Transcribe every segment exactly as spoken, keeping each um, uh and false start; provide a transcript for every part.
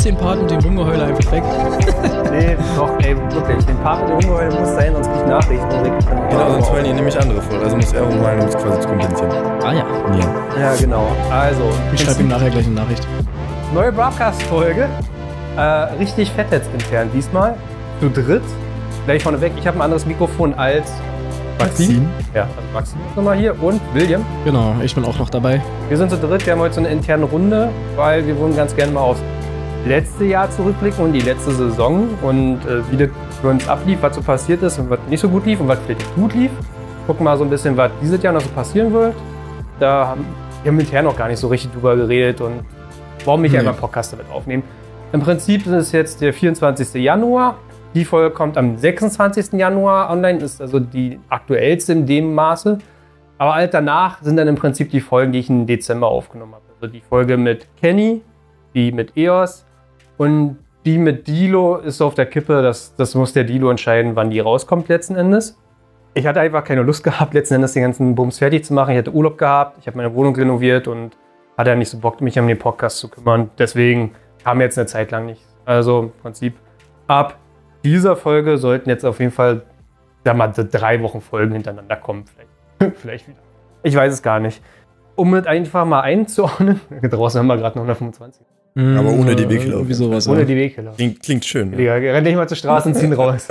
den Part mit dem Rumgeheule einfach weg. Nee, doch, ey, wirklich. Den Part mit dem Rumgeheule muss sein, sonst krieg ich Nachrichten. Genau, sonst fallen die nämlich andere voll. Also muss er rumheulen, um es quasi zu kompensieren. Ah ja. Ja. Ja, genau. Also, Ich schreibe ihm nachher gleich eine Nachricht. neue Broadcast-Folge. Äh, richtig fettheitsintern diesmal. Zu dritt. Gleich vorneweg, ich habe ein anderes Mikrofon als Maxim. Ja, also Maxim ist nochmal hier und William. Genau, ich bin auch noch dabei. Wir sind zu dritt, wir haben heute so eine interne Runde, weil wir wollen ganz gerne mal aufs letzte Jahr zurückblicken und die letzte Saison und äh, wie das für uns ablief, was so passiert ist und was nicht so gut lief und was vielleicht gut lief. Gucken mal so ein bisschen, was dieses Jahr noch so passieren wird. Da haben wir haben intern noch gar nicht so richtig drüber geredet und warum nicht Nee. einfach einen Podcast damit aufnehmen. Im Prinzip ist es jetzt der vierundzwanzigste Januar. Die Folge kommt am sechsundzwanzigsten Januar online, ist also die aktuellste in dem Maße. Aber alt danach sind dann im Prinzip die Folgen, die ich im Dezember aufgenommen habe. Also die Folge mit Kenny, die mit E O S und die mit Dilo ist auf der Kippe. Das, das muss der Dilo entscheiden, wann die rauskommt letzten Endes. Ich hatte einfach keine Lust gehabt, letzten Endes den ganzen Bums fertig zu machen. Ich hatte Urlaub gehabt, ich habe meine Wohnung renoviert und hatte ja nicht so Bock, mich um den Podcast zu kümmern. Deswegen kam jetzt eine Zeit lang nicht. Also im Prinzip ab dieser Folge sollten jetzt auf jeden Fall, sag mal, drei Wochen Folgen hintereinander kommen. Vielleicht, vielleicht wieder. Ich weiß es gar nicht. Um es einfach mal einzuordnen, draußen haben wir gerade noch hundertfünfundzwanzig. Aber ohne die Äh, Wegkiller. Irgendwie sowas. Ohne ja. die Wegkiller. Klingt, klingt schön. Ja. Digga, renn nicht mal zur Straße und ziehen raus.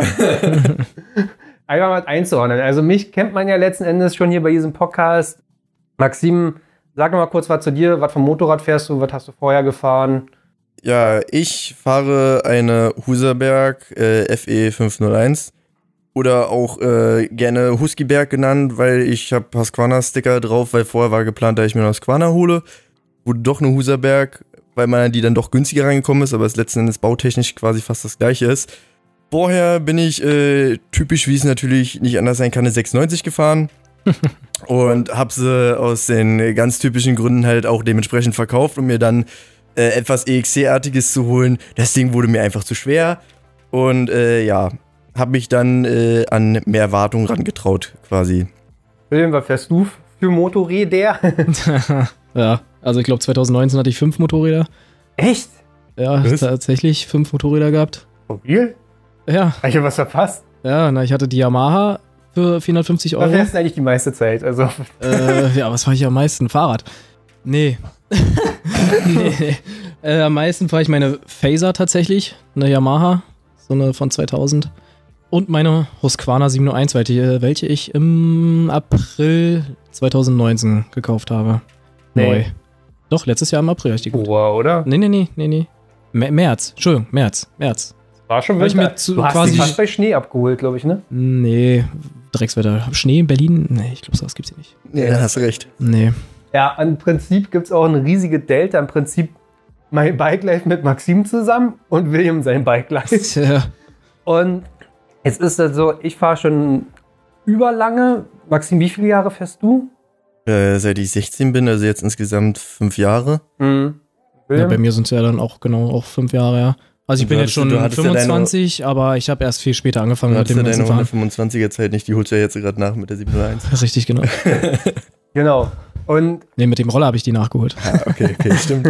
Einfach mal einzuordnen. Also mich kennt man ja letzten Endes schon hier bei diesem Podcast. Maxim, sag noch mal kurz was zu dir. Was vom Motorrad fährst du? Was hast du vorher gefahren? Ja, ich fahre eine Huserberg äh, F E fünfhunderteins oder auch äh, gerne Huskyberg genannt, weil ich habe Husqvarna-Sticker drauf, weil vorher war geplant, dass ich mir eine Husqvarna hole. Wurde doch eine Huserberg, weil man die dann doch günstiger reingekommen ist, aber es letzten Endes bautechnisch quasi fast das gleiche ist. Vorher bin ich äh, typisch, wie es natürlich nicht anders sein kann, eine sechsundneunzig gefahren und habe sie aus den ganz typischen Gründen halt auch dementsprechend verkauft, um mir dann äh, etwas E X C-artiges zu holen. Das Ding wurde mir einfach zu schwer und äh, ja, habe mich dann äh, an mehr Wartung rangetraut quasi. William, was fährst du für Motorräder? Ja, also ich glaube zwanzig neunzehn hatte ich fünf Motorräder. Echt? Ja, Was? tatsächlich fünf Motorräder gehabt. Mobil? Ja, Hab ich was verpasst? ja, na, ich hatte die Yamaha für vierhundertfünfzig Was Euro. fährst du eigentlich die meiste Zeit? Also, äh, ja, was fahre ich am meisten? Fahrrad. Nee. nee, nee. Äh, am meisten fahre ich meine Phaser tatsächlich, eine Yamaha, so eine von zweitausend. Und meine Husqvarna sieben null eins, welche, welche ich im April zwanzig neunzehn gekauft habe. Nee. Neu. Doch, letztes Jahr im April habe ich die gekauft. wow, oder? Nee, nee, nee, nee, nee. M- März, Entschuldigung, März, März. War schon Hab ich Winter. mir zu- Du hast quasi- die fast bei Schnee abgeholt, glaube ich, ne? Nee, Dreckswetter. Schnee in Berlin? Nee, ich glaube, sowas gibt's hier nicht. Ja, da hast du recht. Nee. Ja, im Prinzip gibt es auch eine riesige Delta. Im Prinzip mein Bike Life mit Maxim zusammen und William sein Bike Life. Tja. Und jetzt ist das so, ich fahre schon überlange. Maxim, wie viele Jahre fährst du? Äh, seit ich sechzehn bin, also jetzt insgesamt fünf Jahre. Mhm. Ja, William? bei mir sind es ja dann auch genau auch fünf Jahre, ja. Also ich Und bin du jetzt hattest- schon du hattest ja fünfundzwanzig, aber ich habe erst viel später angefangen Du mit hattest dem ja ganzen deine Fahren. hundertfünfundzwanziger Zeit nicht, die holst du ja jetzt gerade nach mit der sieben null eins. Richtig, genau. Genau. Und Nee, mit dem Roller habe ich die nachgeholt. Ah, okay, okay, stimmt.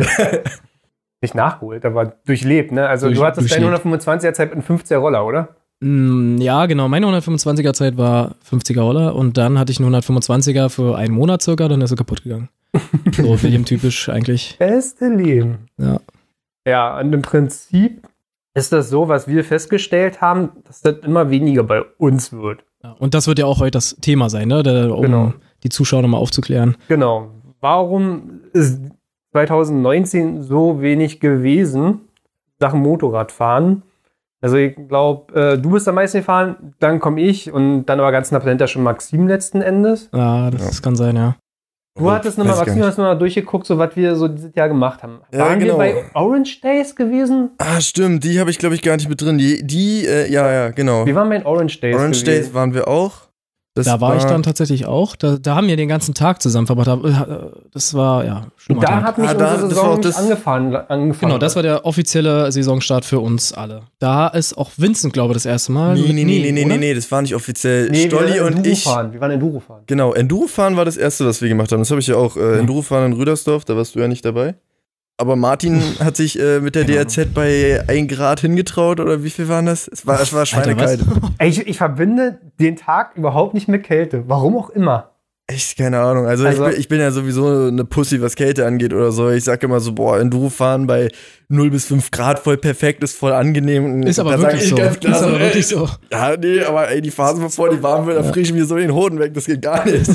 nicht nachgeholt, aber durchlebt, ne? Also Durch- du hattest deine durchlebt. hundertfünfundzwanziger Zeit mit einem fünfziger Roller, oder? Mm, ja, genau. Meine hundertfünfundzwanziger Zeit war fünfziger Roller und dann hatte ich einen hundertfünfundzwanziger für einen Monat circa, dann ist er kaputt gegangen. So William-typisch eigentlich. Beste Leben. Ja. Ja, und im Prinzip ist das so, was wir festgestellt haben, dass das immer weniger bei uns wird. Ja, und das wird ja auch heute das Thema sein, ne? Da, um Genau. die Zuschauer nochmal aufzuklären. Genau. Warum ist zwanzig neunzehn so wenig gewesen Sachen Motorradfahren? Also ich glaube, äh, du bist am meisten gefahren, dann komme ich und dann aber ganz knapp dahinter schon Maxim letzten Endes. Ja, das Ja. kann sein, ja. Du hattest nochmal, Weiß ich gar Maxim, nicht. hast nochmal durchgeguckt, so was wir so dieses Jahr gemacht haben. Ja, Waren genau. wir bei Orange Days gewesen? Ah, stimmt, die habe ich glaube ich gar nicht mit drin. Die, die äh, ja, ja, genau. Wir waren bei den Orange Days Orange gewesen. Days waren wir auch. Das Da war ich dann tatsächlich auch. Da, da haben wir den ganzen Tag zusammen verbracht. Da- Das war, ja, schlimmer Da Tag. hat mich Ah, da- unsere das war Saison auch das- angefangen, angefangen. Genau, das war der offizielle Saisonstart für uns alle. Da ist auch Vincent, glaube ich, das erste Mal. Nee, nee, nee, nee, nee, oder? nee, nee, das war nicht offiziell. Nee, Stolli wir waren und Enduro ich. fahren. Wir waren Enduro fahren. Genau, Enduro fahren war das erste, was wir gemacht haben. Das habe ich ja auch. Äh, Enduro fahren in Rüdersdorf, da warst du ja nicht dabei. Aber Martin hat sich äh, mit der D R Z bei ein Grad hingetraut, oder wie viel waren das? Es war, es war schweinekalt. Ey, ich, ich verbinde den Tag überhaupt nicht mit Kälte. Warum auch immer. Echt, keine Ahnung. Also, Also ich, bin, ich bin ja sowieso eine Pussy, was Kälte angeht oder so. Ich sag immer so, boah, Enduro fahren bei null bis fünf Grad voll perfekt, ist voll angenehm. Ist aber da wirklich sag ich so. ganz klar Ist aber so, wirklich so. Ja, nee, aber ey, die Phasen, bevor die warm wird, da Ja. friere ich mir so den Hoden weg, das geht gar nicht.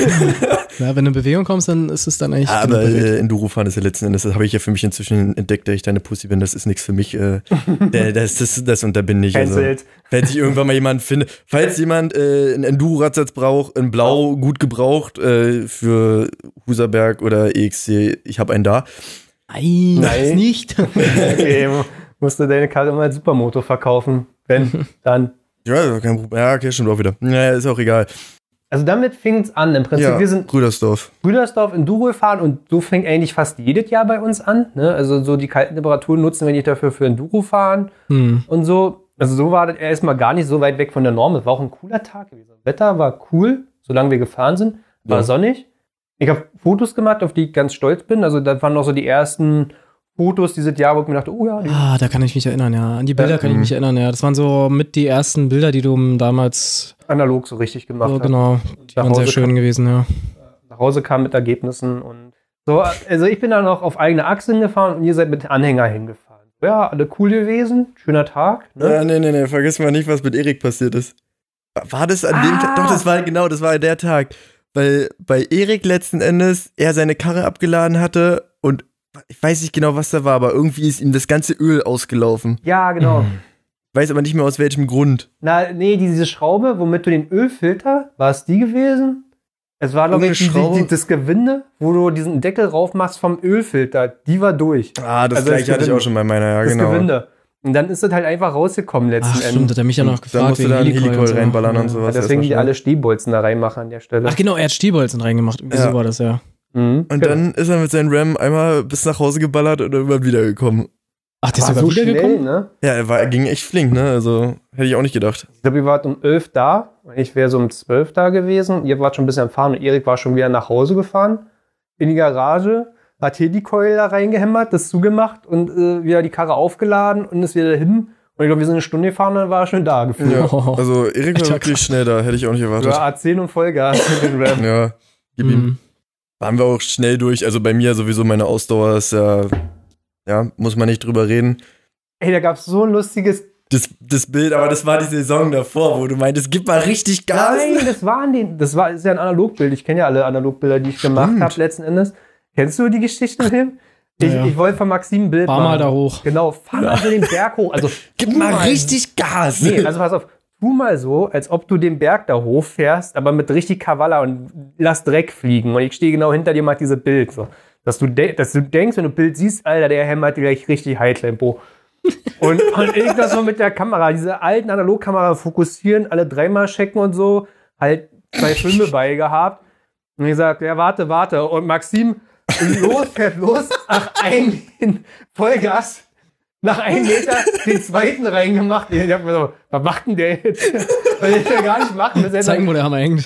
Ja, wenn du in Bewegung kommst, dann ist es dann eigentlich. Ja, aber perfekt. äh, Enduro fahren ist ja letzten Endes, das habe ich ja für mich inzwischen entdeckt, da ich deine Pussy bin, das ist nichts für mich. Äh, der, das, das, das unterbinde ich. Also, Cancelled. falls ich irgendwann mal jemanden finde, falls jemand äh, einen Enduro-Radsatz braucht, in Blau gut gebraucht, äh, für Huserberg oder E X C, ich habe einen da. Nein, Nein. das nicht. Okay, musst du deine Karre mal als Supermoto verkaufen. Wenn, dann. Ja, kein Problem. Ja, okay, stimmt auch wieder. Naja, ist auch egal. Also damit fing es an. Im Prinzip, Ja, wir sind Brüdersdorf. Brüdersdorf Enduro gefahren und so fängt eigentlich fast jedes Jahr bei uns an. Ne? Also so die kalten Temperaturen nutzen wir nicht dafür für Enduro fahren Hm. und so. Also so war das erstmal gar nicht so weit weg von der Norm. Es war auch ein cooler Tag gewesen. Das Wetter war cool, solange wir gefahren sind. War Ja. sonnig. Ich habe Fotos gemacht, auf die ich ganz stolz bin. Also das waren noch so die ersten Fotos dieses Jahr, wo ich mir dachte, oh ja, die Ah, da kann ich mich erinnern, ja. An die Bilder Ja. kann ich mich erinnern, ja. Das waren so mit die ersten Bilder, die du damals, analog so richtig gemacht so, hast. genau, die Nach waren sehr Hause schön kam- gewesen, ja. nach Hause kam mit Ergebnissen und so. Also ich bin dann noch auf eigene Achse hingefahren und ihr seid mit Anhänger hingefahren. Ja, alle cool gewesen, schöner Tag. Ne? Ja, nee, nee, nee, vergiss mal nicht, was mit Erik passiert ist. War das an dem Ah. Tag? Doch, das war genau, das war der Tag. Weil bei Erik letzten Endes er seine Karre abgeladen hatte und ich weiß nicht genau, was da war, aber irgendwie ist ihm das ganze Öl ausgelaufen. Ja, genau. Weiß aber nicht mehr aus welchem Grund. Na, nee, diese Schraube, womit du den Ölfilter, war es die gewesen? Es war, glaube ich, die, Irgendeine die, Schraube? das Gewinde, wo du diesen Deckel rauf machst vom Ölfilter. Die war durch. Ah, das Also gleiche das hatte ich Gewinde. auch schon bei meiner, ja, Das genau. Gewinde. Und dann ist es halt einfach rausgekommen letzten Ach, stimmt, Endes. hat er mich ja noch Da gefragt. musst du da einen Helikol Helikol und so. reinballern und Ja. sowas. Ja, deswegen erstmal die alle Stehbolzen da reinmachen an der Stelle. Ach genau, er hat Stiebolzen reingemacht. Irgendwie Ja. so war das, ja. Mhm. Und dann ist er mit seinem Ram einmal bis nach Hause geballert und irgendwann wiedergekommen. Ach, der ist war sogar so schnell, wiedergekommen? ne? Ja, er, war, er ging echt flink, ne? Also hätte ich auch nicht gedacht. Ich glaube, ihr wart um elf da. Ich wäre so um zwölf da gewesen. Ihr wart schon ein bisschen am Fahren und Erik war schon wieder nach Hause gefahren. In die Garage. Hat hier die Keule da reingehämmert, das zugemacht und äh, wieder die Karre aufgeladen und ist wieder hin. Und ich glaube, wir sind eine Stunde gefahren und dann war er schon da gefühlt. Ja, Oh. also Erik war Alter, wirklich schnell da, hätte ich auch nicht erwartet. Ja, A zehn und Vollgas mit dem Ram. Ja, gib ihm. Mhm. Waren wir auch schnell durch. Also bei mir sowieso meine Ausdauer ist ja, ja, muss man nicht drüber reden. Ey, da gab es so ein lustiges. Das, das Bild, aber das war die Saison davor, wo du meintest, gib mal richtig Gas. Nein, das waren die. Das war ist ja ein Analogbild. Ich kenne ja alle Analogbilder, die ich gemacht Stimmt. habe letzten Endes. Kennst du die Geschichte mit dem? Ich, Ja, ja. ich wollte von Maxim ein Bild Fahr mal machen. da hoch. Genau, fahr mal so den Berg hoch. Also Gib tu mal richtig Gas. Nee, also pass auf. Tu mal so, als ob du den Berg da hochfährst, aber mit richtig Kavalla und lass Dreck fliegen. Und ich stehe genau hinter dir, mach dieses Bild. So. Dass, du de- dass du denkst, wenn du ein Bild siehst, Alter, der hämmert gleich richtig High-Tempo. Und, und ich das so mit der Kamera, diese alten Analogkamera fokussieren, alle dreimal checken und so, halt zwei Filme bei gehabt. Und ich sag, ja, warte, warte. Und Maxim los, fährt los, nach einem Vollgas, nach einem Meter den zweiten reingemacht. Ich hab mir so, was macht denn der jetzt? Weil ich ja gar nicht machen. Das ist Zeigen, wo der Hammer hängt.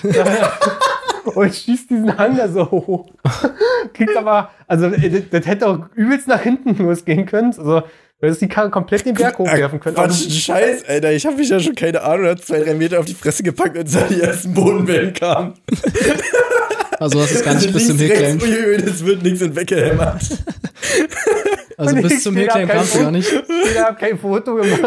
und schießt diesen Hang da so hoch. Kriegt aber, also das, das hätte auch übelst nach hinten losgehen können. Also, du hättest die Karre komplett den Berg hochwerfen können. Aber Quatsch, Scheiß, Alter. Ich hab mich ja schon keine Ahnung, hat zwei, drei Meter auf die Fresse gepackt, als da die ersten Bodenwellen kamen. Also hast du es gar nicht bis zum Links, Hillclimb. rechts, uiuiui, das wird nichts in weggehämmert. Also Und bis ich zum steh da, Hillclimb kein kamst du gar nicht. ich hab kein Foto gemacht.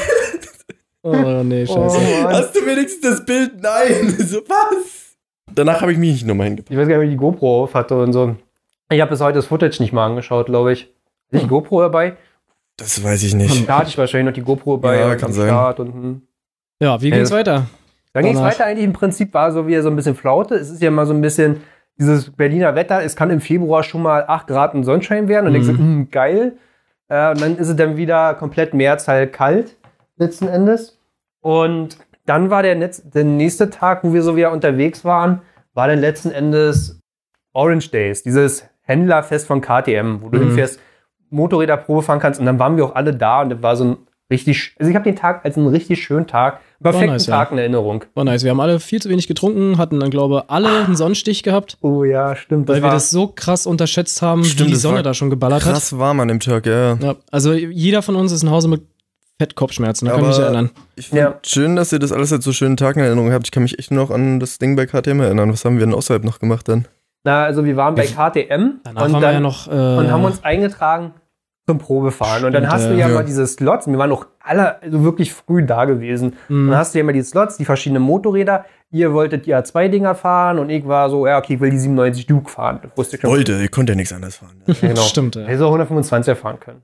Oh nee, scheiße. Oh, Mann. Hast du wenigstens das Bild? Nein. So, was? Danach habe ich mich nicht nochmal hingepackt. Ich weiß gar nicht, wie ich die GoPro auf hatte und so. Ich habe bis heute das Footage nicht mal angeschaut, glaube ich. Hatte ich die GoPro dabei? Das weiß ich nicht. Da hatte ich wahrscheinlich noch die GoPro dabei Ja, und kann am sein. Start und hm. Ja, wie ging's Hey, weiter? Dann ging es Danach. weiter eigentlich im Prinzip, war so wie so ein bisschen Flaute. Es ist ja mal so ein bisschen dieses Berliner Wetter. Es kann im Februar schon mal acht Grad und Sonnenschein werden. Und Mhm. denkst du, hm, geil. Äh, und dann ist es dann wieder komplett März halt kalt, letzten Endes. Und dann war der, Netz, der nächste Tag, wo wir so wieder unterwegs waren, war dann letzten Endes Orange Days, dieses Händlerfest von K T M, wo du Mhm. hinfährst, Motorräder Probe fahren kannst. Und dann waren wir auch alle da und das war so ein richtig, also ich habe den Tag als einen richtig schönen Tag perfekten nice, Tag ja. in Erinnerung. War nice. Wir haben alle viel zu wenig getrunken, hatten dann, glaube ich, alle einen Sonnenstich gehabt, Oh ja, stimmt. weil wir war- das so krass unterschätzt haben, Stimmt, wie die das Sonne war da schon geballert hat. Krass war man im Tag, ja. Ja, also jeder von uns ist nach Hause mit Fettkopfschmerzen, da kann ich mich Aber- erinnern. Ich finde Ja. schön, dass ihr das alles als so schönen Tag in Erinnerung habt. Ich kann mich echt nur noch an das Ding bei K T M erinnern. Was haben wir denn außerhalb noch gemacht dann? Na, also wir waren bei K T M Danach und, waren wir dann, ja noch. Äh, und haben uns eingetragen zum Probefahren. Und dann Stimmt, hast du äh, ja, ja. mal diese Slots, und wir waren auch alle also wirklich früh da gewesen. mh, Dann hast du ja immer die Slots, die verschiedenen Motorräder. Ihr wolltet die A zwei Dinger fahren und ich war so, ja, okay, ich will die siebenundneunzig Duke fahren. Das wusste ich schon. Wollte, ihr konntet ja nichts anderes fahren. Ne? Ja, genau. Stimmt, ja. Hätte auch hundertfünfundzwanziger fahren können.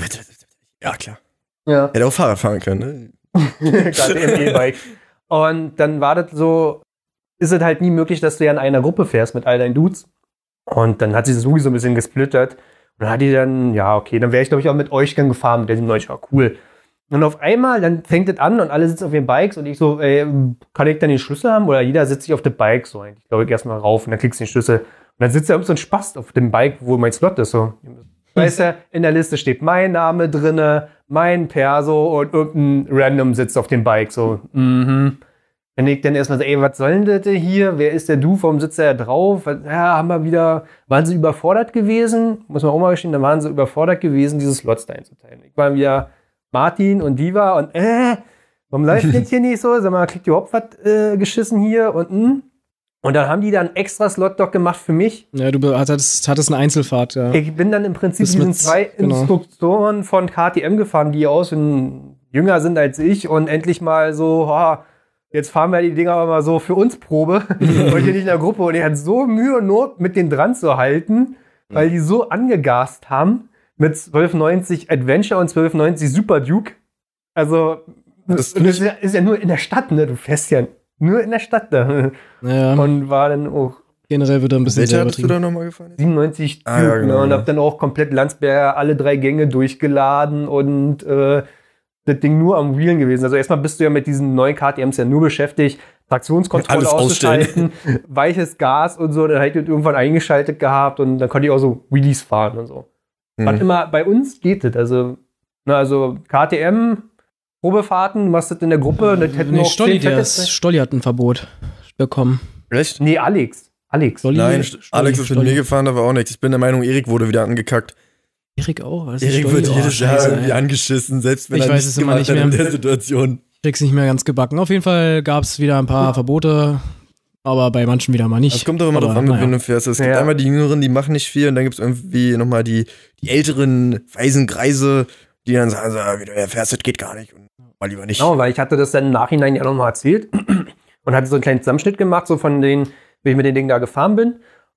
Ja, klar. Ja. Hätte auch Fahrrad fahren können, ne? Gerade im E-Bike. Und dann war das so, ist es halt nie möglich, dass du ja in einer Gruppe fährst mit all deinen Dudes. Und dann hat sich das sowieso ein bisschen gesplittert. Und dann hat die dann, ja, okay, dann wäre ich, glaube ich, auch mit euch dann gefahren, mit der siebenundneunzig, war cool. Und auf einmal, dann fängt es an und alle sitzen auf ihren Bikes und ich so, ey, kann ich dann den Schlüssel haben? Oder jeder sitzt sich auf dem Bike so eigentlich, glaube ich, erstmal rauf und dann kriegst du den Schlüssel. Und dann sitzt da irgend so ein Spast auf dem Bike, wo mein Slot ist, so. Weißt du, in der Liste steht mein Name drinne, mein Perso und irgendein Random sitzt auf dem Bike, so, mhm. Wenn ich dann erstmal so, ey, was soll denn das hier? Wer ist der Du? Warum sitzt er da drauf? Ja, haben wir wieder, waren sie überfordert gewesen? Muss man auch mal gestehen, dann waren sie überfordert gewesen, diese Slots da einzuteilen. Ich war wieder Martin und Diva und, äh, warum läuft das hier nicht so? Sag mal, kriegt ihr überhaupt was äh, geschissen hier? Und, hm? Und dann haben die dann extra Slot doch gemacht für mich. Ja, du be- hattest, hattest eine Einzelfahrt, ja. Ich bin dann im Prinzip Das diesen mit- zwei genau. Instruktoren von K T M gefahren, die aus und jünger sind als ich und endlich mal so, oh, jetzt fahren wir die Dinger aber mal so für uns Probe und hier nicht in der Gruppe. Und ich hatte so Mühe und Not, mit denen dran zu halten, weil die so angegast haben mit zwölf neunzig Adventure und zwölf neunzig Super Duke. Also, Das das ist ja, ist ja nur in der Stadt, ne? Du fährst ja nur in der Stadt da. Naja, Und war dann auch generell wird er ein bisschen Welcher sehr hattest du übertrieben. da nochmal gefahren? siebenundneunzig Ah, ja, Duke, genau, ne? Und ja. hab dann auch komplett Landsberger alle drei Gänge durchgeladen und äh, das Ding nur am Wheelen gewesen. Also erstmal bist du ja mit diesen neuen K T Ms ja nur beschäftigt, Traktionskontrolle Alles auszuschalten, weiches Gas und so, dann hätte ich das irgendwann eingeschaltet gehabt und dann konnte ich auch so Wheelies fahren und so. Mhm. Was immer, bei uns geht das, also, na, also K T M, Probefahrten, du machst das in der Gruppe, das hätten Nee, auch Stolli, zehn der Fette- ist, Stolli hat ein Verbot bekommen. Echt? Nee, Alex. Alex. Stolli, Nein, Stolli, Alex ist mit Stolli. mir gefahren, da war auch nichts. Ich bin der Meinung, Erik wurde wieder angekackt. Erik auch. Was ist Erik Stolli? wird Oh, jedes Jahr Scheiße, irgendwie ey. angeschissen, selbst wenn Ich er weiß nichts es immer gemacht nicht hat mehr. in der Situation. Ich krieg's nicht mehr ganz gebacken. Auf jeden Fall gab es wieder ein paar Verbote, aber bei manchen wieder mal nicht. Es kommt doch immer Aber, drauf an, mit naja. wem du fährst. Es gibt Ja. einmal die Jüngeren, die machen nicht viel und dann gibt es irgendwie nochmal die, die älteren, weisen Kreise, die dann sagen, so, wie du fährst, das geht gar nicht. Und mal lieber nicht. Genau, weil ich hatte das dann im Nachhinein ja nochmal erzählt und hatte so einen kleinen Zusammenschnitt gemacht, so von den, wie ich mit den Dingen da gefahren bin.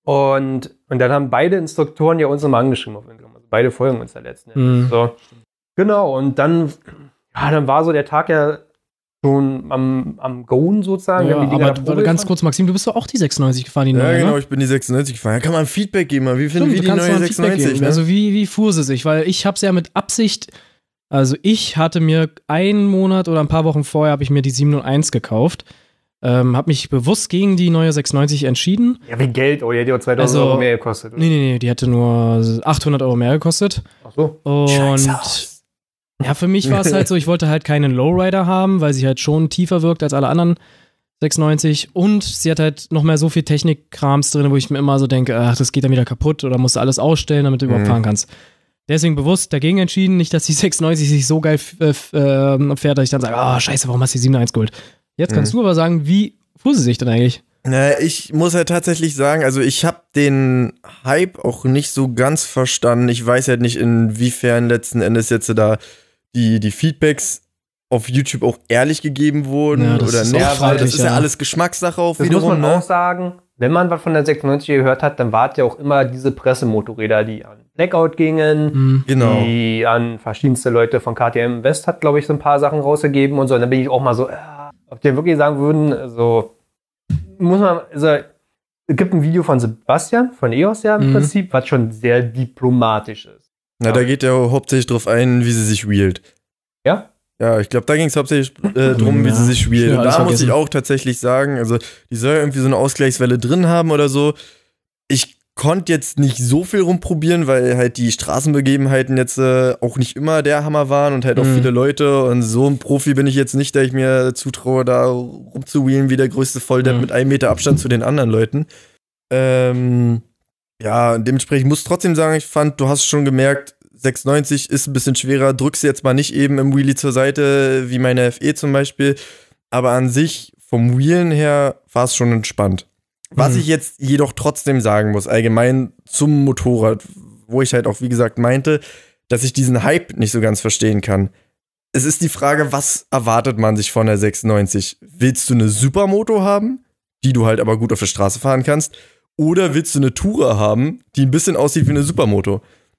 Und, und dann haben beide Instruktoren ja uns nochmal angeschrieben auf Instagram. Also beide folgen uns ja letzten Endes. Mhm. So. Genau, und dann, ja, dann war so der Tag ja schon am, am Goen sozusagen. Ja, Wir haben die Dinger aber da warte, Probe ganz gefahren. kurz, Maxim, du bist doch auch die sechsundneunzig gefahren, die Ja, neue, genau, ne? ich bin die sechsundneunzig gefahren. Ja, kann man ein Feedback geben, wie finden Stimmt, wir du die kannst neue mal ein Feedback sechsundneunzig? geben. Ne? Also wie, wie fuhr sie sich? Weil ich hab's ja mit Absicht, also ich hatte mir einen Monat oder ein paar Wochen vorher habe ich mir die siebenhunderteins gekauft. Ähm, hab mich bewusst gegen die neue sechsundneunzig entschieden. Ja, wie Geld, oh, die hätte ja zweitausend Also- Euro mehr gekostet. Oder? Nee, nee, nee, die hätte nur achthundert Euro mehr gekostet. Ach so. Und ja, für mich war es halt so, ich wollte halt keinen Lowrider haben, weil sie halt schon tiefer wirkt als alle anderen sechsundneunzig. Und sie hat halt noch mehr so viel Technikkrams drin, wo ich mir immer so denke, ach, das geht dann wieder kaputt oder musst du alles ausstellen, damit du überhaupt Mhm. fahren kannst. Deswegen bewusst dagegen entschieden, nicht, dass die sechsundneunzig sich so geil f- äh, f- äh, fährt, dass ich dann sage, ah, scheiße, warum hast du die siebenundneunzig geholt? Jetzt kannst Mhm. du aber sagen, wie fuhr sie sich denn eigentlich? Na, ich muss halt tatsächlich sagen, also ich habe den Hype auch nicht so ganz verstanden. Ich weiß halt nicht, inwiefern letzten Endes jetzt da die, die Feedbacks auf YouTube auch ehrlich gegeben wurden Ja, das oder ist nicht. auch weil fraglich, das ist ja, ja. alles Geschmackssache auch Das wiederum. muss man Ne? auch sagen, wenn man was von der sechsundneunzig gehört hat, dann war es ja auch immer diese Pressemotorräder, die an Blackout gingen, Hm. Genau. die an verschiedenste Leute von K T M West hat, glaube ich, so ein paar Sachen rausgegeben und so. Und dann bin ich auch mal so, äh, ob die wirklich sagen würden, also muss man, also es gibt ein Video von Sebastian, von E O S ja im Mhm. Prinzip, was schon sehr diplomatisch ist. Na, da geht ja hauptsächlich drauf ein, wie sie sich wheelt. Ja? Ja, ich glaube, da ging es hauptsächlich äh, drum, wie Ja, sie sich wheelt. schnell Und alles da muss ich vergessen. auch tatsächlich sagen, also die soll ja irgendwie so eine Ausgleichswelle drin haben oder so. Ich konnte jetzt nicht so viel rumprobieren, weil halt die Straßenbegebenheiten jetzt äh, auch nicht immer der Hammer waren und halt auch Mhm. viele Leute. Und so ein Profi bin ich jetzt nicht, der ich mir zutraue, da rumzuwheelen wie der größte Volldepp Mhm. mit einem Meter Abstand zu den anderen Leuten. Ähm, ja, dementsprechend muss ich trotzdem sagen, ich fand, du hast schon gemerkt, sechsundneunzig ist ein bisschen schwerer, drückst jetzt mal nicht eben im Wheelie zur Seite, wie meine F E zum Beispiel. Aber an sich, vom Wheelen her, war es schon entspannt. Was Mhm. ich jetzt jedoch trotzdem sagen muss, allgemein zum Motorrad, wo ich halt auch, wie gesagt, meinte, dass ich diesen Hype nicht so ganz verstehen kann. Es ist die Frage, was erwartet man sich von der sechsundneunzig? Willst du eine Supermoto haben, die du halt aber gut auf der Straße fahren kannst? Oder willst du eine Tourer haben, die ein bisschen aussieht wie eine Supermoto?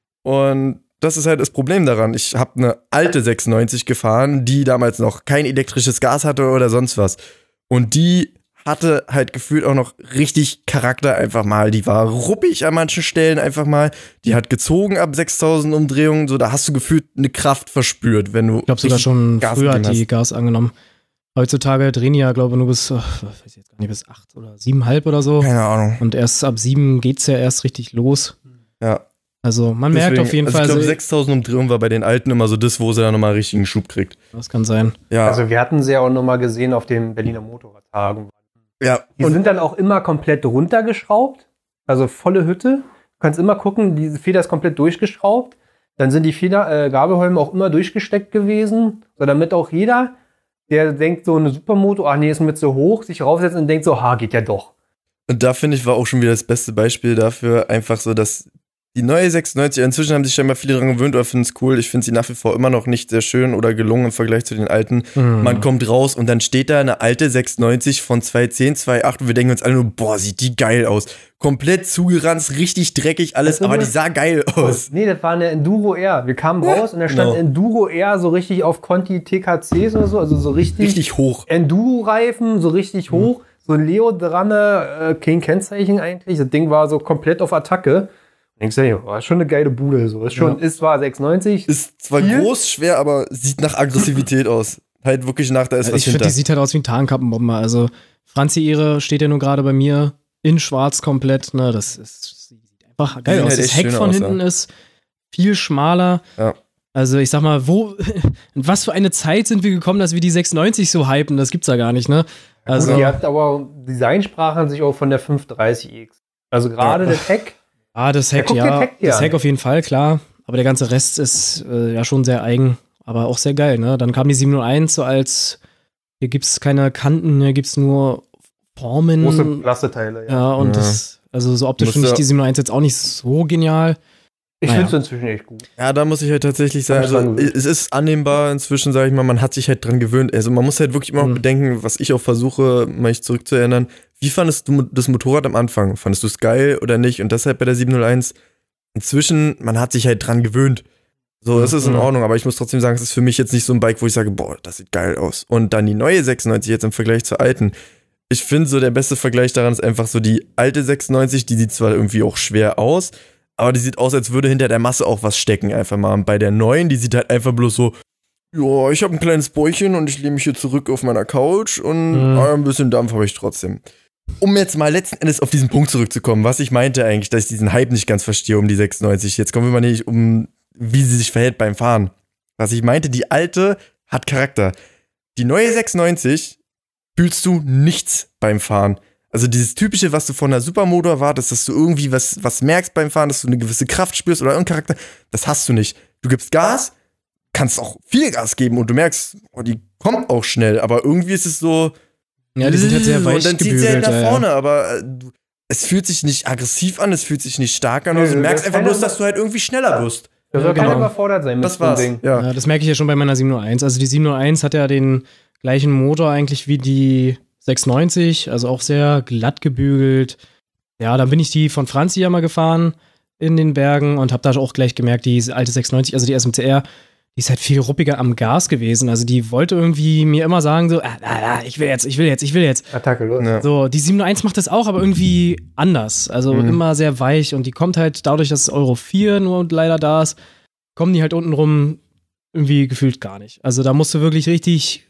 Und das ist halt das Problem daran. Ich habe eine alte sechsundneunzig gefahren, die damals noch kein elektrisches Gas hatte oder sonst was. Und die hatte halt gefühlt auch noch richtig Charakter einfach mal. Die war ruppig an manchen Stellen einfach mal. Die hat gezogen ab sechstausend Umdrehungen. So, da hast du gefühlt eine Kraft verspürt, wenn du. Ich glaube sogar richtig schon Gas früher hat gegeben die hast. Gas angenommen. Heutzutage drehen die ja, glaube ich, nur bis, oh, weiß ich jetzt gar nicht, bis acht oder siebenhalb oder so. Keine Ahnung. Und erst ab sieben geht's ja erst richtig los. Ja. Also man merkt Deswegen, auf jeden also Fall, ich glaube, so- sechstausend Umdrehungen war bei den Alten immer so das, wo sie dann nochmal einen richtigen Schub kriegt. das kann sein. Ja. Also wir hatten sie ja auch nochmal gesehen auf den Berliner Motorradtagen. ja. Die Und sind dann auch immer komplett runtergeschraubt, also volle Hütte. Du kannst immer gucken, diese Feder ist komplett durchgeschraubt. Dann sind die Feder, äh, Gabelholme auch immer durchgesteckt gewesen, so damit auch jeder, der denkt, so eine Supermoto, ach nee, ist mir zu hoch, sich raufsetzt und denkt so, ha, geht ja doch. Und da finde ich, war auch schon wieder das beste Beispiel dafür, einfach so, dass die neue sechsundneunzig, inzwischen haben sich scheinbar viele dran gewöhnt oder finden es cool. Ich finde sie nach wie vor immer noch nicht sehr schön oder gelungen im Vergleich zu den alten. Mhm. Man kommt raus und dann steht da eine alte sechsundneunzig von zweitausendzehn, zweitausendacht und wir denken uns alle nur, boah, sieht die geil aus. Komplett zugeranzt, richtig dreckig alles, Das ist aber immer- die sah geil aus. Nee, das war eine Enduro R. Wir kamen raus und da stand genau. Enduro R so richtig auf Conti T K Cs oder so, also so richtig, Richtig hoch. Enduro-Reifen, so richtig hoch. So ein Leo dran, äh, kein Kennzeichen eigentlich. Das Ding war so komplett auf Attacke. Denkst du, ja, war schon eine geile Bude. So. Ist schon, ist zwar sechsundneunzig. Ist zwar Viel? groß, schwer, aber sieht nach Aggressivität aus. Halt wirklich nach, da ist was ich finde, hinter. die sieht halt aus wie ein Tarnkappenbomber. Also Franzi ihre steht ja nur gerade bei mir in schwarz komplett. Ne, das ist sieht einfach geil sehen aus. halt Das echt Heck schön von aus, hinten ja. ist viel schmaler. Ja. Also ich sag mal, wo, in was für eine Zeit sind wir gekommen, dass wir die sechsundneunzig so hypen? Das gibt's ja gar nicht, ne? Also Also, die hat aber Designsprachen sich auch von der fünf dreißig X. Also gerade Ja. das Heck. ah, das Heck, guck dir ja, das Heck dir das an. Heck auf jeden Fall, klar. Aber der ganze Rest ist äh, ja schon sehr eigen, aber auch sehr geil, ne? Dann kam die siebenhunderteins so als, hier gibt's keine Kanten, hier gibt's nur Formen. Große Plasteteile, ja. Ja, und Ja. das, also so optisch Muss finde ich ja- die siebenhunderteins jetzt auch nicht so genial. Ich Naja. finde es inzwischen echt gut. Ja, da muss ich halt tatsächlich sagen, Hab ich dran also gewöhnt. es ist annehmbar inzwischen, sage ich mal, man hat sich halt dran gewöhnt. Also man muss halt wirklich immer Mhm. bedenken, was ich auch versuche, mich zurückzuerinnern. Wie fandest du das Motorrad am Anfang? Fandest du es geil oder nicht? Und deshalb bei der siebenhunderteins, inzwischen, man hat sich halt dran gewöhnt. So, das ist in Mhm. Ordnung, aber ich muss trotzdem sagen, es ist für mich jetzt nicht so ein Bike, wo ich sage, boah, das sieht geil aus. Und dann die neue sechsundneunzig jetzt im Vergleich zur alten. Ich finde so, der beste Vergleich daran ist einfach so die alte sechsundneunzig, die sieht zwar irgendwie auch schwer aus, aber die sieht aus, als würde hinter der Masse auch was stecken, einfach mal. Und bei der neuen, die sieht halt einfach bloß so, ja, ich habe ein kleines Bäuchchen und ich lehne mich hier zurück auf meiner Couch und Mhm. ah, ein bisschen Dampf habe ich trotzdem. Um jetzt mal letzten Endes auf diesen Punkt zurückzukommen, was ich meinte eigentlich, dass ich diesen Hype nicht ganz verstehe um die sechsundneunzig. Jetzt kommen wir mal nicht um, wie sie sich verhält beim Fahren. Was ich meinte, die alte hat Charakter. Die neue sechsundneunzig fühlst du nichts beim Fahren. Also dieses Typische, was du von der Supermoto erwartest, dass du irgendwie was, was merkst beim Fahren, dass du eine gewisse Kraft spürst oder irgendeinen Charakter, das hast du nicht. Du gibst Gas, kannst auch viel Gas geben und du merkst, oh, die kommt auch schnell, aber irgendwie ist es so, Ja, die sind halt sehr weich und dann zieht sie halt gebügelt. nach ja, ja. vorne, aber äh, du, es fühlt sich nicht aggressiv an, es fühlt sich nicht stark an, Nö, also du merkst das einfach kann bloß, aber- dass du halt irgendwie schneller wirst. Da Ja, soll keiner genau. überfordert sein mit Das so einem war's. Ding. Ja. Ja, das merke ich ja schon bei meiner siebenhunderteins. Also die siebenhunderteins hat ja den gleichen Motor eigentlich wie die sechsundneunzig, also auch sehr glatt gebügelt. Ja, dann bin ich die von Franzi ja mal gefahren in den Bergen und habe da auch gleich gemerkt, die alte sechsundneunzig, also die S M C R, die ist halt viel ruppiger am Gas gewesen. Also die wollte irgendwie mir immer sagen so, ah, ah, ah, ich will jetzt, ich will jetzt, ich will jetzt. Attacke, los. Ja. So, die siebenhunderteins macht das auch, aber irgendwie anders. Also Mhm. immer sehr weich und die kommt halt dadurch, dass Euro vier nur leider da ist, kommen die halt unten rum irgendwie gefühlt gar nicht. Also da musst du wirklich richtig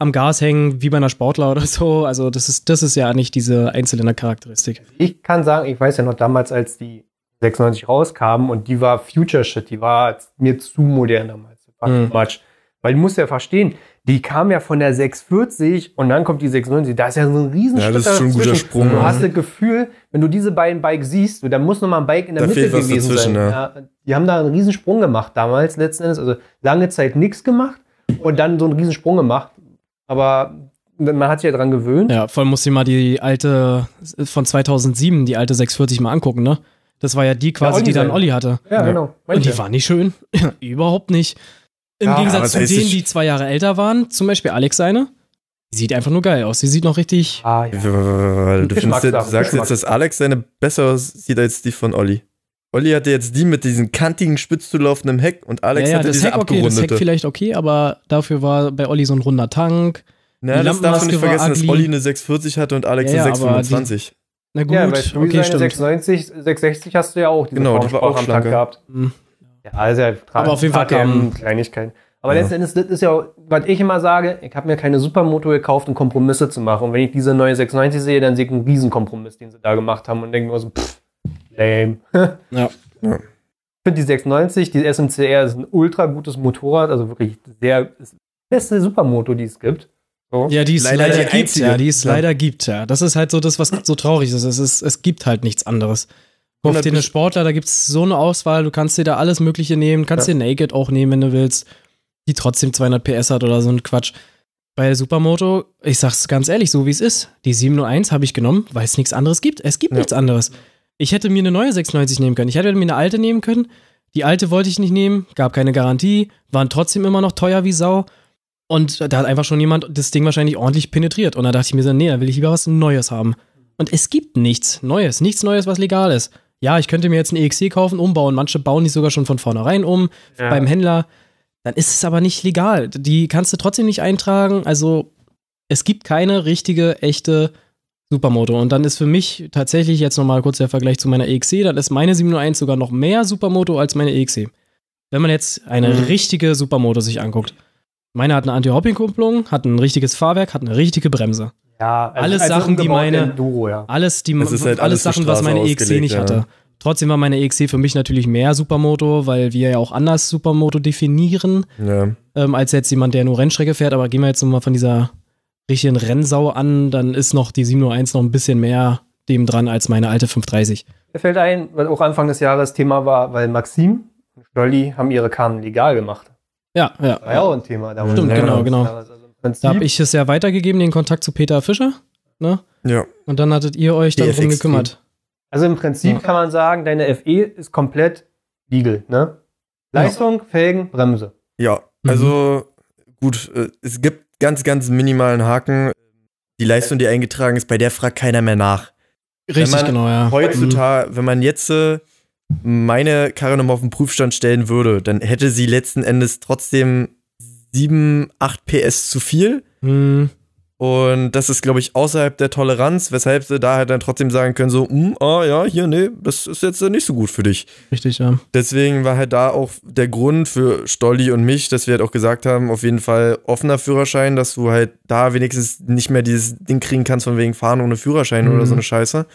am Gas hängen, wie bei einer Sportler oder so. Also das ist, das ist ja nicht diese Einzylinder-Charakteristik. Ich kann sagen, ich weiß ja noch damals, als die sechsundneunzig rauskamen und die war Future Shit, die war mir zu modern damals. War Mhm. too much. Weil du musst ja verstehen, die kam ja von der sechshundertvierzig und dann kommt die sechsundneunzig. Da ist ja so ein riesen Ja, das Schritt ist schon ein guter dazwischen. Sprung. Du Ja. hast das Gefühl, wenn du diese beiden Bikes siehst, da muss noch mal ein Bike in der Da Mitte fehlt was gewesen dazwischen, sein. ja. Ja, die haben da einen riesen Sprung gemacht damals letzten Endes. Also lange Zeit nichts gemacht und dann so einen riesen Sprung gemacht. Aber man hat sich ja dran gewöhnt. Ja, vor allem musst du dir mal die alte von zweitausendsieben, die alte sechshundertvierzig mal angucken, ne? Das war ja die quasi, Olli die dann sein. Olli hatte. Ja, genau. Und die war nicht schön. Überhaupt nicht. Im Ja, aber Gegensatz das zu heißt, denen, ich- die zwei Jahre älter waren, zum Beispiel Alex seine, die sieht einfach nur geil aus. Die sieht noch richtig. Ah, ja. Du, findest, du Geschmackssache, sagst jetzt, dass Alex seine besser aussieht als die von Olli. Olli hatte jetzt die mit diesem kantigen, spitz zu laufenden Heck und Alex ja, ja, hatte das diese Heck okay, das abgerundete. Heck vielleicht okay, aber dafür war bei Olli so ein runder Tank. Na, die das darfst du nicht Lampenmaske war vergessen, dass ugly. Olli eine sechshundert hatte und Alex Ja, ja, eine aber sechshundertfünfundzwanzig. Na gut, Ja, bei Louis okay, seine stimmt. sechsundneunzig, sechshundertsechzig hast du ja auch diese Genau, die war Formsprache auch am Tag schlanker. gehabt. Hm. Ja, also ja, Aber auf jeden Fall kam- Kleinigkeiten. Aber Ja. letzten Endes, das ist ja, was ich immer sage, ich habe mir keine Supermoto gekauft, um Kompromisse zu machen. Und wenn ich diese neue sechsundneunzig sehe, dann sehe ich einen Riesenkompromiss, den sie da gemacht haben und denke mir so, pff, lame. Ja. Ich finde die sechsundneunzig, die S M C R ist ein ultra gutes Motorrad, also wirklich sehr, ist die beste Supermoto, die es gibt. So. Ja, die es Leider leider, die gibt, einzige. ja, die es Ja. leider gibt, ja. Das ist halt so das, was so traurig ist. Es, ist, es gibt halt nichts anderes. Auf hundert den bis- Sportler, da gibt es so eine Auswahl, du kannst dir da alles Mögliche nehmen, kannst Ja. dir Naked auch nehmen, wenn du willst, die trotzdem zweihundert P S hat oder so ein Quatsch. Bei der Supermoto, ich sag's ganz ehrlich, so wie es ist, die siebenhunderteins habe ich genommen, weil es nichts anderes gibt. Es gibt Ja. nichts anderes. Ich hätte mir eine neue sechsundneunzig nehmen können. Ich hätte mir eine alte nehmen können. Die alte wollte ich nicht nehmen, gab keine Garantie, waren trotzdem immer noch teuer wie Sau. Und da hat einfach schon jemand das Ding wahrscheinlich ordentlich penetriert. Und da dachte ich mir so, nee, da will ich lieber was Neues haben. Und es gibt nichts Neues, nichts Neues, was legal ist. Ja, ich könnte mir jetzt ein E X C kaufen, umbauen. Manche bauen die sogar schon von vornherein um, Ja. beim Händler. Dann ist es aber nicht legal. Die kannst du trotzdem nicht eintragen. Also es gibt keine richtige, echte Supermoto. Und dann ist für mich tatsächlich jetzt nochmal kurz der Vergleich zu meiner E X C. Dann ist meine siebenhunderteins sogar noch mehr Supermoto als meine E X C. Wenn man jetzt eine Mhm. richtige Supermoto sich anguckt. Meine hat eine Anti-Hopping-Kupplung, hat ein richtiges Fahrwerk, hat eine richtige Bremse. Ja, also, Alles also Sachen, die umgebaut meine- Enduro, ja. Alles, die, Das ist halt alles alles für Sachen, was meine Straße E X C nicht ausgelegt, hatte. ja. Trotzdem war meine E X C für mich natürlich mehr Supermoto, weil wir ja auch anders Supermoto definieren, Ja. ähm, als jetzt jemand, der nur Rennstrecke fährt. Aber gehen wir jetzt nochmal von dieser richtigen Rennsau an, dann ist noch die siebenhunderteins noch ein bisschen mehr dem dran als meine alte fünfhundertdreißig. Mir fällt ein, was auch Anfang des Jahres Thema war, weil Maxim und Stolli haben ihre Karten legal gemacht. Ja, ja. War ja auch ein Thema. Da Stimmt, Ja. genau, genau. Also im Prinzip, Da habe ich es ja weitergegeben, den Kontakt zu Peter Fischer. Ne? Ja. Und dann hattet ihr euch Die darum F X gekümmert. also im Prinzip Ja. kann man sagen, deine F E ist komplett legal. Ne? Leistung, Felgen, Bremse. Ja, Mhm. also gut, äh, es gibt ganz, ganz minimalen Haken. Die Leistung, die eingetragen ist, bei der fragt keiner mehr nach. Richtig, man genau, ja. Heutzutage, wenn man jetzt äh, meine Karre nochmal auf den Prüfstand stellen würde, dann hätte sie letzten Endes trotzdem sieben, acht P S zu viel. Mhm. Und das ist, glaube ich, außerhalb der Toleranz, weshalb sie da halt dann trotzdem sagen können, so, hm, ah ja, hier, nee, das ist jetzt äh, nicht so gut für dich. Richtig, ja. Deswegen war halt da auch der Grund für Stolli und mich, dass wir halt auch gesagt haben, auf jeden Fall offener Führerschein, dass du halt da wenigstens nicht mehr dieses Ding kriegen kannst von wegen Fahren ohne Führerschein Mhm. oder so eine Scheiße.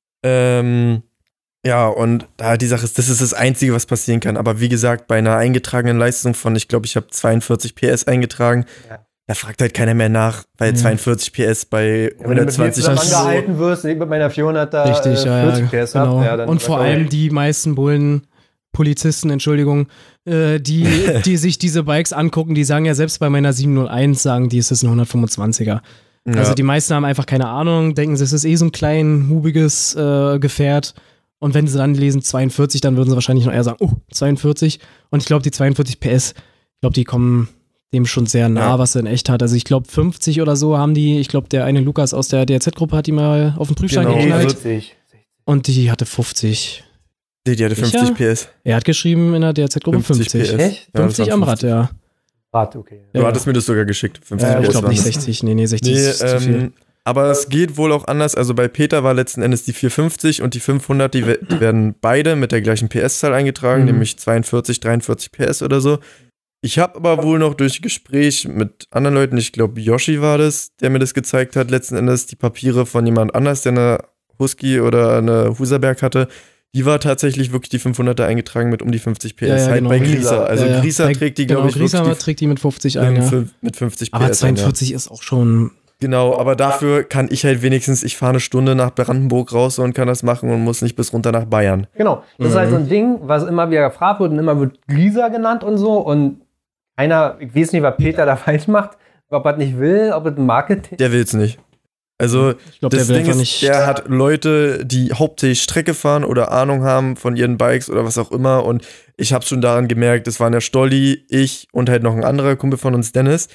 Ähm, ja, und da die Sache ist, das ist das Einzige, was passieren kann. Aber wie gesagt, bei einer eingetragenen Leistung von, ich glaube, ich habe zweiundvierzig P S eingetragen, Ja. da fragt halt keiner mehr nach, weil Ja. zweiundvierzig P S bei Ja, wenn du mit mir hundertzwanzig zusammen das- angehalten wirst, ich mit meiner vierhunderter Richtig, äh, ja, vierzig ja, P S genau. hab, ja, dann Und vor wahrscheinlich- allem die meisten Bullen, Polizisten, Entschuldigung, äh, die, die sich diese Bikes angucken, die sagen ja selbst bei meiner siebenhunderteins, sagen die, es ist ein hundertfünfundzwanziger. Ja. Also die meisten haben einfach keine Ahnung, denken, es ist eh so ein klein, hubiges äh, Gefährt. Und wenn sie dann lesen zweiundvierzig, dann würden sie wahrscheinlich noch eher sagen, oh, zweiundvierzig. Und ich glaube, die zweiundvierzig P S, ich glaube, die kommen dem schon sehr nah, Ja. was er in echt hat. Also ich glaube, fünfzig oder so haben die, ich glaube, der eine Lukas aus der D R Z-Gruppe hat die mal auf den Prüfstand Genau, geknallt. also- sechzig. Und die hatte fünfzig. Nee, die hatte Sicher? fünfzig P S. Er hat geschrieben in der D R Z-Gruppe fünfzig. P S. Echt? Ja, fünfzig das am waren Rad, ja. Rad, okay. Du Ja. hattest mir das sogar geschickt. fünfzig Ja, Ich P S glaube waren nicht das. sechzig. Nee, nee, sechzig Nee, ist zu viel. ähm, aber es geht wohl auch anders. Also bei Peter war letzten Endes die vierhundertfünfzig und die fünfhundert, die, we- die werden beide mit der gleichen P S-Zahl eingetragen, Mhm. nämlich zweiundvierzig, dreiundvierzig P S oder so. Ich habe aber wohl noch durch Gespräch mit anderen Leuten, ich glaube Yoshi war das, der mir das gezeigt hat, letzten Endes die Papiere von jemand anders, der eine Husky oder eine Huserberg hatte, die war tatsächlich wirklich die fünfhunderter eingetragen mit um die fünfzig P S, Ja, ja, halt genau. bei Grieser. Also Ja, ja. Grieser Bei- trägt die, genau, glaube ich, Grieser wirklich trägt die mit fünfzig die, ein, ja. fün- mit fünfzig P S Aber ein, ja. zweiundvierzig ist auch schon. Genau, aber dafür kann ich halt wenigstens, ich fahre eine Stunde nach Brandenburg raus und kann das machen und muss nicht bis runter nach Bayern. Genau. Das ist Mhm. halt so ein Ding, was immer wieder gefragt wird und immer wird Grieser genannt und so. Und einer, ich weiß nicht, was Peter da falsch macht, ob er das nicht will, ob es ein Marketing. Der will's nicht. Also, Ich glaube, das der will Ding einfach ist, nicht. der hat Leute, die hauptsächlich Strecke fahren oder Ahnung haben von ihren Bikes oder was auch immer. Und ich habe schon daran gemerkt, das waren der Stolli, ich und halt noch ein anderer Kumpel von uns, Dennis.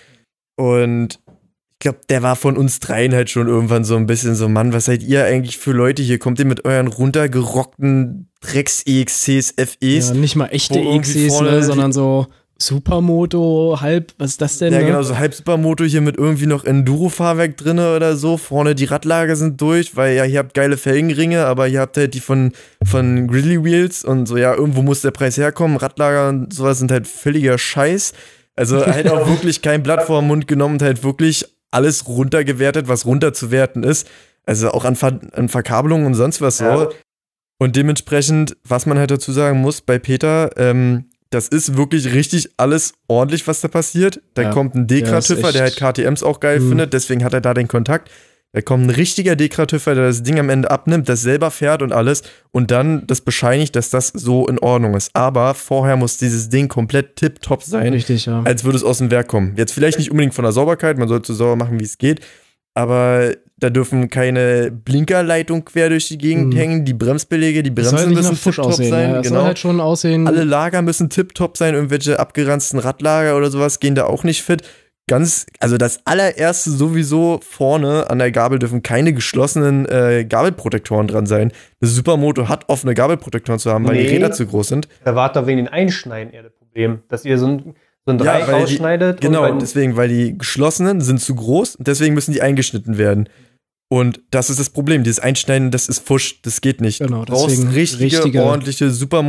Und ich glaube, der war von uns dreien halt schon irgendwann so ein bisschen so, Mann, was seid ihr eigentlich für Leute hier? Kommt ihr mit euren runtergerockten Drecks-E X Cs, F Es? Ja, nicht mal echte wo irgendwie E X Cs, vorne ne, die- sondern so Supermoto, halb, was ist das denn? Ja, ne? genau, so Halb-Supermoto hier mit irgendwie noch Enduro-Fahrwerk drin oder so. Vorne die Radlager sind durch, weil ja, ihr habt geile Felgenringe, aber ihr habt halt die von, von Grizzly Wheels und so, ja, irgendwo muss der Preis herkommen. Radlager und sowas sind halt völliger Scheiß. Also halt auch wirklich kein Blatt vor den Mund genommen und halt wirklich alles runtergewertet, was runterzuwerten ist. Also auch an, Ver an Verkabelung und sonst was so. Ja. Und dementsprechend, was man halt dazu sagen muss, bei Peter, ähm, das ist wirklich richtig alles ordentlich, was da passiert. Da Ja. kommt ein Ja, ist Dekra-Tüffer, echt- der halt K T Ms auch geil Mhm. findet, deswegen hat er da den Kontakt. Da kommt ein richtiger Dekra-Tüffer, der das Ding am Ende abnimmt, das selber fährt und alles und dann das bescheinigt, dass das so in Ordnung ist. Aber vorher muss dieses Ding komplett tipptopp sein, Richtig, ja. als würde es aus dem Werk kommen. Jetzt vielleicht nicht unbedingt von der Sauberkeit, man sollte so sauber machen, wie es geht, aber da dürfen keine Blinkerleitungen quer durch die Gegend Mhm. hängen, die Bremsbeläge, die Das soll Bremsen nicht nach müssen Fusch tipptopp aussehen. sein. Ja. Das Genau. soll halt schon aussehen. Alle Lager müssen tipptopp sein, irgendwelche abgeranzten Radlager oder sowas gehen da auch nicht fit. Ganz, also das allererste sowieso vorne an der Gabel dürfen keine geschlossenen äh, Gabelprotektoren dran sein. Eine Supermoto hat offene Gabelprotektoren zu haben, weil die Nee. Räder zu groß sind. Da war doch wegen den Einschneiden eher das Problem, dass ihr so ein, so ein Ja, Dreieck weil die- ausschneidet. Genau, und bei- deswegen, weil die geschlossenen sind zu groß und deswegen müssen die eingeschnitten werden. Und das ist das Problem. Dieses Einschneiden, das ist Fusch, das geht nicht. Genau, du brauchst deswegen richtige, richtige- ordentliche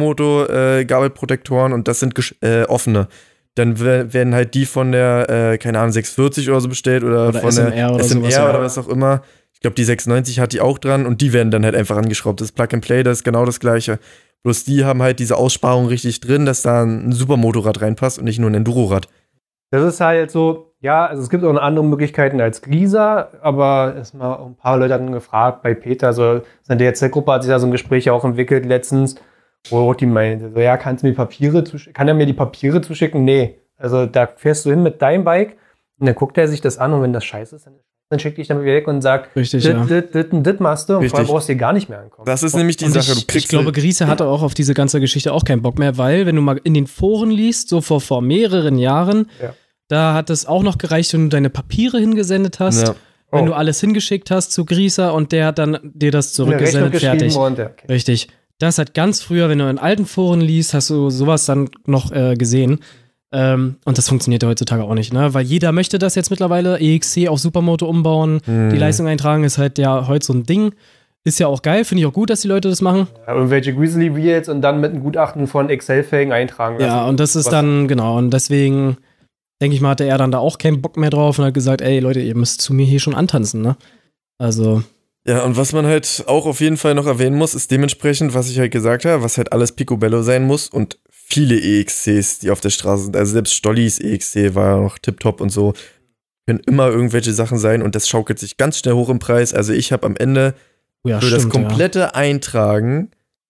Supermoto-Gabelprotektoren und das sind gesch- äh, offene. Dann wer- werden halt die von der, äh, keine Ahnung, sechshundertvierzig oder so bestellt oder, Oder von S M R der oder S M R sowas, ja. oder was auch immer. Ich glaube, die sechsundneunzig hat die auch dran und die werden dann halt einfach angeschraubt. Das Plug and Play, das ist genau das gleiche. Bloß die haben halt diese Aussparung richtig drin, dass da ein Supermotorrad reinpasst und nicht nur ein Endurorad. Das ist halt so, ja, also es gibt auch noch andere Möglichkeiten als Grieser, aber erstmal ein paar Leute hatten gefragt bei Peter, so in der Z-Gruppe hat sich da so ein Gespräch auch entwickelt letztens, wo die meinte, so ja, kannst du mir die Papiere zuschicken? Kann er mir die Papiere zuschicken? Nee. Also da fährst du hin mit deinem Bike und dann guckt er sich das an und wenn das scheiße ist, dann, dann schickt dich damit wieder weg und sagt, Richtig, dit, ja. dit, dit, dit, dit machst du und Richtig. vorher brauchst du dir gar nicht mehr ankommen. Das ist nämlich die Und Sache. ich, ich glaube, Griese hatte auch auf diese ganze Geschichte auch keinen Bock mehr, weil, wenn du mal in den Foren liest, so vor, vor mehreren Jahren, Ja. da hat es auch noch gereicht, wenn du deine Papiere hingesendet hast, Ja. wenn Oh. du alles hingeschickt hast zu Grieser und der hat dann dir das Eine Rechnung zurückgesendet, geschrieben fertig. und ja, okay. Richtig. Das hat ganz früher, wenn du in alten Foren liest, hast du sowas dann noch äh, gesehen. Ähm, und das funktioniert ja heutzutage auch nicht, ne? Weil jeder möchte das jetzt mittlerweile, E X C auf Supermoto umbauen, Hm. die Leistung eintragen, ist halt ja heute so ein Ding. Ist ja auch geil, finde ich auch gut, dass die Leute das machen. Ja, irgendwelche Grizzly Wheels und dann mit einem Gutachten von Excel-Felgen eintragen lassen. Ja, und das ist Was- dann, genau, und deswegen denke ich mal, hatte er dann da auch keinen Bock mehr drauf und hat gesagt, ey Leute, ihr müsst zu mir hier schon antanzen, ne? Also, Ja, und was man halt auch auf jeden Fall noch erwähnen muss, ist dementsprechend, was ich halt gesagt habe, was halt alles Picobello sein muss und viele E X Cs, die auf der Straße sind, also selbst Stollis E X C war noch tipptopp und so, können immer irgendwelche Sachen sein und das schaukelt sich ganz schnell hoch im Preis. Also ich habe am Ende oh ja, für das stimmt, komplette Eintragen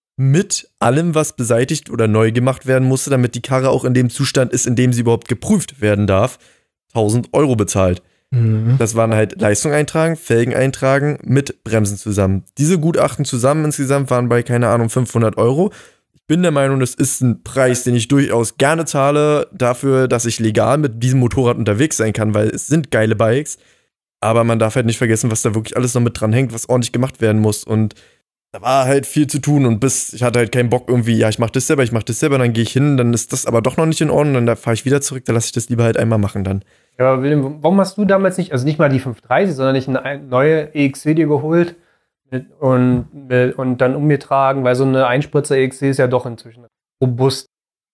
mit allem, was beseitigt oder neu gemacht werden musste, damit die Karre auch in dem Zustand ist, in dem sie überhaupt geprüft werden darf, tausend Euro bezahlt. ja. Mhm. Das waren halt Leistung eintragen, Felgen eintragen mit Bremsen zusammen. Diese Gutachten zusammen insgesamt waren bei, keine Ahnung, fünfhundert Euro. Ich bin der Meinung, das ist ein Preis, den ich durchaus gerne zahle dafür, dass ich legal mit diesem Motorrad unterwegs sein kann, weil es sind geile Bikes. Aber man darf halt nicht vergessen, was da wirklich alles noch mit dran hängt, was ordentlich gemacht werden muss. Und da war halt viel zu tun und bis, ich hatte halt keinen Bock irgendwie, ja, ich mach das selber, ich mach das selber, dann gehe ich hin, dann ist das aber doch noch nicht in Ordnung, dann fahre ich wieder zurück, dann lasse ich das lieber halt einmal machen dann. Ja, aber William, warum hast du damals nicht, also nicht mal die fünfhundertdreißig, sondern nicht eine neue E X C dir geholt mit, und, mit, und dann umgetragen, weil so eine Einspritzer E X C ist ja doch inzwischen robust.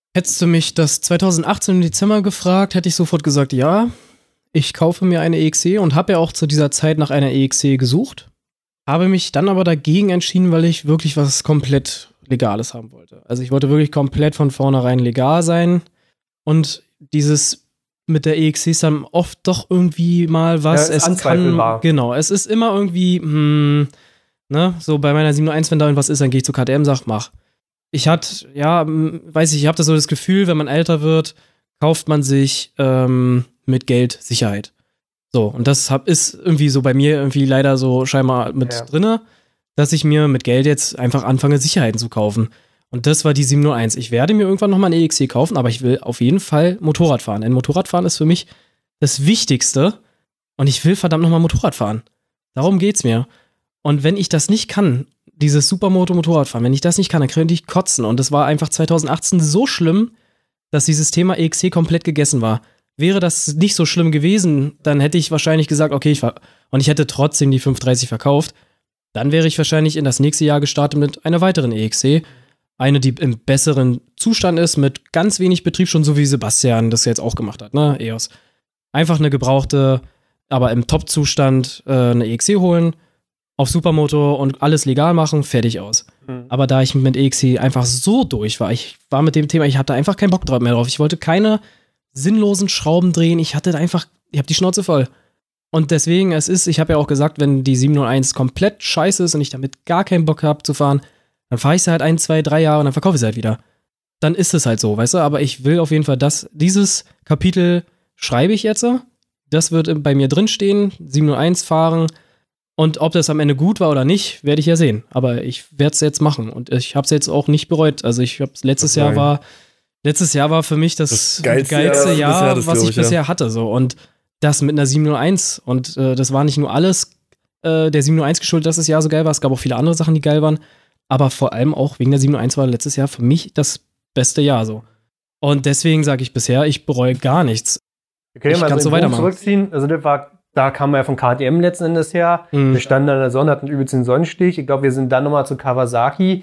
Hättest du mich das zweitausendachtzehn im Dezember gefragt, hätte ich sofort gesagt, ja, ich kaufe mir eine E X C und habe ja auch zu dieser Zeit nach einer E X C gesucht. Habe mich dann aber dagegen entschieden, weil ich wirklich was komplett Legales haben wollte. Also ich wollte wirklich komplett von vornherein legal sein und dieses mit der E X C ist dann oft doch irgendwie mal was. Ja, ist es kann, anzweifelbar. genau, es ist immer irgendwie, hm, ne, so bei meiner sieben null eins, wenn da irgendwas ist, dann gehe ich zu K T M, sag, mach. Ich hatte, ja, m, weiß ich, ich habe da so das Gefühl, wenn man älter wird, kauft man sich ähm, mit Geld Sicherheit. So, und das hab, ist irgendwie so bei mir irgendwie leider so scheinbar mit Ja. drinne, dass ich mir mit Geld jetzt einfach anfange, Sicherheiten zu kaufen. Und das war die sieben null eins. Ich werde mir irgendwann nochmal eine E X C kaufen, aber ich will auf jeden Fall Motorrad fahren. Denn Motorradfahren ist für mich das Wichtigste. Und ich will verdammt nochmal Motorrad fahren. Darum geht's mir. Und wenn ich das nicht kann, dieses Supermoto-Motorradfahren, wenn ich das nicht kann, dann könnte ich kotzen. Und das war einfach zweitausendachtzehn so schlimm, dass dieses Thema E X C komplett gegessen war. Wäre das nicht so schlimm gewesen, dann hätte ich wahrscheinlich gesagt, okay, ich fahr und ich hätte trotzdem die fünfhundertdreißig verkauft. Dann wäre ich wahrscheinlich in das nächste Jahr gestartet mit einer weiteren E X C. Eine, die im besseren Zustand ist, mit ganz wenig Betrieb, schon so wie Sebastian das jetzt auch gemacht hat, ne, E O S. Einfach eine gebrauchte, aber im Top-Zustand äh, eine E X C holen, auf Supermoto und alles legal machen, fertig aus. Mhm. Aber da ich mit E X C einfach so durch war, ich war mit dem Thema, ich hatte einfach keinen Bock drauf mehr drauf. Ich wollte keine sinnlosen Schrauben drehen. Ich hatte da einfach, ich habe die Schnauze voll. Und deswegen, es ist, ich habe ja auch gesagt, wenn die sieben null eins komplett scheiße ist und ich damit gar keinen Bock habe zu fahren, dann fahre ich sie halt ein, zwei, drei Jahre und dann verkaufe ich sie halt wieder. Dann ist es halt so, weißt du? Aber ich will auf jeden Fall das, dieses Kapitel schreibe ich jetzt. Das wird bei mir drinstehen, sieben null eins fahren. Und ob das am Ende gut war oder nicht, werde ich ja sehen. Aber ich werde es jetzt machen. Und ich habe es jetzt auch nicht bereut. Also ich habe letztes Jahr war, letztes Jahr war für mich das, Das geilste, geilste Jahr, Jahr, das was glaub ich ich, ja. bisher hatte. So. Und das mit einer sieben null eins. Und äh, das war nicht nur alles äh, der sieben null eins geschuldet, dass das Jahr so geil war. Es gab auch viele andere Sachen, die geil waren. Aber vor allem auch wegen der sieben null eins war letztes Jahr für mich das beste Jahr so. Und deswegen sage ich bisher, ich bereue gar nichts. Wir können Ich ja mal kann's so so einen Bogen weitermachen. zurückziehen. Also das war, da kam man ja von K T M letzten Endes her. Mhm. Wir standen an der Sonne, hatten übelst den Sonnenstich. Ich glaube, wir sind dann nochmal zu Kawasaki.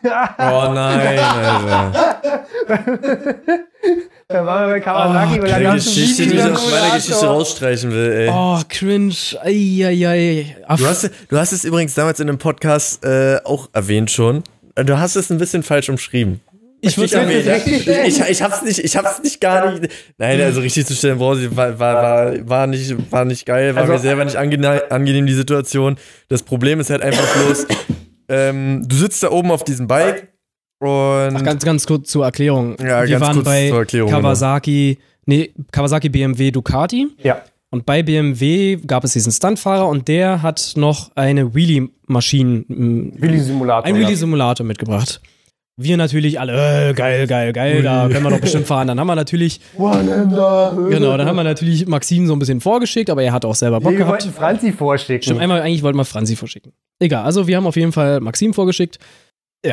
Oh nein, Alter. Da waren wir bei Kawasaki. Oh, weil da Eine gab's ein Geschichte, die Video ich aus meiner Simulator. Geschichte rausstreichen will, ey. Oh, cringe. Eieiei. Du hast, du hast es übrigens damals in einem Podcast äh, auch erwähnt schon. Du hast es ein bisschen falsch umschrieben. Ich Nicht würde erwähnt, richtig ich, stellen. ich, ich hab's nicht, ich hab's nicht gar nicht. Nein, also richtig zu stellen, brauche ich, war, war, war, war, nicht, war nicht geil, war Also- mir selber nicht angenehm, angenehm, die Situation. Das Problem ist halt einfach bloß, ähm, du sitzt da oben auf diesem Bike und. Ach, ganz, ganz kurz zur Erklärung. Ja, Wir ganz waren kurz bei zur Erklärung, Kawasaki, nee, Kawasaki B M W Ducati. Ja. Und bei B M W gab es diesen Stuntfahrer und der hat noch eine Wheelie-Maschine, mm, Willi-Simulator. ein ja. Wheelie-Simulator mitgebracht. Wir natürlich alle, äh, geil, geil, geil, da können wir doch bestimmt fahren. Dann haben wir natürlich, One-Hander. genau, dann haben wir natürlich Maxim so ein bisschen vorgeschickt, aber er hat auch selber Bock Wir gehabt. wollten Franzi vorschicken. Stimmt, einmal, eigentlich wollten wir Franzi vorschicken. Egal, also wir haben auf jeden Fall Maxim vorgeschickt. Ja.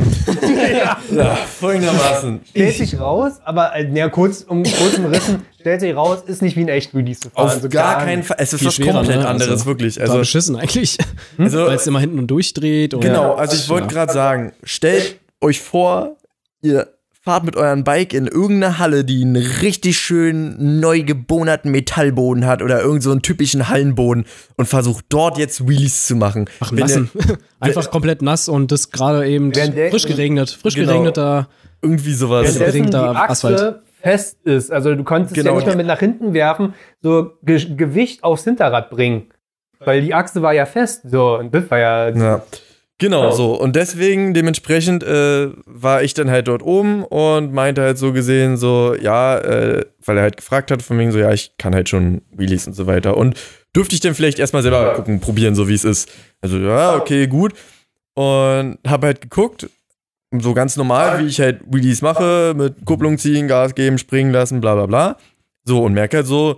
ja, folgendermaßen. Stellt sich raus, aber äh, ja, kurz um kurz umrissen, stellt sich raus, ist nicht wie ein echt Release zu fahren. Auf Also gar nicht. keinen Fall. Es ist Viel was schwerer, komplett ne? anderes, Also, wirklich. Also, Also, beschissen eigentlich, also weil es immer hinten und durchdreht. Und genau, also ich wollte Ja. gerade sagen, stellt euch vor, ihr fahrt mit eurem Bike in irgendeine Halle, die einen richtig schön neu gebohnerten Metallboden hat oder irgend so einen typischen Hallenboden und versucht dort jetzt Wheelies zu machen. Ach, Wenn nassen. Einfach komplett nass und das gerade eben Während der- frisch geregnet. Frisch Genau. geregneter. ihr irgendwie sowas. Währenddessen die bedingter Achse Asphalt. fest ist. Also du konntest Genau. ja nicht mehr mit nach hinten werfen, so Ge Gewicht aufs Hinterrad bringen. Weil die Achse war ja fest. So, und das war ja. Ja. Genau, so. Und deswegen, dementsprechend, äh, war ich dann halt dort oben und meinte halt so gesehen, so, ja, äh, weil er halt gefragt hat, von wegen so, ja, ich kann halt schon Wheelies und so weiter. Und dürfte ich denn vielleicht erstmal selber gucken, probieren, so wie es ist. Also, ja, okay, gut. Und hab halt geguckt, so ganz normal, wie ich halt Wheelies mache, mit Kupplung ziehen, Gas geben, springen lassen, bla bla bla. So, und merke halt so,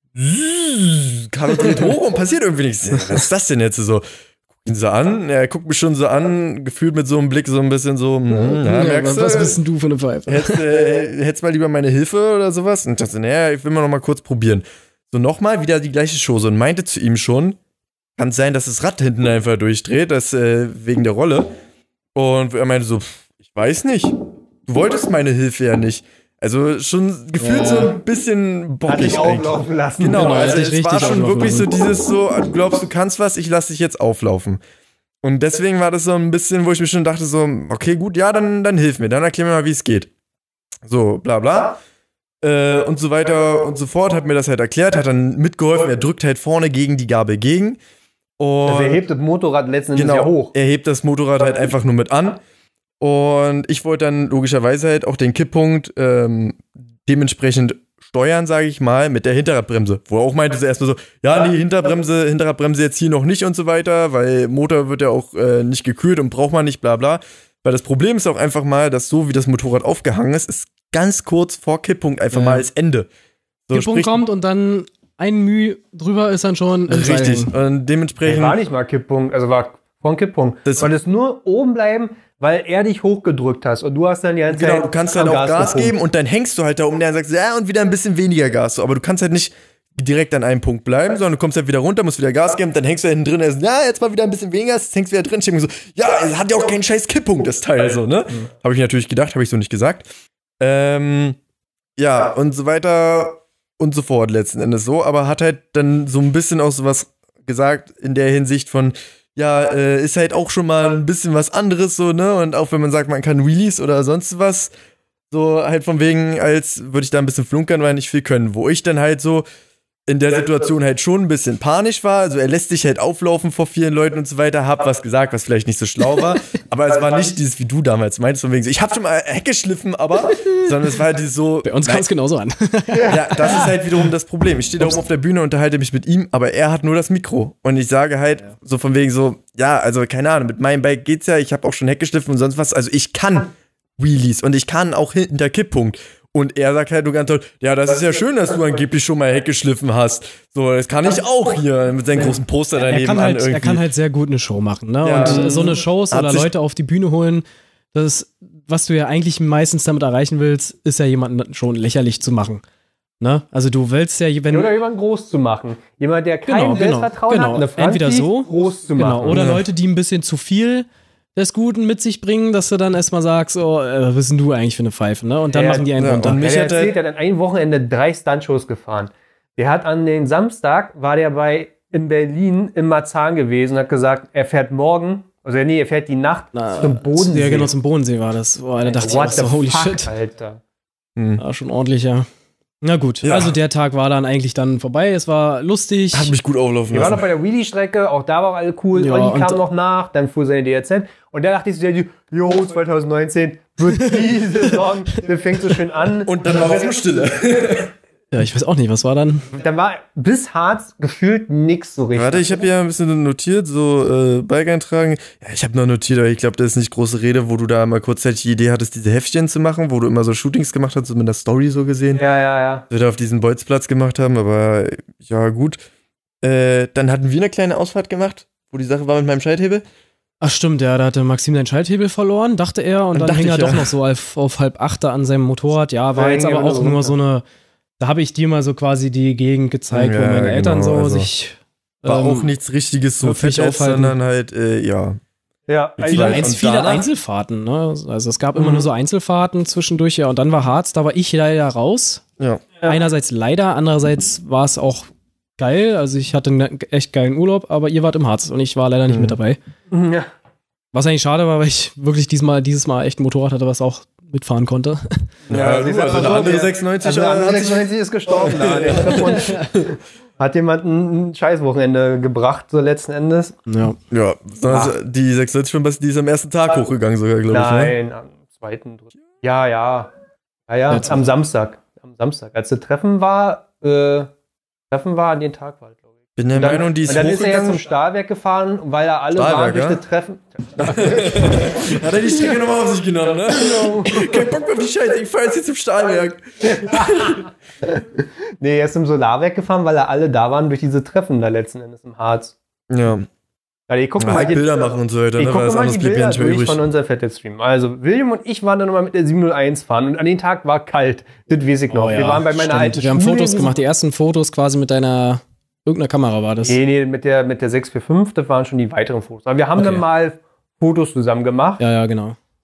Karre dreht hoch und passiert irgendwie nichts. Was ist das denn jetzt so? Ihn so an, er guckt mich schon so an, gefühlt mit so einem Blick so ein bisschen so, hm, ja, Ja, merkst was du, bist denn du für eine Pfeife? hättest, äh, hättest mal lieber meine Hilfe oder sowas? Und ich dachte, naja, ich will mal noch mal kurz probieren. So nochmal wieder die gleiche Chose und meinte zu ihm schon, kann es sein, dass das Rad hinten einfach durchdreht, das äh, wegen der Rolle. Und er meinte so, pff, ich weiß nicht. du wolltest meine Hilfe ja nicht. Also schon gefühlt Ja. so ein bisschen bockig. Hat dich eigentlich. auflaufen lassen. Genau, Genau, also hat dich es war richtig schon auflaufen wirklich so lassen. dieses so, du glaubst, du kannst was, ich lass dich jetzt auflaufen. Und deswegen war das so ein bisschen, wo ich mir schon dachte so, okay, gut, ja, dann, dann hilf mir, dann erklär mir mal, wie es geht. So, bla bla. Äh, und so weiter und so fort, hat mir das halt erklärt, hat dann mitgeholfen, er drückt halt vorne gegen die Gabel gegen. Und Also er hebt das Motorrad letzten Endes genau, ja hoch. er hebt das Motorrad halt einfach nur mit an. Und ich wollte dann logischerweise halt auch den Kipppunkt ähm, dementsprechend steuern, sage ich mal, mit der Hinterradbremse. Wo er auch meinte so erstmal so, ja, nee, Hinterbremse, Hinterradbremse jetzt hier noch nicht und so weiter, weil Motor wird ja auch äh, nicht gekühlt und braucht man nicht, bla bla. Weil das Problem ist auch einfach mal, dass so wie das Motorrad aufgehangen ist, ist ganz kurz vor Kipppunkt einfach Ja. mal das Ende. So, Kipppunkt sprich- kommt und dann ein Mühe drüber ist dann schon im Seil Richtig. hängen. Und Nee, dementsprechend. war nicht mal Kipppunkt, also war vor Kipppunkt. Das- Du konntest nur oben bleiben, weil er dich hochgedrückt hast und du hast dann die ganze Genau, Zeit du kannst am halt auch Gas gepumpt. geben und dann hängst du halt da oben und sagst, ja, und wieder ein bisschen weniger Gas. So, aber du kannst halt nicht direkt an einem Punkt bleiben, sondern du kommst halt wieder runter, musst wieder Gas geben, dann hängst du hinten drin, also, ja, jetzt mal wieder ein bisschen weniger, jetzt hängst du wieder drin. Ich denk mir so, ja, es hat ja auch keinen scheiß Kipppunkt, das Teil, so, ne? Mhm. Habe ich natürlich gedacht, habe ich so nicht gesagt. Ähm, ja, und so weiter und so fort letzten Endes so, aber hat halt dann so ein bisschen auch sowas gesagt in der Hinsicht von, ja, äh, ist halt auch schon mal ein bisschen was anderes so, ne? Und auch wenn man sagt, man kann Wheelies oder sonst was, so halt von wegen, als würde ich da ein bisschen flunkern, weil nicht viel können. Wo ich dann halt so in der Situation halt schon ein bisschen panisch war. Also er lässt sich halt auflaufen vor vielen Leuten und so weiter, hab was gesagt, was vielleicht nicht so schlau war. Aber es war nicht dieses, wie du damals meinst, von wegen so, ich hab schon mal Heck geschliffen, aber, sondern es war halt dieses so. Bei uns kam es genauso an. Ja, das ist halt wiederum das Problem. Ich stehe da oben auf der Bühne, unterhalte mich mit ihm, aber er hat nur das Mikro. Und ich sage halt so von wegen so, ja, also keine Ahnung, mit meinem Bike geht's ja, ich habe auch schon Heck geschliffen und sonst was. Also ich kann Wheelies und ich kann auch hinter Kipppunkt. Und er sagt halt nur ganz toll, ja, das ist ja schön, dass du angeblich schon mal Heck geschliffen hast. So, das kann ich auch hier mit seinem großen Poster daneben Er kann, an halt, irgendwie. er kann halt sehr gut eine Show machen, ne? Ja. Und äh, so eine Shows Hat oder sich- Leute auf die Bühne holen, das, was du ja eigentlich meistens damit erreichen willst, ist ja jemanden schon lächerlich zu machen. Ne? Also du willst ja, wenn Oder jemanden groß zu machen. Jemand, der kein Genau, genau, Selbstvertrauen genau. hat, eine Franzi Entweder so, groß zu genau, machen. oder Ja. Leute, die ein bisschen zu viel des Guten mit sich bringen, dass du dann erstmal sagst, oh, äh, was bist denn du eigentlich für eine Pfeife, ne? Und dann Ja, machen die einen ja, runter. und Ja, mich der hat erzählt, halt- der hat an einem Wochenende drei Stuntshows gefahren. Der hat an den Samstag, war der bei in Berlin im Marzahn gewesen und hat gesagt, er fährt morgen, also nee, er fährt die Nacht Na, zum Bodensee. Ja, genau, zum Bodensee war das. Boah, da dachte ich What auch so, the holy fuck, shit. Alter. Hm. War schon ordentlicher. Na gut, Ja. also der Tag war dann eigentlich dann vorbei. Es war lustig. Hat mich gut auflaufen Wir waren noch lassen. bei der Wheelie-Strecke, auch da war alles cool. Ja, Olli und- kam noch nach, dann fuhr seine D R Z. Und da dachte ich so, jo, zwanzig neunzehn wird die Saison, das fängt so schön an. Und dann war erstmal Stille. Ja, ich weiß auch nicht, was war dann? Dann war bis Harz gefühlt nix so richtig. Warte, ich habe ja ein bisschen notiert, so äh, Bike eintragen. Ja, ich habe noch notiert, aber ich glaube, das ist nicht große Rede, wo du da mal kurzzeitig die Idee hattest, diese Heftchen zu machen, wo du immer so Shootings gemacht hast, so mit der Story so gesehen. Ja, ja, ja. Wir da auf diesen Bolzplatz gemacht haben, aber ja, gut. Äh, dann hatten wir eine kleine Ausfahrt gemacht, wo die Sache war mit meinem Schalthebel. Ach stimmt, ja, da hatte Maxim den Schalthebel verloren, dachte er. Und Dann dann dachte hing er ich, doch ja. noch so auf, auf halb acht da an seinem Motorrad. Ja, war Ja, jetzt hing aber ja auch nur nur so so eine, da habe ich dir mal so quasi die Gegend gezeigt, wo Ja, meine Eltern genau, so also sich War ähm, auch nichts Richtiges so wirklich Fettes, aufhalten. sondern halt, äh, ja. Ja, Viele viele, Und Einz viele danach? Einzelfahrten, ne? Also es gab immer Mhm. nur so Einzelfahrten zwischendurch, ja, und dann war Harz, da war ich leider raus. Ja. Ja. Einerseits leider, andererseits war es auch geil. Also ich hatte einen echt geilen Urlaub, aber ihr wart im Harz und ich war leider nicht Mhm. mit dabei. ja. Was eigentlich schade war, weil ich wirklich diesmal, dieses Mal echt ein Motorrad hatte, was auch mitfahren konnte. Ja, du, ich sag also mal der so, andere der- sechsundneunzig Also der andere hat sich- sechsundneunzig ist gestorben. Da. Der Treffer hat jemand ein Scheißwochenende gebracht, so letzten Endes. Ja. Ja, sondern die sechsundneunzig von Basti, die ist am ersten Tag hochgegangen sogar, glaube ich. Ne? Nein, am zweiten, dritten. Ja, ja. Ja, ja, Jetzt- am Samstag. Am Samstag. Als das Treffen war, äh, Treffen war, an den Tag war, glaube ich. Bin der Und dann, Meinung, die ist und dann ist er ja zum hochgegangen. Stahlwerk gefahren, weil da alle Stahlwerk, waren durch ja? das Treffen. Hat er die Strecke nochmal auf sich genommen, ne? Kein Bock mehr auf die Scheiße, ich fahr jetzt hier zum Stahlwerk. Nee, er ist zum Solarwerk gefahren, weil da alle da waren durch diese Treffen da letzten Endes im Harz. Ja, Also ich gucke ja mal halt hier, Bilder machen und so weiter, ich ne? Weil gucke was mal anderes die blieb ja Bilder nicht mehr durch übrig. von unserem Fetted-Stream. Also William und ich waren dann nochmal mit der sieben null eins fahren und an dem Tag war kalt. Das weiß ich noch. Oh ja, Wir waren bei meiner stimmt. alten Wir haben Schule Fotos in gemacht, die ersten Fotos quasi mit deiner, irgendeiner Kamera war das. Nee, nee, mit der, mit der sechs vier fünf, das waren schon die weiteren Fotos. Aber wir haben Okay. dann mal Fotos zusammen gemacht. Ja, ja, genau.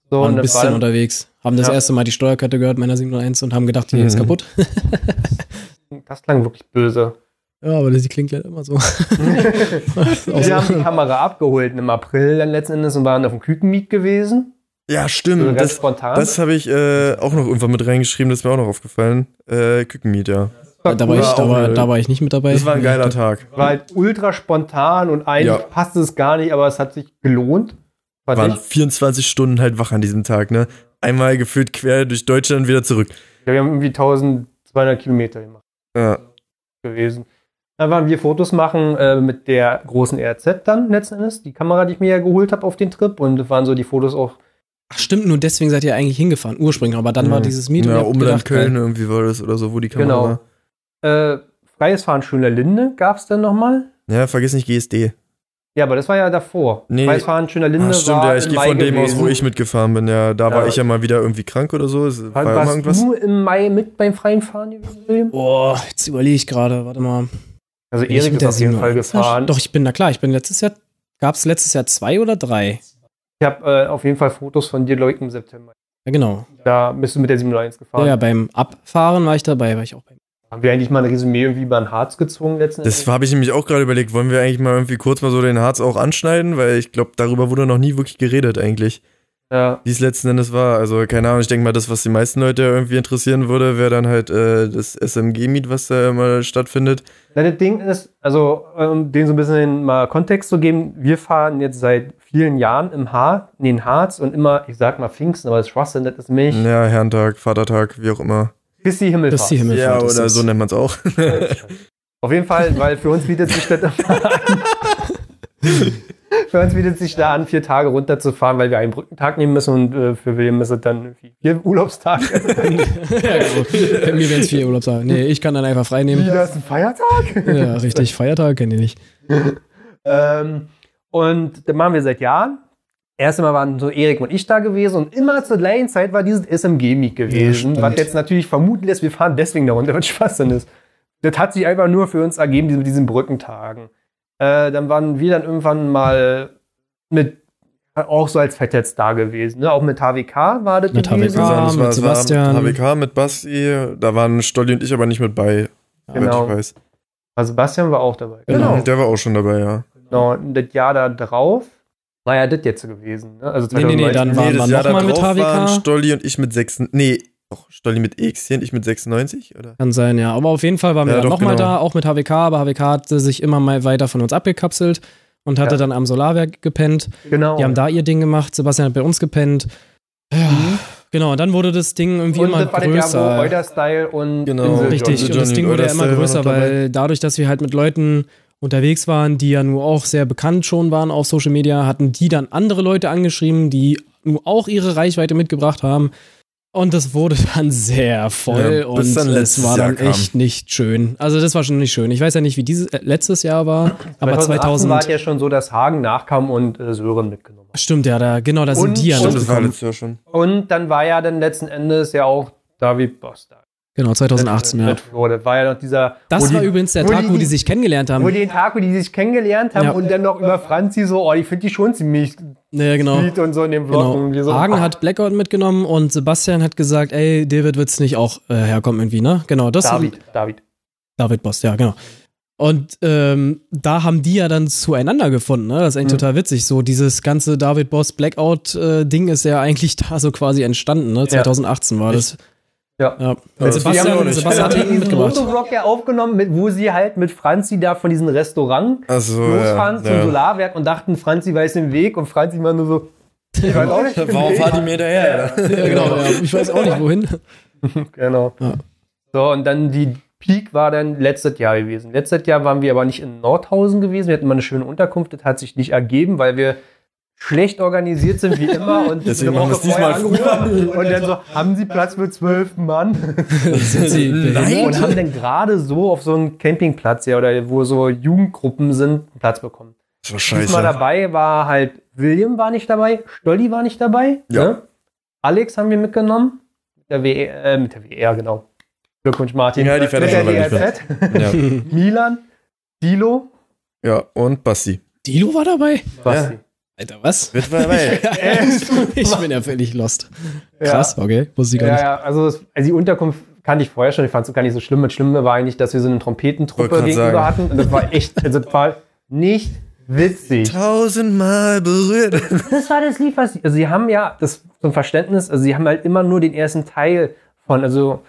So, Waren und ein das bisschen war, unterwegs. Haben das Ja. erste Mal die Steuerkette gehört, meiner siebenhunderteins, und haben gedacht, die Mhm. ist kaputt. das klang wirklich böse. Ja, aber die klingt ja immer so. Auch Wir so. haben die Kamera abgeholt im April dann letzten Endes und waren auf dem Kükenmeet gewesen. Ja, So stimmt. ganz Das, spontan. das habe ich äh, auch noch irgendwann mit reingeschrieben, das ist mir auch noch aufgefallen. Äh, Kükenmeet, ja. war Da war, cool. ich, da, auch war, eine- da war ich nicht mit dabei. Das war ein geiler Tag. War halt ultra spontan und eigentlich Ja. passte es gar nicht, aber es hat sich gelohnt. Wir Fand waren ich. vierundzwanzig Stunden halt wach an diesem Tag, ne? Einmal gefühlt quer durch Deutschland wieder zurück. Ja, wir haben irgendwie eintausendzweihundert Kilometer gemacht Ja. gewesen. Dann waren wir Fotos machen äh, mit der großen R Z dann letzten Endes. Die Kamera, die ich mir ja geholt habe auf den Trip. Und das waren so die Fotos auch. Ach stimmt, nur deswegen seid ihr eigentlich hingefahren, ursprünglich. Aber dann Mhm. war dieses Meet und Ja, ihr habt Umland gedacht, Köln geil. irgendwie war das oder so, wo die Kamera Genau. war. Äh, freies Fahren Schöner Linde gab es dann nochmal. Ja, vergiss nicht G S D. Ja, aber das war ja davor. Nee. Freies Fahren Schöner Linde Ah, stimmt, war ja, ich im gehe Mai von dem aus, gewesen. wo ich mitgefahren bin. Ja, da Ja. war ich ja mal wieder irgendwie krank oder so. Es war War, immer warst irgendwas. du im Mai mit beim freien Fahren gewesen, William? Boah, jetzt überlege ich gerade, warte mal. Also Bin ich Erik mit ist der auf jeden Fall siebenundneunzig? gefahren. Doch, ich bin, na klar, ich bin letztes Jahr, gab es letztes Jahr zwei oder drei? Ich habe äh, auf jeden Fall Fotos von dir, glaube ich, im September. Ja, genau. Da bist du mit der siebenhunderteins Ja, gefahren. ja, beim Abfahren war ich dabei, war ich auch beim. Haben wir eigentlich mal ein Resümee irgendwie über den Harz gezogen letzten Das habe ich nämlich auch gerade überlegt. Wollen wir eigentlich mal irgendwie kurz mal so den Harz auch anschneiden? Weil ich glaube, darüber wurde noch nie wirklich geredet eigentlich. Ja. Wie es letzten Endes war. Also keine Ahnung, ich denke mal, das, was die meisten Leute irgendwie interessieren würde, wäre dann halt äh, das S M G-Meet, was da immer stattfindet. Na, das Ding ist, also um den so ein bisschen mal Kontext zu geben, wir fahren jetzt seit vielen Jahren im Har in den Harz und immer, ich sag mal Pfingsten, aber das Schwachsinn, das ist mich. Ja, Herrentag, Vatertag, wie auch immer. Bis die Himmelfahrt. Das ist die Himmelfahrt. Ja, ist oder das. so nennt man es auch. Auf jeden Fall, weil für uns bietet sich das für uns bietet sich da an, vier Tage runterzufahren, weil wir einen Brückentag nehmen müssen und äh, für William ist es dann irgendwie vier Urlaubstage. ja, genau. Bei mir wären es vier Urlaubstage. Nee, ich kann dann einfach frei nehmen. Wieder ist ein Feiertag? Ja, richtig. Feiertag kenne ich nicht. ähm, und das machen wir seit Jahren. Erst einmal waren so Erik und ich da gewesen und immer zur gleichen Zeit war dieses S M G-Meet gewesen, Ja, was jetzt natürlich vermuten lässt, wir fahren deswegen da runter, was Schwachsinn ist. Das hat sich einfach nur für uns ergeben, diese, mit diesen Brückentagen. Äh, dann waren wir dann irgendwann mal mit, auch so als Fettheads da gewesen, ne? Auch mit H W K war das Mit gewesen. H W K. das mit war, Sebastian. H W K mit Basti, da waren Stolli und ich aber nicht mit bei, Genau. soweit ich weiß. Also Sebastian war auch dabei. Genau. Der war auch schon dabei, ja. Genau. Und das Jahr da drauf war ja das jetzt gewesen. Ne? Also Nee, nee, nee, dann waren wir Jahr nochmal mit darauf H W waren K. Stolli und ich mit sechs, nee, doch, Stolli mit X hier und ich mit sechsundneunzig, oder? Kann sein, ja. Aber auf jeden Fall waren wir Ja, dann doch, nochmal genau. da, auch mit H W K, aber H W K hatte sich immer mal weiter von uns abgekapselt und hatte Ja. dann am Solarwerk gepennt. Genau. Die haben da ihr Ding gemacht, Sebastian hat bei uns gepennt. Ja, genau, und dann wurde das Ding irgendwie und immer das war das Jahr, wo größer. Euder-Style und Genau. Insel Richtig, Johnny und das Ding und wurde ja immer Euder-Style größer, waren noch weil dadurch, dass wir halt mit Leuten unterwegs waren, die ja nur auch sehr bekannt schon waren auf Social Media, hatten die dann andere Leute angeschrieben, die nur auch ihre Reichweite mitgebracht haben. Und das wurde dann sehr voll Ja, bis und dann es letztes war dann Jahr kam. echt nicht schön. Also das war schon nicht schön. Ich weiß ja nicht, wie dieses äh, letztes Jahr war, aber zweitausendachtzehn zweitausend. war es ja schon so, dass Hagen nachkam und äh, Sören mitgenommen hat. Stimmt, ja, da, genau, da sind Und- die ja und- Stimmt, das war nachgekommen. letztes Jahr schon. Und dann war ja dann letzten Endes ja auch David Boss da. Genau, zweitausendachtzehn, mit, ja. mit Flo. Das war ja noch dieser. Das wo war die, übrigens der wo Tag, die- wo die sich kennengelernt Wo haben. die den Tag, wo die sich kennengelernt haben Ja. und dann noch über Franzi so, oh, ich finde die schon ziemlich Ja, genau. sweet und so in dem Vlog. Und wir Genau. so, Hagen ah, hat Blackout mitgenommen und Sebastian hat gesagt, ey, David wird's nicht auch äh, herkommen irgendwie, ne? Genau, das David, David. David Boss, ja, genau. Und ähm, da haben die ja dann zueinander gefunden, ne? Das ist eigentlich Mhm. total witzig. So dieses ganze David Boss Blackout-Ding ist ja eigentlich da so quasi entstanden, ne? zweitausendachtzehn war das. Ja. Ja. das Sebastian, wusste ich auch nicht. Sebastian hat Die haben hinten diesen mitgebracht. Motovlog ja aufgenommen, mit, wo sie halt mit Franzi da von diesem Restaurant Also, losfahren ja, zum ja. Solarwerk und dachten, Franzi weiß den Weg und Franzi war nur so, ich weiß auch nicht. den Warum Weg. fahrt ihr mir hinterher? Ja, genau, ja. Ich weiß auch nicht, wohin. Genau. Ja. So, und dann die Peak war dann letztes Jahr gewesen. Letztes Jahr waren wir aber nicht in Nordhausen gewesen. Wir hatten mal eine schöne Unterkunft. Das hat sich nicht ergeben, weil wir schlecht organisiert sind wie immer und Deswegen eine haben wir Woche es diesmal vorher angerufen und dann so, haben Sie Platz für zwölf Mann? Sind sie behindert? Und haben dann gerade so auf so einem Campingplatz, ja, oder wo so Jugendgruppen sind, einen Platz bekommen. Das war Diesmal scheiße. dabei war halt, William war nicht dabei, Stolli war nicht dabei. Ja. Ne? Alex haben wir mitgenommen. Mit der W R, äh, mit der W R, genau. Glückwunsch, Martin. Ja, die fährt mit er der schon D R Z. Ja. Milan, Dilo, ja, und Basti. Dilo war dabei? Basti. Alter, was? Wird mal weil. Ich bin ja völlig lost. Krass, ja. Okay, wusste ich gar ja, nicht. Ja, also, also die Unterkunft kannte ich vorher schon, ich fand es gar nicht so schlimm. Das Schlimme war eigentlich, dass wir so eine Trompetentruppe gegenüber sagen. hatten. Und das war echt, also das war nicht witzig. Tausendmal berührt. Das war das Lied, was, also sie haben ja, das so ein Verständnis, also sie haben halt immer nur den ersten Teil von, also,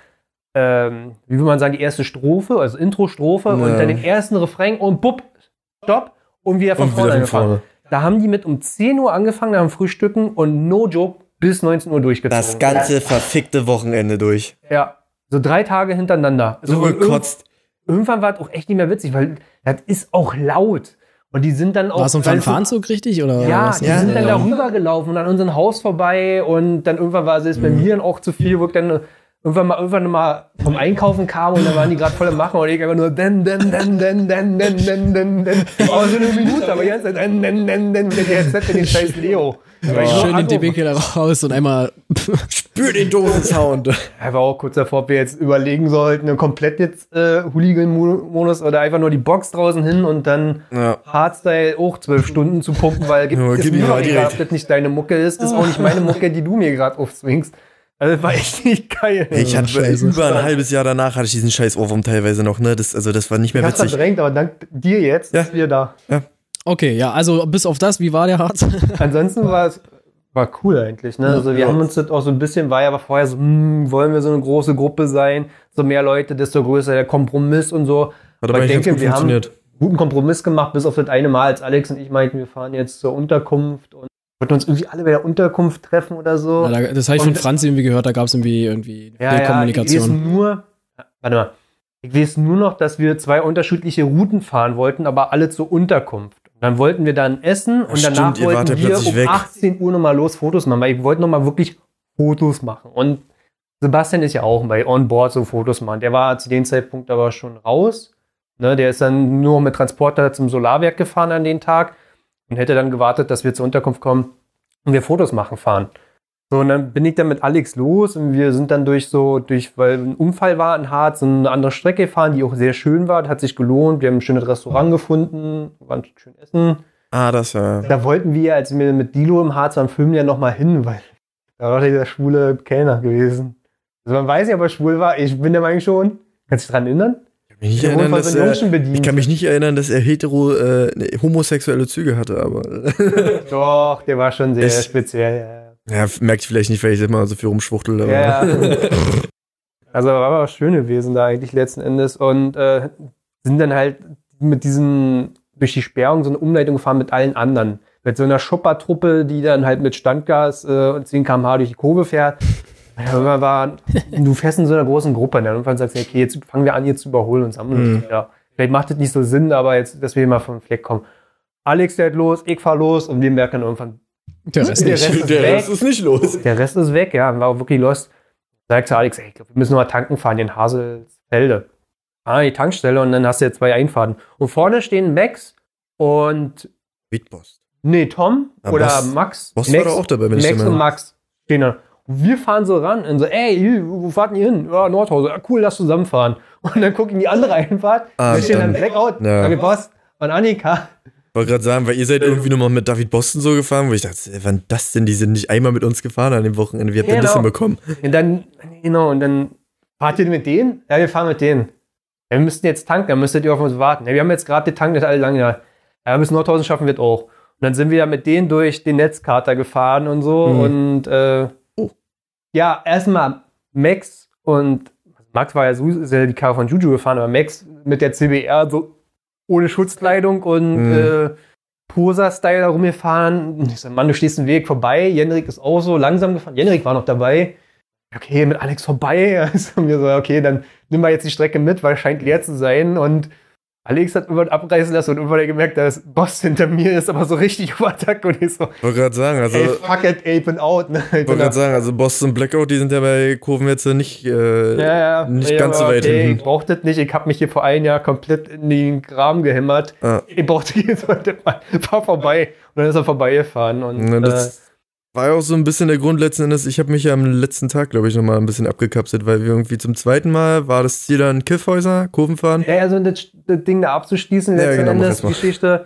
ähm, wie will man sagen, die erste Strophe, also Intro-Strophe ja. und dann den ersten Refrain und bupp, stopp und wieder von und vorne wieder angefangen. Vorne. Da haben die mit um zehn Uhr angefangen, haben Frühstücken und no joke bis neunzehn Uhr durchgezogen. Das ganze verfickte Wochenende durch. Ja. So drei Tage hintereinander. So also gekotzt. Irgendwann war es auch echt nicht mehr witzig, weil das ist auch laut. Und die sind dann auch... War es so ein Fanfarenzug richtig? Oder ja, was? die ja, sind ja. dann da rübergelaufen und an unserem Haus vorbei und dann irgendwann war es jetzt bei mhm. mir dann auch zu viel, wo ich dann irgendwann mal, irgendwann mal vom Einkaufen kam und dann waren die gerade voll im Machen und ich einfach nur den, den, den, den, den, den, den, den, den. Aber so eine Minute, aber jetzt den, den, den, den, mit der Headset in den scheiß Leo. Ja. Schön in die Winkel raus und einmal spür den Dosensound. Er war auch kurz davor, ob wir jetzt überlegen sollten, komplett jetzt äh, Hooligan-Modus oder einfach nur die Box draußen hin und dann ja. Hardstyle auch zwölf Stunden zu pumpen, weil gibt ja, es mir mal egal, ob das nicht deine Mucke ist, ist auch nicht meine Mucke, die du mir gerade aufzwingst. Also das war echt nicht geil. Hey, ich hatte Scheiße. über ein halbes Jahr danach hatte ich diesen scheiß Ohrwurm teilweise noch, ne? Das, also das war nicht mehr witzig. Ich hab's verdrängt, aber dank dir jetzt ja. ist wir da. Ja. Okay, ja, also bis auf das, wie war der Harz? Ansonsten war es war cool eigentlich, ne? Also wir ja. haben uns das auch so ein bisschen, war ja aber vorher so, hm, wollen wir so eine große Gruppe sein, so mehr Leute, desto größer der Kompromiss und so. Hat aber, aber ich denke, wir haben einen guten Kompromiss gemacht, bis auf das eine Mal, als Alex und ich meinten, wir fahren jetzt zur Unterkunft und wollten uns irgendwie alle bei der Unterkunft treffen oder so. Ja, das habe ich von Franz irgendwie gehört, da gab es irgendwie, irgendwie ja, ja, Kommunikation. Ich weiß nur, warte mal, ich weiß nur noch, dass wir zwei unterschiedliche Routen fahren wollten, aber alle zur Unterkunft. Und dann wollten wir dann essen und Stimmt, danach wollten wir um weg. achtzehn Uhr nochmal los Fotos machen, weil ich wollte nochmal wirklich Fotos machen. Und Sebastian ist ja auch bei On Board so Fotos machen. Der war zu dem Zeitpunkt aber schon raus. Ne, der ist dann nur mit Transporter zum Solarwerk gefahren an den Tag und hätte dann gewartet, dass wir zur Unterkunft kommen und wir Fotos machen fahren. So, und dann bin ich dann mit Alex los und wir sind dann durch so, durch, weil ein Unfall war in Harz, eine andere Strecke gefahren, die auch sehr schön war, hat sich gelohnt. Wir haben ein schönes Restaurant gefunden, waren schön essen. Ah, das ja. Da wollten wir, als wir mit Dilo im Harz waren, filmen ja nochmal hin, weil da war der schwule Kellner gewesen. Also man weiß ja, ob er schwul war. Ich bin der Meinung schon. Kannst du dich daran erinnern? Ich, erinnern, dass er, ich kann mich nicht erinnern, dass er hetero, äh, nee, homosexuelle Züge hatte, aber. Doch, der war schon sehr ich, Ja, speziell. ja, merkt vielleicht nicht, weil ich immer so viel rumschwuchtel. Aber. Ja. Also war aber schön gewesen da eigentlich letzten Endes und äh, sind dann halt mit diesen, durch die Sperrung so eine Umleitung gefahren mit allen anderen. Mit so einer Schuppertruppe, die dann halt mit Standgas äh, und zehn Kilometer pro Stunde durch die Kurve fährt. Ja, war, du fährst in so einer großen Gruppe und dann irgendwann sagst du, okay, jetzt fangen wir an, jetzt zu überholen und sammeln. Mhm. Ja. Vielleicht macht das nicht so Sinn, aber jetzt, dass wir mal vom Fleck kommen. Alex fährt los, ich fahr los und wir merken dann irgendwann, der Rest, der Rest, ist, der Rest ist nicht los. Der Rest ist weg, ja, war auch wirklich lost. Sagst du Alex, ey, ich glaube, wir müssen noch mal tanken fahren in Haselsfelde. Ah, die Tankstelle und dann hast du ja zwei Einfahrten. Und vorne stehen Max und Beatboss. Nee, Tom ja, oder Boss, Max. Boss Max war da auch dabei, wenn Max ich und Max stehen da. Und wir fahren so ran und so, ey, wo fahrt ihr hin? Ja, Nordhause. Ja, cool, lass zusammenfahren. Und dann gucken die andere Einfahrt. Ah, da stehen dann Blackout, ja. David Boss und Annika. Ich wollte gerade sagen, weil ihr seid irgendwie nochmal mit David Boston so gefahren, wo ich dachte, wann das denn? Die sind nicht einmal mit uns gefahren an dem Wochenende. Wie habt ihr genau. das hinbekommen? Und dann, genau, und dann fahrt ihr mit denen? Ja, wir fahren mit denen. Ja, wir müssten jetzt tanken, dann müsstet ihr auf uns warten. Ja, wir haben jetzt gerade getankt, das alle lange da. Ja, bis Nordhausen schaffen wir es auch. Und dann sind wir ja mit denen durch den Netzkater gefahren und so. Mhm. Und äh, oh. ja, erstmal Max und Max war ja so, ist ja die Karre von Juju gefahren, aber Max mit der C B R so ohne Schutzkleidung und mhm. äh, Poser-Style da rumgefahren. Ich sag, Mann, du stehst den Weg vorbei. Jenrik ist auch so langsam gefahren. Jenrik war noch dabei. Okay, mit Alex vorbei. Also wir so, okay, dann nimm mal jetzt die Strecke mit, weil es scheint leer zu sein. Und Alex hat irgendwann abreißen lassen und irgendwann hat er gemerkt, dass Boss hinter mir ist, aber so richtig auf Attack. Und ich so, ich wollte gerade sagen, also. Ey, fuck it, ey, bin out. Ne? Ich wollte gerade sagen, also Boss und Blackout, die sind ja bei Kurven jetzt nicht, äh, ja, ja. nicht ja, ganz so weit okay, hinten. Ich brauchte das nicht. Ich habe mich hier vor einem Jahr komplett in den Graben gehämmert. Ah. Ich brauchte jetzt heute mal, fahr vorbei. Und dann ist er vorbeigefahren. Und, ja, das äh, war ja auch so ein bisschen der Grund letzten Endes. Ich habe mich ja am letzten Tag, glaube ich, nochmal ein bisschen abgekapselt, weil wir irgendwie zum zweiten Mal war das Ziel dann Kiffhäuser, Kurven fahren. Ja, also das, das Ding da abzuschließen, letzten ja, genau, Endes Geschichte.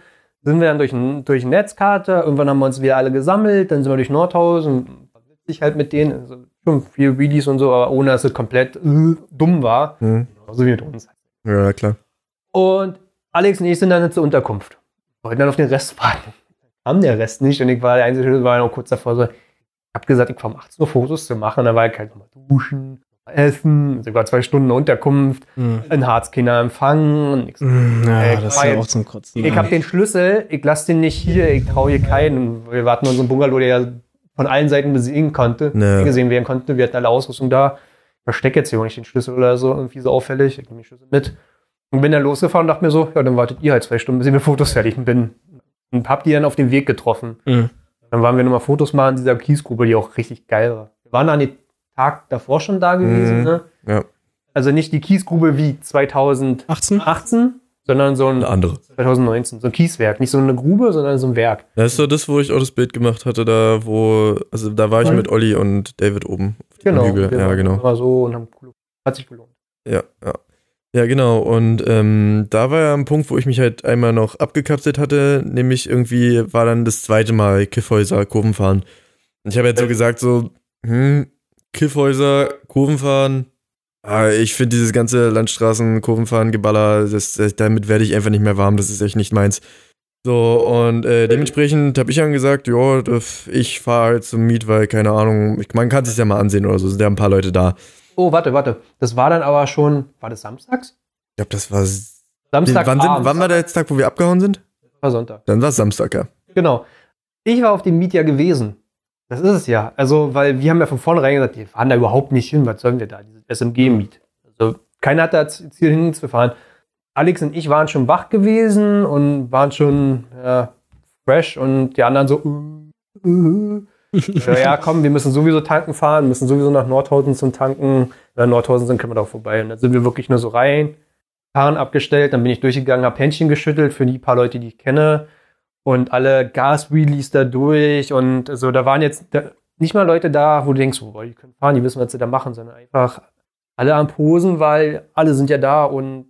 sind wir dann durch, durch eine Netzkarte, irgendwann haben wir uns wieder alle gesammelt, dann sind wir durch Nordhausen, ich halt mit denen, also schon viel Wheelies und so, aber ohne, dass es komplett äh, dumm war. Mhm. So wie mit uns. Ja, klar. Und Alex und ich sind dann zur Unterkunft. Wollten dann auf den Rest warten. Kam der Rest nicht und ich war der Einzige, war noch kurz davor so, ich hab gesagt, ich fahre um achtzehn Uhr Fotos zu machen, dann war ich halt nochmal duschen, essen, sogar zwei Stunden Unterkunft, Mhm. in Harz keiner Empfang. Und ich so, Mhm, ja, ey, das ist weil- ja auch zum Kotzen. Ich hab den Schlüssel, ich lasse den nicht hier, ich traue hier keinen. Wir warten in unserem Bungalow, der ja von allen Seiten besiegen konnte, Nee. gesehen werden konnte. Wir hatten alle Ausrüstung da. Ich verstecke jetzt hier auch nicht den Schlüssel oder so, irgendwie so auffällig. Ich nehme den Schlüssel mit. Und bin dann losgefahren und dachte mir so, ja, dann wartet ihr halt zwei Stunden, bis ich mit Fotos fertig bin. Und hab die dann auf dem Weg getroffen. Mhm. Dann waren wir nochmal Fotos machen in dieser Kiesgrube, die auch richtig geil war. Wir waren an den Tag davor schon da gewesen, Mhm. ne? Ja. Also nicht die Kiesgrube wie zweitausendachtzehn, achtzehn? sondern so ein Eine andere. zweitausendneunzehn, so ein Kieswerk. Nicht so eine Grube, sondern so ein Werk. Das ist so das, wo ich auch das Bild gemacht hatte, da wo, also da war ich Mhm. mit Olli und David oben auf dem Genau. Hügel. wir Ja, waren genau. immer so und haben cool, hat sich gelohnt. Ja, ja. Ja, genau. Und ähm, da war ja ein Punkt, wo ich mich halt einmal noch abgekapselt hatte, nämlich irgendwie war dann das zweite Mal Kiffhäuser, Kurvenfahren. Und ich habe jetzt so gesagt, so, hm, Kiffhäuser, Kurvenfahren, ah, ich finde dieses ganze Landstraßen, Kurvenfahren, Geballer, das, das, damit werde ich einfach nicht mehr warm, das ist echt nicht meins. So, und äh, dementsprechend habe ich dann gesagt, ja, das- ich fahre halt zum Miet, weil, keine Ahnung, ich, man kann sich ja mal ansehen oder so, sind ja ein paar Leute da. Oh, warte, warte. Das war dann aber schon, war das samstags? Ich glaube, das war, Samstag wann, sind, wann war der letzte Tag, wo wir abgehauen sind? war Sonntag. Dann war es Samstag, ja. Genau. Ich war auf dem Miet ja gewesen. Das ist es ja. Also, weil wir haben ja von vornherein gesagt, wir fahren da überhaupt nicht hin. Was sollen wir da? Dieses S M G-Miet. Also, keiner hat da das Ziel hinzufahren. Alex und ich waren schon wach gewesen und waren schon ja, fresh und die anderen so, uh, uh. ja, ja, komm, wir müssen sowieso tanken fahren, müssen sowieso nach Nordhausen zum Tanken. Wenn wir in Nordhausen sind, können wir da auch vorbei. Und dann sind wir wirklich nur so rein, Karren abgestellt, dann bin ich durchgegangen, habe Händchen geschüttelt für die paar Leute, die ich kenne. Und alle Gas-Wheelies da durch und so, da waren jetzt da, nicht mal Leute da, wo du denkst, oh, die können fahren, die wissen, was sie da machen, sondern einfach alle am Posen, weil alle sind ja da und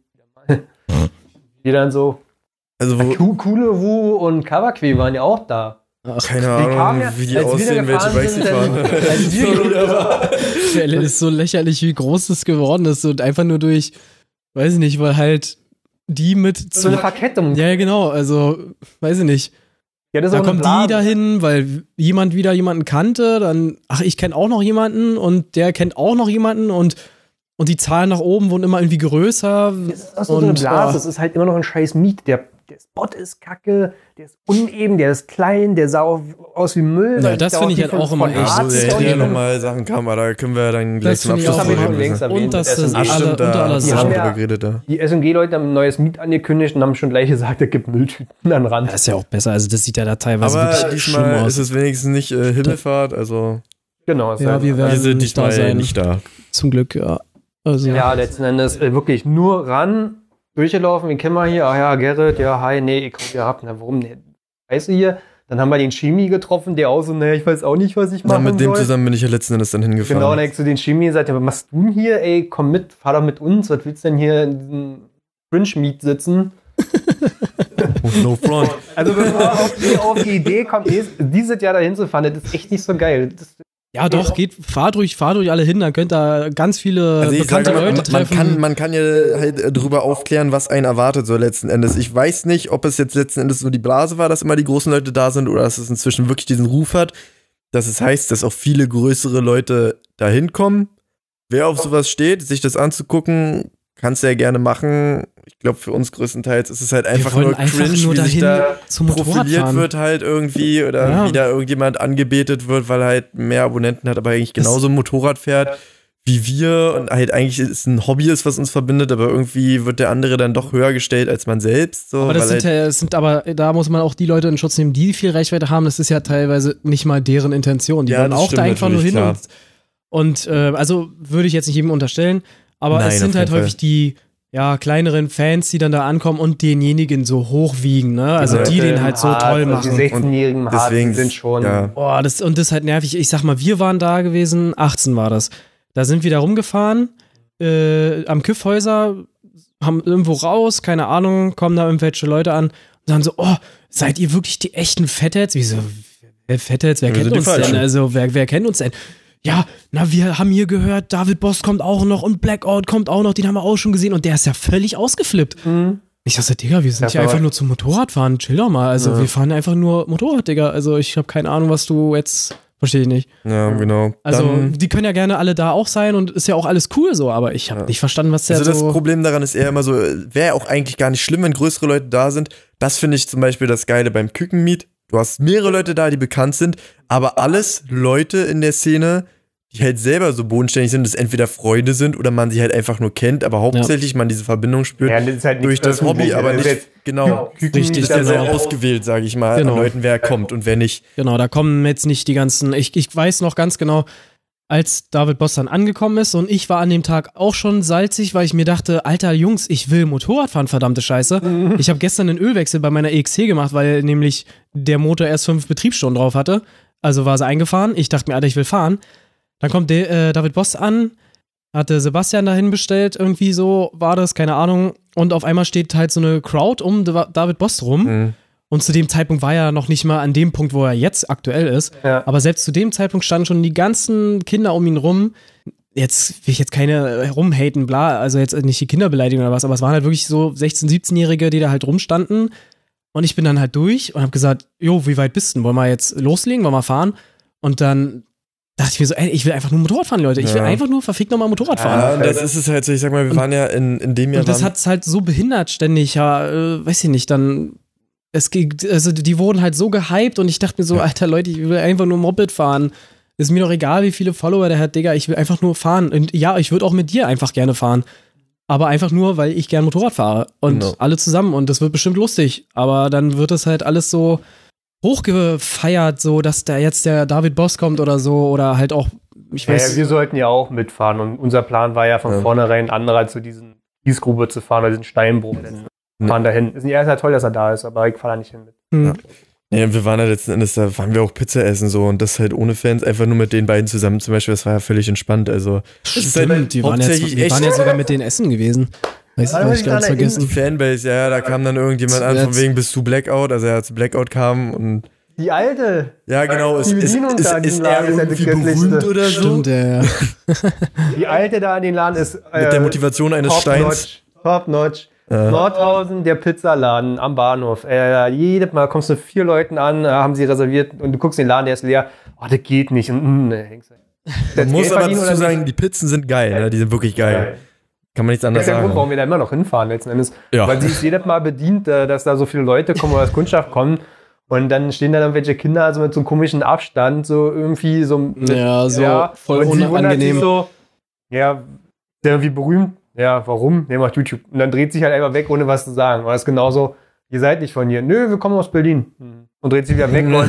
die dann so, Also, wo, Ku- Kuhle Wu und Kawakwe waren ja auch da. Ach, keine Die Ahnung, kamen ja, wie die als wir aussehen, welche gefahren Bikes sie sind, fahren. dann- als wir- das ist so lächerlich, wie groß das geworden ist und einfach nur durch, weiß ich nicht, weil halt die mit so eine Verkettung. ja, ja, genau, also weiß ich nicht. Ja, das ist Da auch eine kommen Blase. die dahin, weil jemand wieder jemanden kannte, dann, ach, ich kenne auch noch jemanden und der kennt auch noch jemanden und, und die Zahlen nach oben wurden immer irgendwie größer. Das ist auch so eine und, Blase. ah, Das ist halt immer noch ein scheiß Miet. Der, der Spot ist kacke, der ist uneben, der ist klein, der sah auf, aus wie Müll. Ja, weil das der finde ich wie halt von- auch immer von echt Ja, Arzt so, ist der auch hätte ja nicht- nochmal Sachen kam, aber da können wir dann gleich Das zum finde ich Abschluss auch haben wir drüber schon reden. längst erwähnt. und das mit ist S M G. Ach, alle, stimmt, da unter aller haben wir Die schon haben Sau. ja- drüber geredet, da. Die S M G-Leute haben ein neues Miet angekündigt und haben schon gleich gesagt, es gibt Mülltüten an Rand. Das ist ja auch besser, also das sieht ja da teilweise Aber wirklich schlimm diesmal aus. ist es wenigstens nicht äh, Himmelfahrt, also Genau. es Ja, ist wir halt- werden wir sind nicht da diesmal sein. nicht da. Zum Glück, ja. Also, Ja, letzten Endes äh, wirklich nur ran, durchgelaufen, wen kennen wir hier? Ah ja, Gerrit, ja, hi, nee, ich komm hier ab. Na, warum? Nee, Scheiße hier. Dann haben wir den Chemie getroffen, der auch so, ne, ich weiß auch nicht, was ich Na, machen mit dem soll. zusammen bin ich ja letzten Endes dann hingefahren. Genau, und dann zu den Chemie gesagt, ja, was machst du denn hier? Ey, komm mit, fahr doch mit uns. Was willst du denn hier in diesem Fringe-Meet sitzen? No front. Also bevor auf die, auf die Idee kommt, eh, dieses Jahr dahin zu fahren, das ist echt nicht so geil. Das, ja, doch, geht, fahrt ruhig, fahrt ruhig alle hin, dann könnt ihr ganz viele Also ich bekannte sage, Leute man, man, treffen. kann, man kann ja halt äh, drüber aufklären, was einen erwartet so letzten Endes. Ich weiß nicht, ob es jetzt letzten Endes so die Blase war, dass immer die großen Leute da sind oder dass es inzwischen wirklich diesen Ruf hat, dass es heißt, dass auch viele größere Leute da hinkommen. Wer auf sowas steht, sich das anzugucken, kannst du ja gerne machen. Ich glaube, für uns größtenteils ist es halt einfach wir wollen nur einfach cringe, nur wie sich dahin da zum profiliert Motorradfahren. wird halt irgendwie oder Ja. wie da irgendjemand angebetet wird, weil er halt mehr Abonnenten hat, aber eigentlich Das- genauso Motorrad fährt wie wir und halt eigentlich ist ein Hobby ist, was uns verbindet, aber irgendwie wird der andere dann doch höher gestellt als man selbst. So, Aber das weil sind, halt, ja, das sind aber, da muss man auch die Leute in Schutz nehmen, die viel Reichweite haben. Das ist ja teilweise nicht mal deren Intention. Die Ja, wollen das auch stimmt da einfach nur hin natürlich, und, und äh, also würde ich jetzt nicht jedem unterstellen, aber Nein, es auf sind halt jeden häufig Fall. die ja, kleineren Fans, die dann da ankommen und denjenigen so hochwiegen, ne? Also Genau. die den halt so Harz, toll also machen. Die sechzehnjährigen im Harz, deswegen die sind schon. ja. Boah, das, und das ist halt nervig. Ich sag mal, wir waren da gewesen, achtzehn war das. Da sind wir da rumgefahren, äh, am Kiffhäuser, haben irgendwo raus, keine Ahnung, kommen da irgendwelche Leute an. dann so, oh, seid ihr wirklich die echten Fettheads? Wieso, wer Fettheads, wer Wir kennt sind die uns denn? Falschen. Also, wer, wer kennt uns denn? Ja, na, wir haben hier gehört, David Boss kommt auch noch und Blackout kommt auch noch, den haben wir auch schon gesehen und der ist ja völlig ausgeflippt. Mhm. Ich dachte, Digga, wir sind Ja, hier einfach verrückt. nur zum Motorradfahren, chill doch mal. Also, Ja. wir fahren einfach nur Motorrad, Digga. Also, ich habe keine Ahnung, was du jetzt, verstehe ich nicht. Ja, genau. Also, Dann, die können ja gerne alle da auch sein und ist ja auch alles cool so, aber ich habe Ja. nicht verstanden, was der also das so... Problem daran ist eher immer so, wäre auch eigentlich gar nicht schlimm, wenn größere Leute da sind. Das finde ich zum Beispiel das Geile beim Kükenmeet. Du hast mehrere Leute da, die bekannt sind, aber alles Leute in der Szene, die halt selber so bodenständig sind, dass entweder Freunde sind oder man sie halt einfach nur kennt, aber hauptsächlich man diese Verbindung spürt Ja, das ist halt durch nichts das Hobby, Öffentliches. aber Das ist nicht, jetzt- genau. Küken- Richtig, Das ist ja genau. sehr ausgewählt, sage ich mal, Genau. an Leuten, wer kommt und wer nicht. Genau, da kommen jetzt nicht die ganzen. Ich, ich weiß noch ganz genau, als David Boss dann angekommen ist und ich war an dem Tag auch schon salzig, weil ich mir dachte, Alter Jungs, ich will Motorrad fahren, verdammte Scheiße. Ich habe gestern einen Ölwechsel bei meiner E X C gemacht, weil nämlich der Motor erst fünf Betriebsstunden drauf hatte. Also war sie eingefahren. Ich dachte mir, Alter, ich will fahren. Dann kommt De äh, David Boss an, hatte Sebastian dahin bestellt, irgendwie so war das, keine Ahnung. Und auf einmal steht halt so eine Crowd um De David Boss rum. Mhm. Und zu dem Zeitpunkt war er noch nicht mal an dem Punkt, wo er jetzt aktuell ist. Ja. Aber selbst zu dem Zeitpunkt standen schon die ganzen Kinder um ihn rum. Jetzt will ich jetzt keine rumhaten, bla, also jetzt nicht die Kinder beleidigen oder was, aber es waren halt wirklich so sechzehn-, siebzehnjährige, die da halt rumstanden. Und ich bin dann halt durch und habe gesagt, jo, wie weit bist du denn? Wollen wir jetzt loslegen? Wollen wir fahren? Und dann dachte ich mir so, ey, ich will einfach nur Motorrad fahren, Leute. Ich will Ja. einfach nur verfickt nochmal Motorrad fahren. Ja, und das ist es halt so, ich sag mal, wir waren ja in, in dem Jahr. Und das waren- hat es halt so behindert ständig, ja, äh, weiß ich nicht, dann, es ging, also die wurden halt so gehypt und ich dachte mir so, Alter Leute, ich will einfach nur Moped fahren. Ist mir doch egal, wie viele Follower der hat, Digga, ich will einfach nur fahren. Und ja, ich würde auch mit dir einfach gerne fahren. Aber einfach nur, weil ich gern Motorrad fahre. Und Genau. alle zusammen und das wird bestimmt lustig. Aber dann wird es halt alles so hochgefeiert, so dass da jetzt der David Boss kommt oder so oder halt auch, ich Ja, weiß, ja, wir sollten ja auch mitfahren und unser Plan war ja von Ja. vornherein, ein anderer zu diesen Kiesgrube zu fahren oder diesen Steinbruch. Wir fahren dahin. Ist ja, ist ja toll, dass er da ist, aber ich fahre da nicht hin mit. hm, Ja, wir waren ja letzten Endes, da waren wir auch Pizza essen so und das halt ohne Fans, einfach nur mit den beiden zusammen zum Beispiel, das war ja völlig entspannt, also ist halt stimmt, wir waren, jetzt, hauptsächlich wir waren echt- ja sogar mit denen essen gewesen. Weiß ich, Warte, hab muss ich ich ganz dran vergessen. die Fanbase, ja, da kam dann irgendjemand an, von Jetzt- wegen, bist du Blackout, also er zu Blackout kam und Die alte! ja, genau, ist, Die ist, Bedienung ist, da in ist diesem er Laden ist ja irgendwie das Göttlichste. berühmt oder so? Stimmt, ja, ja. Die alte da in den Laden ist äh, Mit der Motivation eines Steins. Top notch. Ja. Nordhausen, der Pizzaladen am Bahnhof. Äh, jedes Mal kommst du vier Leuten an, äh, haben sie reserviert und du guckst den Laden, der ist leer. Oh, das geht nicht. Und, mm, ne, hängst du. Man muss Geld aber verdienen dazu oder sagen, die Pizzen sind geil, ne? Die sind wirklich geil. Kann man nichts Das anderes ist der Grund, sagen. warum wir da immer noch hinfahren letzten Endes. Ja. Weil sie ist jedes Mal bedient, äh, dass da so viele Leute kommen oder als Kundschaft kommen. Und dann stehen da irgendwelche Kinder so mit so einem komischen Abstand, so irgendwie so. Mit, Ja, so voll und sie wundert unangenehm. sich so, ja, der irgendwie berühmt. Ja, warum? Der macht YouTube. Und dann dreht sich halt einfach weg, ohne was zu sagen. Und das ist genauso, ihr seid nicht von hier. Nö, wir kommen aus Berlin. Und dreht sich wieder weg und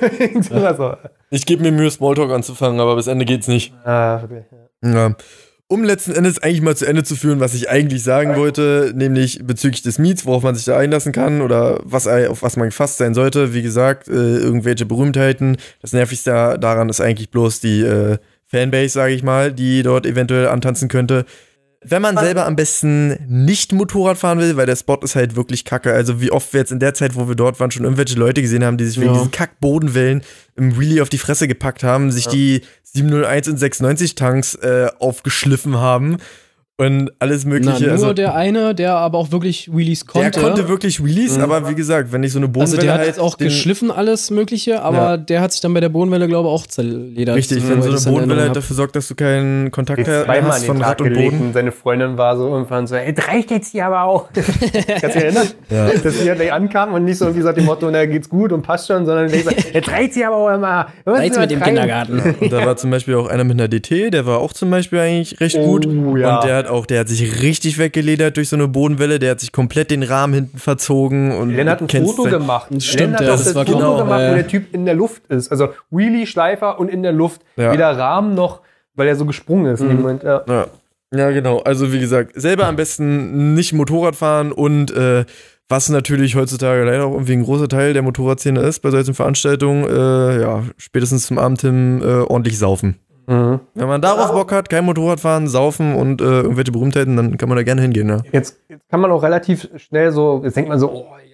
so. Ich gebe mir Mühe, Smalltalk anzufangen, aber bis Ende geht's nicht. Ah, wirklich. Ja. Um letzten Endes eigentlich mal zu Ende zu führen, was ich eigentlich sagen wollte, nämlich bezüglich des Meets, worauf man sich da einlassen kann oder was, auf was man gefasst sein sollte. Wie gesagt, äh, irgendwelche Berühmtheiten. Das Nervigste daran ist eigentlich bloß die äh, Fanbase, sage ich mal, die dort eventuell antanzen könnte. Wenn man selber am besten nicht Motorrad fahren will, weil der Spot ist halt wirklich kacke. Also wie oft wir jetzt in der Zeit, wo wir dort waren, schon irgendwelche Leute gesehen haben, die sich wegen Ja. diesen Kack-Bodenwellen im Wheelie auf die Fresse gepackt haben, sich die siebenhunderteins und sechsundneunzig Tanks äh, aufgeschliffen haben und alles Na, mögliche. nur also, der eine, der aber auch wirklich Wheelies konnte. der konnte wirklich Wheelies, Mhm. aber wie gesagt, wenn ich so eine also Bodenwelle der hat halt jetzt auch den- geschliffen alles Mögliche, aber Ja. der hat sich dann bei der Bodenwelle, glaube ich, auch zerledert. Richtig, So, wenn wie so ich eine das in Bodenwelle Erinnerung halt dafür sorgt, dass du keinen Kontakt Jetzt mehr zweimal hast an den von Tag Rad und gelegt Boden. und seine Freundin war so irgendwann so, ey, das reicht jetzt hier aber auch. Kannst du dich erinnern? Ja. Dass sie ja gleich ankam und nicht so irgendwie sagt dem Motto, na geht's gut und passt schon, sondern gleich so, jetzt reicht sie aber auch immer. Reizt mit dem Kindergarten. Und da war zum Beispiel auch einer mit einer D T, der war auch zum Beispiel eigentlich recht gut. Oh, ja. Und der hat auch, der hat sich richtig weggeledert durch so eine Bodenwelle, der hat sich komplett den Rahmen hinten verzogen. Und Len hat ein kennst Foto sein- gemacht. Stimmt, Len hat ja, doch das das war Foto genau, gemacht, äh, wo der Typ in der Luft ist. Also Wheelie, Schleifer und in der Luft. Ja. Weder Rahmen noch, weil er so gesprungen ist in dem Moment. Ja. Ja. ja, genau. Also wie gesagt, selber am besten nicht Motorrad fahren und äh, was natürlich heutzutage leider auch irgendwie ein großer Teil der Motorradszene ist bei solchen Veranstaltungen, äh, ja, spätestens zum Abend hin äh, ordentlich saufen. Mhm. Wenn man darauf Bock hat, kein Motorrad fahren, saufen und äh, irgendwelche Berühmtheiten, dann kann man da gerne hingehen, ja. Jetzt, jetzt kann man auch relativ schnell so, jetzt denkt man so, oh, ja,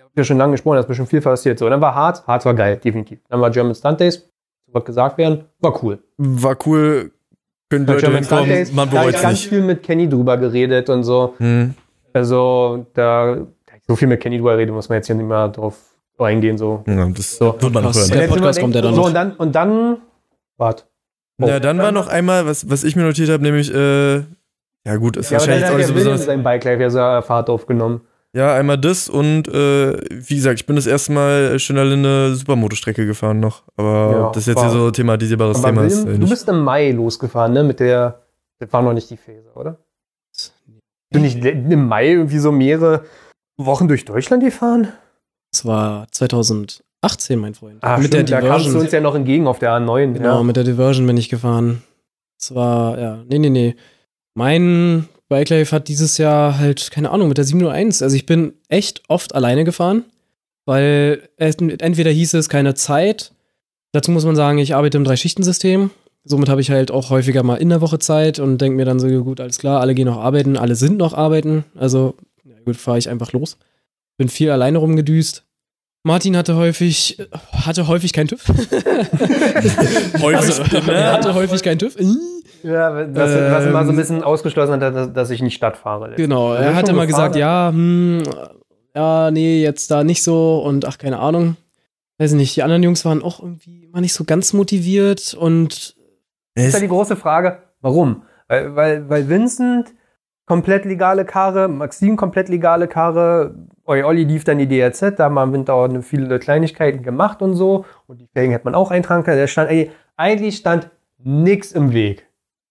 ja schon lange gesprochen, da ist bestimmt viel passiert. So, dann war Harz, Harz war geil, definitiv. Dann war German Stunt Days, so was gesagt werden, war cool. War cool, können Bei Leute German Stunt hinkommen, Days, man da habe bereut ich es ganz nicht. viel mit Kenny drüber geredet und so. Hm. Also, da, da ich so viel mit Kenny drüber reden, muss man jetzt hier nicht mehr drauf eingehen, so. Ja, das So. wird man noch Passt. hören. Der Und jetzt Podcast überdenkt- kommt ja dann so, noch. und dann, und dann, warte. Oh, Ja, dann war noch einmal, was, was ich mir notiert habe, nämlich, äh, ja gut, ist Ja, aber dann wahrscheinlich hat auch nicht der so William besonders. sein Bike Life ja so Fahrt aufgenommen. Ja, einmal das und, äh, wie gesagt, ich bin das erste Mal Schönerlinde Supermotostrecke gefahren noch. Aber Ja, ob das jetzt war- hier so thematisierbares Aber Thema ist, William, äh, du nicht. bist im Mai losgefahren, ne? Mit der, das war noch nicht die Phase, oder? Du nicht im Mai irgendwie so mehrere Wochen durch Deutschland gefahren? Das war zweitausendachtzehn, mein Freund. Ah, mit stimmt, der da kamst du Diversion. uns ja noch entgegen auf der A neun. Genau, Ja. mit der Diversion bin ich gefahren. Das war, ja, nee, nee, nee. Mein Bike Life hat dieses Jahr halt, keine Ahnung, mit der sieben null eins. Also ich bin echt oft alleine gefahren, weil es, entweder hieß es keine Zeit. Dazu muss man sagen, ich arbeite im Drei-Schichten-System. Somit habe ich halt auch häufiger mal in der Woche Zeit und denke mir dann so, gut, alles klar, alle gehen noch arbeiten, alle sind noch arbeiten. Also, ja gut, fahre ich einfach los. Bin viel alleine rumgedüst. Martin hatte häufig, hatte häufig keinen TÜV. also, er hatte häufig keinen TÜV. Ja, das, Ähm, was immer so ein bisschen ausgeschlossen hat, dass, dass ich nicht Stadt fahre. Genau, Also er hat schon immer gefahren, gesagt, ja, hm, ja, nee, jetzt da nicht so und ach, keine Ahnung. Weiß nicht, die anderen Jungs waren auch irgendwie immer nicht so ganz motiviert und Das ist ja die große Frage, warum? Weil, weil, weil Vincent komplett legale Karre, Maxim komplett legale Karre, Oi Olli lief dann die D R Z, da haben wir im Winter auch viele Kleinigkeiten gemacht und so. Und die Felgen hätte man auch eintragen können. Der stand, ey, eigentlich stand nix im Weg.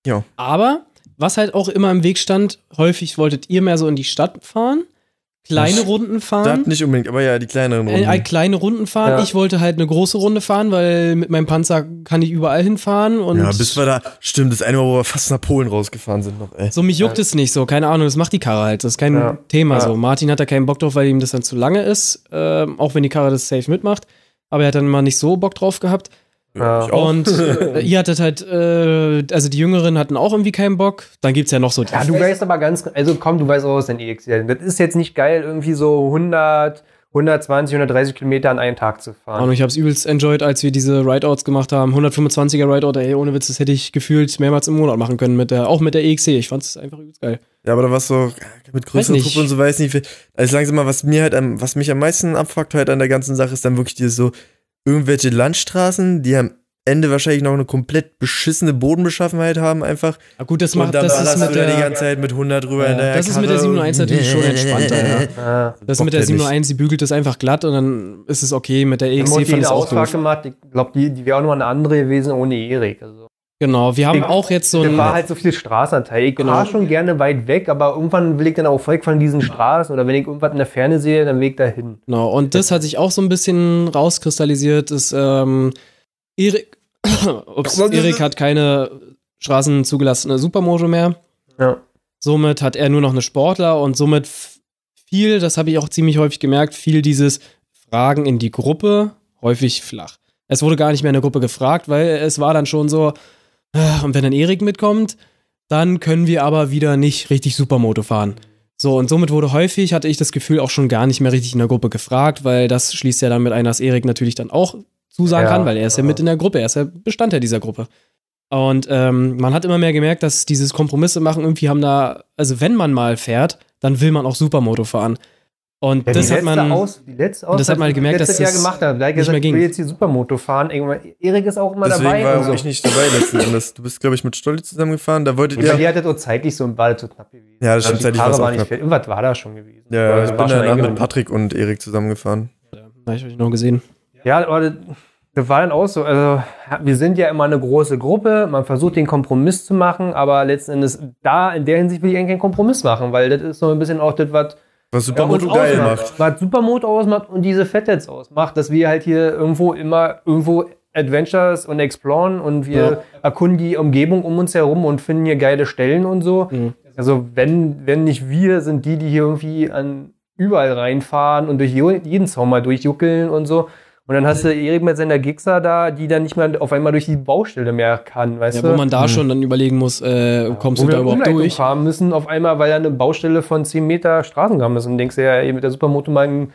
aber was halt auch immer im Weg stand, häufig wolltet ihr mehr so in die Stadt fahren, kleine Das- Runden fahren. Das nicht unbedingt, aber ja, die kleineren Runden. Äh, äh, kleine Runden fahren. Ja. Ich wollte halt eine große Runde fahren, weil mit meinem Panzer kann ich überall hinfahren. Und ja, bis wir da, stimmt, das eine Mal, wo wir fast nach Polen rausgefahren sind noch, ey. so, mich juckt es nicht so. Keine Ahnung, das macht die Karre halt. Das ist kein Ja. Thema Ja. so. Martin hat da keinen Bock drauf, weil ihm das dann zu lange ist. Ähm, auch wenn die Karre das safe mitmacht. Aber er hat dann mal nicht so Bock drauf gehabt. Ja. Ich auch. Und äh, ihr hattet halt, äh, also die Jüngeren hatten auch irgendwie keinen Bock. Dann gibt's ja noch so die. Ja, du weißt aber ganz, also komm, du weißt auch, was dein E X ist. Das ist jetzt nicht geil, irgendwie so hundert, hundertzwanzig, hundertdreißig Kilometer an einem Tag zu fahren. Und ich hab's übelst enjoyed, als wir diese Rideouts gemacht haben. hundertfünfundzwanziger Rideout, ey, ohne Witz, das hätte ich gefühlt mehrmals im Monat machen können, mit der, auch mit der E X C. Ich fand's einfach übelst geil. Ja, aber da war's so, mit größeren nicht. Truppen und so, weiß nicht. Also langsam mal, was mir halt am, was mich am meisten abfuckt halt an der ganzen Sache, ist dann wirklich dieses so, irgendwelche Landstraßen, die am Ende wahrscheinlich noch eine komplett beschissene Bodenbeschaffenheit haben, einfach. Na gut, das Und macht, dann das ist ballerst mit du da die der, ganze Zeit mit hundert drüber Ja, in der das ist mit der Karre sieben null eins und- natürlich schon entspannter, ja. Ja. Das mit der sieben null eins, die bügelt das einfach glatt und dann ist es okay. Mit der E Wir X haben C uns fand ich eine auch Ausfahrt doof. gemacht. Ich glaube, die, die wäre auch noch eine andere gewesen ohne Erik. Also. Genau, wir haben Ich- auch jetzt so Das ein. war halt so viel Straßenanteil. Ich Genau. fahre schon gerne weit weg, aber irgendwann will ich dann auch weg von diesen Straßen oder wenn ich irgendwas in der Ferne sehe, dann will ich dahin. Genau, und das hat sich auch so ein bisschen rauskristallisiert, dass ähm, Erik, ups, Erik hat keine straßenzugelassene Supermoto mehr. Ja. Somit hat er nur noch eine Sportler und somit f- viel, das habe ich auch ziemlich häufig gemerkt, viel dieses Fragen in die Gruppe häufig flach. Es wurde gar nicht mehr in der Gruppe gefragt, weil es war dann schon so, äh, und wenn dann Erik mitkommt, dann können wir aber wieder nicht richtig Supermoto fahren. So, und somit wurde häufig, hatte ich das Gefühl, auch schon gar nicht mehr richtig in der Gruppe gefragt, weil das schließt ja dann mit ein, dass Erik natürlich dann auch zusagen Ja, kann, weil er ist ja, ja. mit in der Gruppe, er ist ja Bestandteil dieser Gruppe. Und ähm, man hat immer mehr gemerkt, dass dieses Kompromisse machen, irgendwie haben da, also wenn man mal fährt, dann will man auch Supermoto fahren. Und Ja, das die hat letzte man. Aus, die letzte und das hat man die gemerkt, letztes dass Jahr das gemacht hat. Da hat nicht gesagt, mehr ich ging. will jetzt hier Supermoto fahren. Irgendwann- Erik ist auch immer Deswegen dabei. war und so. auch ich nicht dabei letzten Endes. Du bist, glaube ich, mit Stolli zusammengefahren. Da wolltet Ja. ihr. Die hat das auch zeitlich so im Ball zu knapp gewesen. Ja, das stimmt, Die zeitlich Karre war's auch war nicht knapp. fertig. Irgendwas war da schon gewesen. Ja, Das ich war bin schon danach mit eingenommen. Patrick und Erik zusammengefahren. Da habe ich euch noch gesehen. Ja, aber das, das war dann auch so. Also, wir sind ja immer eine große Gruppe. Man versucht, den Kompromiss zu machen, aber letzten Endes, da in der Hinsicht will ich eigentlich keinen Kompromiss machen, weil das ist so ein bisschen auch das, was Was ja, Supermoto uns geil ausmacht. macht. Was Supermoto ausmacht und diese Fetheads ausmacht, dass wir halt hier irgendwo immer irgendwo Adventures und exploren und wir Ja. erkunden die Umgebung um uns herum und finden hier geile Stellen und so. Mhm. Also wenn, wenn nicht wir, sind die, die hier irgendwie an überall reinfahren und durch je- jeden Zaun mal durchjuckeln und so. Und dann hast du Erik mit seiner Gixer da, die dann nicht mehr auf einmal durch die Baustelle mehr kann, weißt Ja, du? wo man da schon dann überlegen muss, äh, kommst Wo du wir da überhaupt Umleitung durch? fahren müssen, auf einmal, weil da eine Baustelle von zehn Meter Straßengraben ist. Und denkst du ja, ey, mit der Supermoto mal einen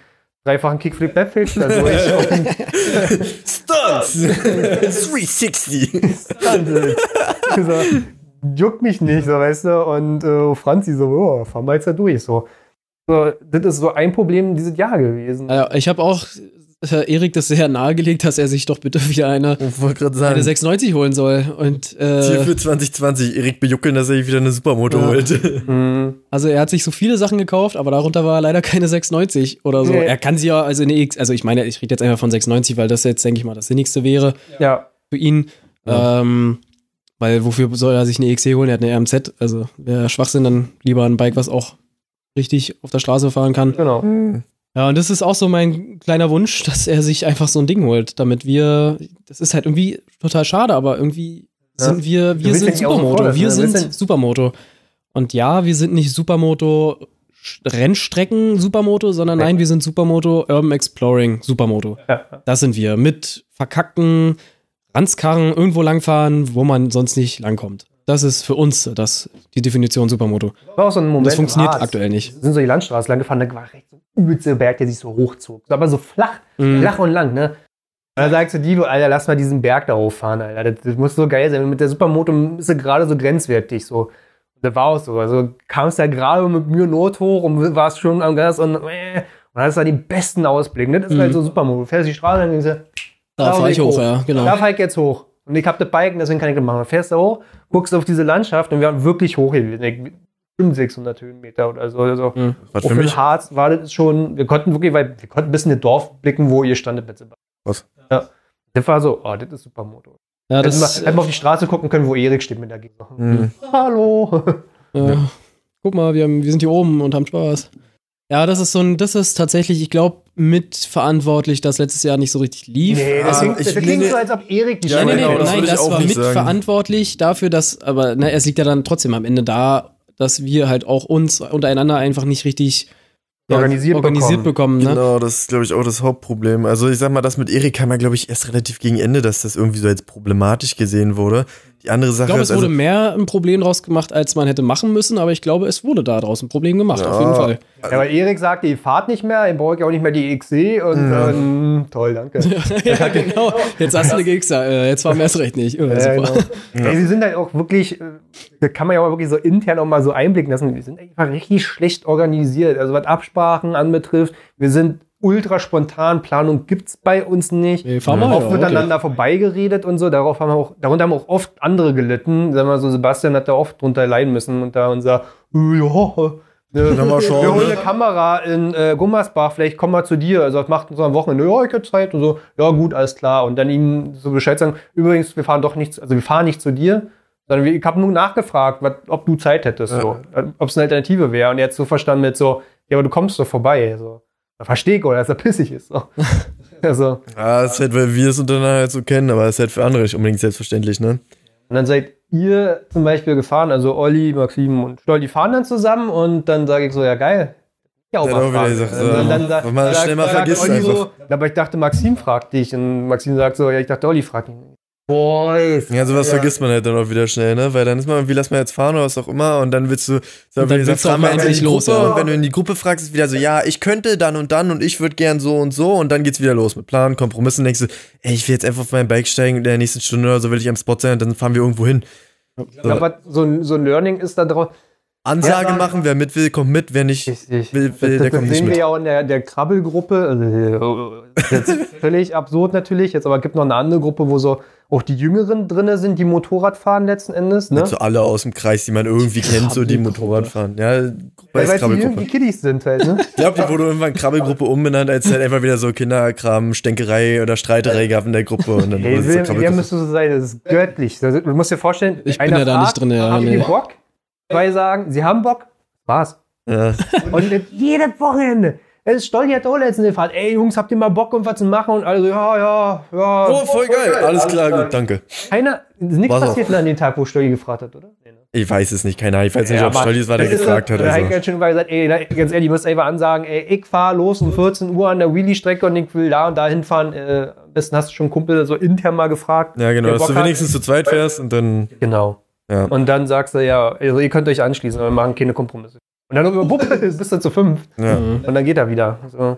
dreifachen Kickflip Backflip da durch. Stunts! dreihundertsechzig! Stunts! So, juckt mich nicht, so, weißt du, und äh, Franzi so, oh, fahren wir jetzt da durch, so. So, das ist so ein Problem dieses Jahr gewesen. Ja, ich habe auch äh, Erik das sehr nahegelegt, dass er sich doch bitte wieder eine, Ich wollte gerade sagen, eine sechsundneunzig holen soll. Und, äh, Ziel für zwanzig zwanzig, Erik bejuckeln, dass er sich wieder eine Supermoto Ja. holt. Mhm. Also er hat sich so viele Sachen gekauft, aber darunter war leider keine sechsundneunzig oder so. Nee. Er kann sie ja, also eine X, also ich meine, ich rede jetzt einfach von sechsundneunzig, weil das jetzt, denke ich mal, das Sinnigste wäre Ja. für ihn. Ja. Ähm, weil wofür soll er sich eine X C holen? Er hat eine R M Z, also wäre Schwachsinn, dann lieber ein Bike, was auch richtig auf der Straße fahren kann. Genau. Ja, und das ist auch so mein kleiner Wunsch, dass er sich einfach so ein Ding holt, damit wir, das ist halt irgendwie total schade, aber irgendwie Ja. sind wir, Du wir willst sind ja nicht außen vor Supermoto, lassen, wir ne? Du willst sind ja- Supermoto. Und ja, wir sind nicht Supermoto Rennstrecken Supermoto, sondern Nee. nein, wir sind Supermoto Urban Exploring Supermoto. Ja. Das sind wir. Mit verkackten Ranzkarren irgendwo langfahren, wo man sonst nicht langkommt. Das ist für uns das, die Definition Supermoto. War auch so ein Moment. Das funktioniert im Harz. aktuell nicht. Wir sind so die Landstraße lang gefahren, da war rechts so ein übelster Berg, der sich so hochzog. Aber so flach, Mhm. flach und lang, ne? Und dann sagst du, Divo, Alter, lass mal diesen Berg da hochfahren, Alter. Das, das muss so geil sein. Mit der Supermoto ist sie gerade so grenzwertig, so. Und das war auch so. Also kamst da gerade mit Mühe und Not hoch und warst schon am Gas und, äh, und hattest da die besten Ausblicke. Das ist Mhm. halt so Supermoto. Du fährst die Straße und denkst dir, Da fahre ich fahr hoch, ja, genau. Da fahr ich jetzt hoch. Und ich hab das Bike, deswegen kann ich das machen. Du fährst da hoch, guckst auf diese Landschaft und wir waren wirklich hoch gewesen. Bestimmt sechshundert Höhenmeter oder so. Also Mhm. Was auch für für mich? Harz war das schon, wir konnten wirklich, weil wir konnten bis in das Dorf blicken, wo ihr standet mit Sebastian. Was? Ja. Das war so, oh, das ist Supermoto. Ja, Hätten wir, das, hätten wir auf die Straße gucken können, wo Erik steht mit der Gegend. Mhm. Hallo. äh, guck mal, wir, haben, wir sind hier oben und haben Spaß. Ja, das ist so ein, das ist tatsächlich, ich glaube, mitverantwortlich, dass letztes Jahr nicht so richtig lief. Nee, das Ah, klingt, ich- das klingt nee, so, als ob Erik die Ja, Nein, nein, genau, nein, das nein, würde ich das auch war nicht sagen. mitverantwortlich dafür, dass, aber ne, es liegt ja dann trotzdem am Ende da, dass wir halt auch uns untereinander einfach nicht richtig ja, Organisiert organisiert bekommen. ne? Genau, das ist, glaube ich, auch das Hauptproblem. Also ich sag mal, das mit Erik kam ja, glaube ich, erst relativ gegen Ende, dass das irgendwie so als problematisch gesehen wurde. Die andere Ich Sache glaube, ist, es wurde also, mehr ein Problem draus gemacht, als man hätte machen müssen, aber ich glaube, es wurde da draus ein Problem gemacht, Ja. auf jeden Fall. Ja, weil Erik sagte, ihr fahrt nicht mehr, ihr braucht ja auch nicht mehr die X C und Ja. ähm, toll, danke. ja, genau. Jetzt hast du eine Gegner, äh, jetzt fahren wir erst recht nicht. Äh, Ja, super. genau. Ey, wir sind halt auch wirklich, äh, da kann man ja auch wirklich so intern auch mal so einblicken lassen, wir sind einfach richtig schlecht organisiert. Also was Absprachen anbetrifft, wir sind ultra spontan, Planung gibt's bei uns nicht. Nee, fahr mal, Oft ja, miteinander vorbeigeredet und so, darauf haben wir auch, darunter haben auch oft andere gelitten. Sagen wir so, Sebastian hat da oft drunter leiden müssen und da unser, äh, ja, ne, Na, mal schauen, wir holen ne? eine Kamera in äh, Gummersbach, vielleicht kommen wir zu dir. Also das macht uns am Wochenende, ja, ich hab Zeit und so, ja gut, alles klar. Und dann ihm so Bescheid sagen, übrigens, wir fahren doch nicht, also wir fahren nicht zu dir, sondern wir- ich habe nur nachgefragt, was, ob du Zeit hättest, so, ob es eine Alternative wäre. Und er hat so verstanden mit so, ja, aber du kommst doch vorbei. So. Da verstehe ich, oder dass er pissig ist. So. Also, ja, das ist halt, weil wir es untereinander halt so kennen, aber es ist halt für andere nicht unbedingt selbstverständlich, ne? und dann seid ihr zum Beispiel gefahren, also Olli, Maxim und Stoll, die fahren dann zusammen und dann sage ich so, ja geil. Ja, auch Dann mal auch wieder fragen. gesagt, Und so, dann, dann, dann, wenn man sagt- schnell mal sagt vergisst Olli einfach. so, aber ich dachte, Maxim fragt dich und Maxim sagt so, ja, ich dachte, Olli fragt ihn. Boys. Ja, sowas Ja. vergisst man halt dann auch wieder schnell, ne? Weil dann ist man, wie lass mal jetzt fahren oder was auch immer und dann willst du, so, Und dann wie willst du frag auch mal mal einfach in die endlich los, Gruppe ja. und wenn du in die Gruppe fragst, ist wieder so, ja, ich könnte dann und dann und ich würde gern so und so und dann geht's wieder los mit Plan, Kompromissen, denkst du, ey, ich will jetzt einfach auf mein Bike steigen, in der nächsten Stunde oder so will ich am Spot sein und dann fahren wir irgendwo hin. Ich glaube, was so ein, so ein Learning ist da drauf. Ansage Ja. machen, wer mit will, kommt mit, wer nicht Richtig. will, will das, der das kommt nicht sehen wir mit. ja auch in der, der Krabbelgruppe. Also, jetzt völlig absurd natürlich. Jetzt aber gibt noch eine andere Gruppe, wo so auch die Jüngeren drin sind, die Motorrad fahren letzten Endes. Ne? So alle aus dem Kreis, die man irgendwie kennt, so die Motorrad fahren. Ja, Gruppe Weil heißt es die, Jüng- die Krabbelgruppe. Kiddies sind halt. Ne? Ich glaube, die wurde irgendwann Krabbelgruppe umbenannt, als es halt einfach wieder so Kinderkram, Stänkerei oder Streiterei gab in der Gruppe. Und dann Hey, wurde es so William, wer Krabbelgruppe. müsste so sein? Das ist göttlich. Also, du musst dir vorstellen, Ich bin ja da nicht drin, ja, Haben nee. die Bock? Zwei sagen, sie haben Bock. Spaß. Ja. Und jedes Wochenende. Es ist Stolz, hat auch letztens gefragt, ey Jungs, habt ihr mal Bock, um was zu machen? Und alle so, ja, ja, ja. Oh, voll geil. Alles klar, gut, danke. Keiner, ist nichts War's passiert an dem Tag, wo Stolli gefragt hat, oder? Nee, ne? Ich weiß es nicht, keine Ahnung. Ich weiß nicht, Ja, ob aber Stolli es war, der das ist gefragt so- hat. Da hat Also. ganz schön mal gesagt, ey, na, ganz ehrlich, ich muss einfach ansagen, ey, ich fahr los um vierzehn Uhr an der Wheelie-Strecke und ich will da und da hinfahren. Äh, am besten hast du schon einen Kumpel so intern mal gefragt. Ja, genau, der dass du Bock hat. wenigstens zu zweit fährst und dann, Genau. ja. Und dann sagst du, ja, also ihr könnt euch anschließen, aber wir machen keine Kompromisse. Und dann über Wuppe bist du zu fünf. ja. Mhm. Und dann geht er wieder. So.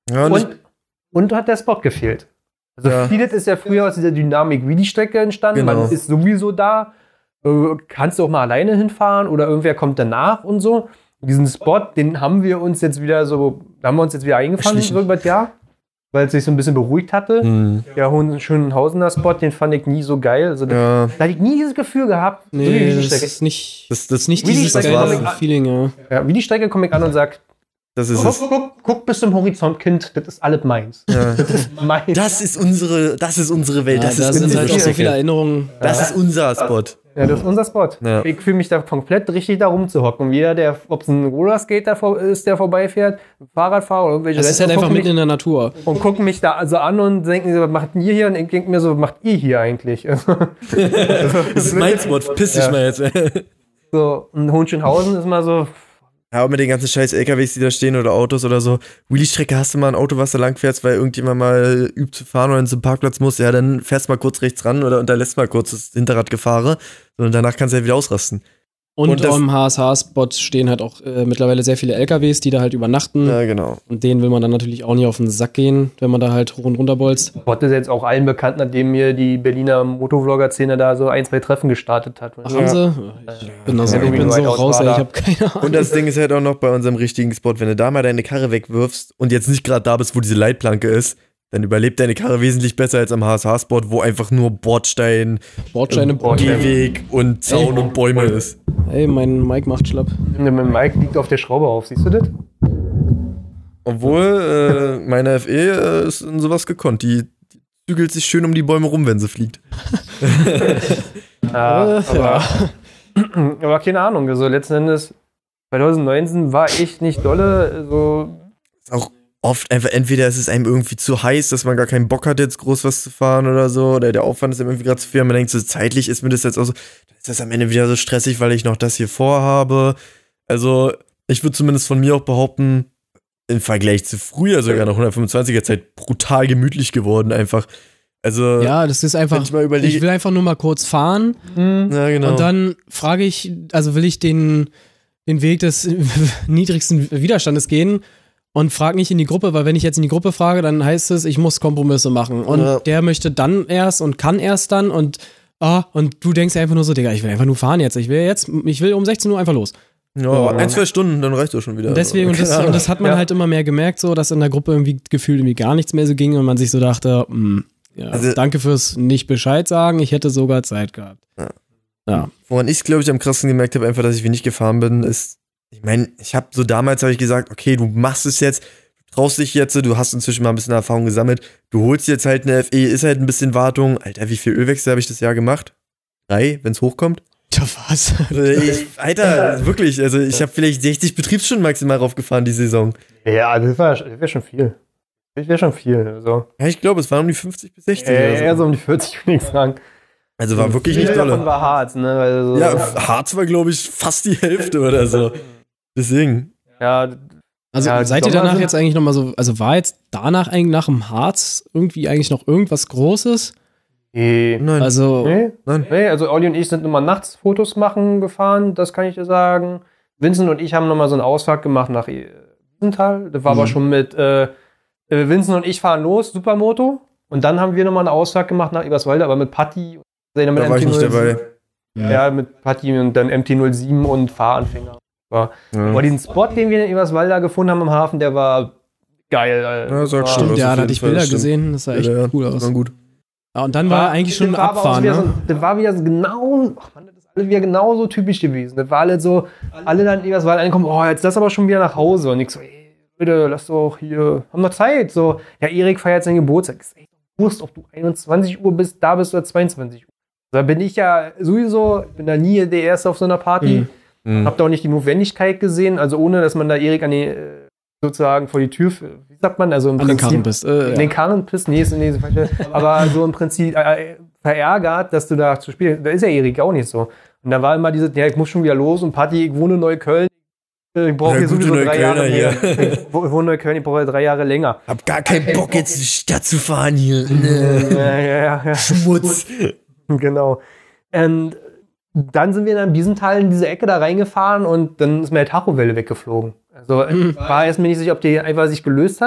Ja, und, ich, Und, und hat der Spot gefehlt. Also Ja. vieles ist ja früher aus dieser Dynamik-Wheelie-Strecke entstanden. Genau. Man ist sowieso da. Äh, kannst du auch mal alleine hinfahren oder irgendwer kommt danach und so. Diesen Spot, den haben wir uns jetzt wieder so, da haben wir uns jetzt wieder eingefangen Erschlichen. so über das Jahr, weil es sich so ein bisschen beruhigt hatte. hm, Der Schönhausener Spot, den fand ich nie so geil. Also da, ja, da hatte ich nie dieses Gefühl gehabt. so wie Nee, die das Strecke. ist nicht, das, das ist nicht Wie die dieses Strecke geile kommt- Feeling, ja. Ja, wie die Strecke komme ich an und sag, das ist guck, es. guck, guck bis zum Horizont, Kind, das ist alles meins. Ja. Das ist meins. Das ist unsere, das ist unsere Welt, Ja, das da ist sind unsere halt auch so Strecke. viele Erinnerungen. Das ist unser Spot. Ja, das ist unser Spot. Ja. Ich fühle mich da komplett richtig da rumzuhocken. Und jeder, der, ob es ein Rollerskater vor- ist, der vorbeifährt, ein Fahrradfahrer oder irgendwelche Das ist halt Rentner, einfach gucken mitten in der Natur. mich, und gucken mich da so an und denken, so, was macht ihr hier? Und ich denke mir so, was macht ihr hier eigentlich? Das ist mein Spot, piss dich Ja. mal jetzt. So, und Hohenschönhausen ist mal so, Ja, auch mit den ganzen scheiß L K Ws, die da stehen oder Autos oder so. Wheelie-Strecke hast du mal ein Auto, was da lang fährst, weil irgendjemand mal übt zu fahren oder zum Parkplatz muss. Ja, dann fährst mal kurz rechts ran oder unterlässt mal kurz das Hinterradgefahre. Und danach kannst du ja wieder ausrasten. Und, Und das- am H S H-Spot stehen halt auch äh, mittlerweile sehr viele L K Ws, die da halt übernachten. Ja, genau. Und denen will man dann natürlich auch nicht auf den Sack gehen, wenn man da halt hoch und runter bolzt. Spot ist jetzt auch allen bekannt, nachdem mir die Berliner Motovlogger-Szene da so ein, zwei Treffen gestartet hat. Ach, haben sie? Ich bin, da so, Ja, ich bin so Whiteout raus, war ey, da. ich habe keine Ahnung. Und das Ding ist halt auch noch bei unserem richtigen Spot, wenn du da mal deine Karre wegwirfst und jetzt nicht gerade da bist, wo diese Leitplanke ist, dann überlebt deine Karre wesentlich besser als am H S H-Spot, wo einfach nur Bordstein, Bordsteine, Bordsteine. Gehweg und Zaun Ey. und Bäume ist. Ey, mein Mike macht schlapp. Mit Mike liegt auf der Schraube auf, siehst du das? Obwohl, äh, meine F E äh, ist in sowas gekonnt. Die, die zügelt sich schön um die Bäume rum, wenn sie fliegt. Ja, Äh, aber, aber keine Ahnung, also letzten Endes zwanzig neunzehn war echt nicht dolle, so Ist auch oft einfach, entweder ist es einem irgendwie zu heiß, dass man gar keinen Bock hat, jetzt groß was zu fahren oder so, oder der Aufwand ist einem irgendwie gerade zu viel, und man denkt so, zeitlich ist mir das jetzt auch so, dann ist das am Ende wieder so stressig, weil ich noch das hier vorhabe. Also, ich würde zumindest von mir auch behaupten, im Vergleich zu früher, sogar noch hundertfünfundzwanziger Zeit, brutal gemütlich geworden einfach. Also, Ja, das ist einfach, wenn ich mal überlege- ich will einfach nur mal kurz fahren ja, genau. und dann frage ich, also will ich den, den Weg des niedrigsten Widerstandes gehen und frage nicht in die Gruppe, weil wenn ich jetzt in die Gruppe frage, dann heißt es, ich muss Kompromisse machen und Ja. der möchte dann erst und kann erst dann und ah, und du denkst dir einfach nur so, Digga, ich will einfach nur fahren jetzt, ich will jetzt, ich will um sechzehn Uhr einfach los. ja, ein, zwei Stunden, dann reicht das schon wieder. Und deswegen, und das, Keine Ahnung. und das hat man Ja. halt immer mehr gemerkt, so, dass in der Gruppe irgendwie gefühlt irgendwie gar nichts mehr so ging und man sich so dachte, hm, ja, Also- danke fürs nicht Bescheid sagen, ich hätte sogar Zeit gehabt. Ja. Ja. Woran ich, glaube ich, am krassesten gemerkt habe, einfach, dass ich wenig gefahren bin, ist, ich meine, ich habe so damals habe ich gesagt, okay, du machst es jetzt, du traust dich jetzt, du hast inzwischen mal ein bisschen Erfahrung gesammelt, du holst jetzt halt eine F E, ist halt ein bisschen Wartung. Alter, wie viel Ölwechsel habe ich das Jahr gemacht? Drei, wenn es hochkommt? Ja, was? Also ich, Alter, wirklich, also ich habe vielleicht sechzig Betriebsstunden maximal raufgefahren die Saison. ja, das war, das wäre schon viel. Das wäre schon viel. Also. Ja, ich glaube, es waren um die fünfzig bis sechzig. Äh, oder so. eher so um die vierzig, würde ich sagen. Also war wirklich nicht Viel davon dolle. war hart, ne? Also, Ja, Harz war, glaube ich, fast die Hälfte oder so. Deswegen. ja, Also Ja, seid ihr Sommer danach sind- jetzt eigentlich nochmal so, also war jetzt danach eigentlich nach dem Harz irgendwie eigentlich noch irgendwas Großes? nee. Nein, Also, Nee, nein. nee, also Olli und ich sind immer nachts Fotos machen gefahren, das kann ich dir sagen. Vincent und ich haben nochmal so einen Ausflug gemacht nach Wiesenthal. Das war aber Mhm. schon mit äh, äh, Vincent und ich fahren los, Supermoto. Und dann haben wir nochmal einen Ausflug gemacht nach Eberswalde, aber mit Patti. Mit Da war ich nicht dabei. Ja, mit Patti und dann M T null sieben und Fahranfänger. War. Ja. Aber diesen Spot, den wir in Eberswalde gefunden haben im Hafen, der war geil. Alter. Ja, sag War- schon. stimmt, auf ja, jeden da hatte ich Fall, Bilder das stimmt. gesehen, das sah echt Ja, cool das aus. war gut. Ja, und dann war eigentlich schon das war aber auch Abfahren, wieder ne? so, das war wieder so genau, ach Mann, das ist alles wieder genauso typisch gewesen. Das war alles so, alle dann in Eberswalde ankommen, oh, jetzt lass aber schon wieder nach Hause. Und ich so, ey, bitte, lass doch hier, haben wir Zeit. So, ja, Erik feiert seinen Geburtstag. Ich so, ey, du wusst, ob du einundzwanzig Uhr bist, da bist oder zweiundzwanzig Uhr. Da bin ich ja sowieso, ich bin da nie der Erste auf so einer Party. Mhm. Hab da auch nicht die Notwendigkeit gesehen, also ohne, dass man da Erik an die, äh, sozusagen vor die Tür, wie sagt man, also im An den Prinzip, Karren bist. Äh, in ja. den Karren pisst, nee, ist, nee, ist falsch. Aber so im Prinzip äh, verärgert, dass du da zu spielen, da ist ja Erik auch nicht so. Und da war immer diese, ja, ich muss schon wieder los und Party, ich wohne in Neukölln, ich brauche Ja, hier gute sowieso drei Neuköllner Jahre hier. mehr. Ich wo- wohne in Neukölln, ich brauche drei Jahre länger. Hab gar keinen Bock, jetzt in die Stadt zu fahren hier. Ja, ja, ja, ja. Schmutz. Genau. Und dann sind wir in Biesenthal in diese Ecke da reingefahren und dann ist mir die Tachowelle weggeflogen. Also Mhm. war erst mir nicht sicher, ob die einfach sich gelöst hat.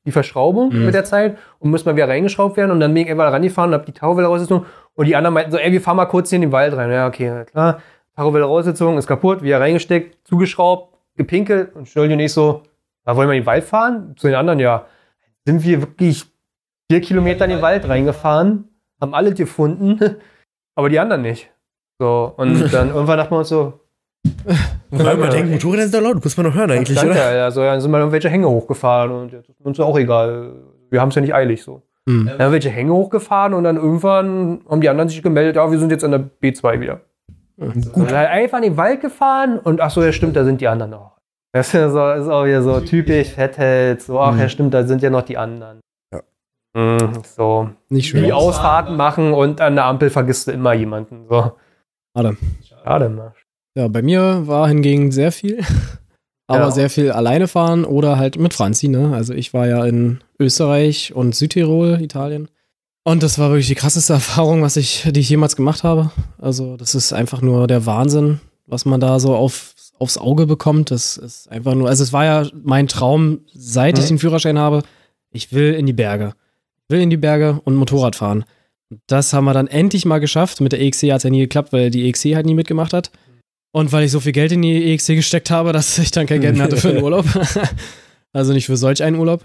die Verschraubung Mhm. mit der Zeit und muss mal wieder reingeschraubt werden und dann bin ich einfach rangefahren und hab die Tacho wieder rausgezogen und die anderen meinten so, ey, wir fahren mal kurz hier in den Wald rein. Ja, okay, na klar. Tacho wieder rausgezogen, ist kaputt, wieder reingesteckt, zugeschraubt, gepinkelt und Stolli und ich so, da wollen wir in den Wald fahren? Zu den anderen, ja. Sind wir wirklich vier Kilometer in den Wald reingefahren, haben alle gefunden, aber die anderen nicht. So, und dann irgendwann dachten wir uns so, Weil man denkt, Motorräder sind da laut, muss man doch hören eigentlich, danke, oder? Alter. Also, dann sind wir irgendwelche Hänge hochgefahren und jetzt ist uns ja auch egal. Wir haben es ja nicht eilig so. Mhm. Dann haben wir welche Hänge hochgefahren und dann irgendwann haben die anderen sich gemeldet, ja, wir sind jetzt an der B zwei wieder. Mhm. Gut. Halt einfach in den Wald gefahren und ach so, ja stimmt, da sind die anderen noch. Das ist, ja so, ist auch wieder so typisch Fetthead, so, ach Mhm. ja stimmt, da sind ja noch die anderen. Ja. Mhm, so. Nicht schön. Die Ausfahrten machen und an der Ampel vergisst du immer jemanden. So. Schade. Schade, Mann. Ja, bei mir war hingegen sehr viel. Aber Ja. sehr viel alleine fahren oder halt mit Franzi, ne? Also ich war ja in Österreich und Südtirol, Italien. Und das war wirklich die krasseste Erfahrung, was ich, die ich jemals gemacht habe. Also das ist einfach nur der Wahnsinn, was man da so auf, aufs Auge bekommt. Das ist einfach nur, also es war ja mein Traum, seit Mhm. ich den Führerschein habe, ich will in die Berge. Ich will in die Berge und Motorrad fahren. Und das haben wir dann endlich mal geschafft. Mit der E X C hat es ja nie geklappt, weil die E X C halt nie mitgemacht hat. Und weil ich so viel Geld in die E X C gesteckt habe, dass ich dann kein Geld mehr hatte für einen Urlaub. Also nicht für solch einen Urlaub.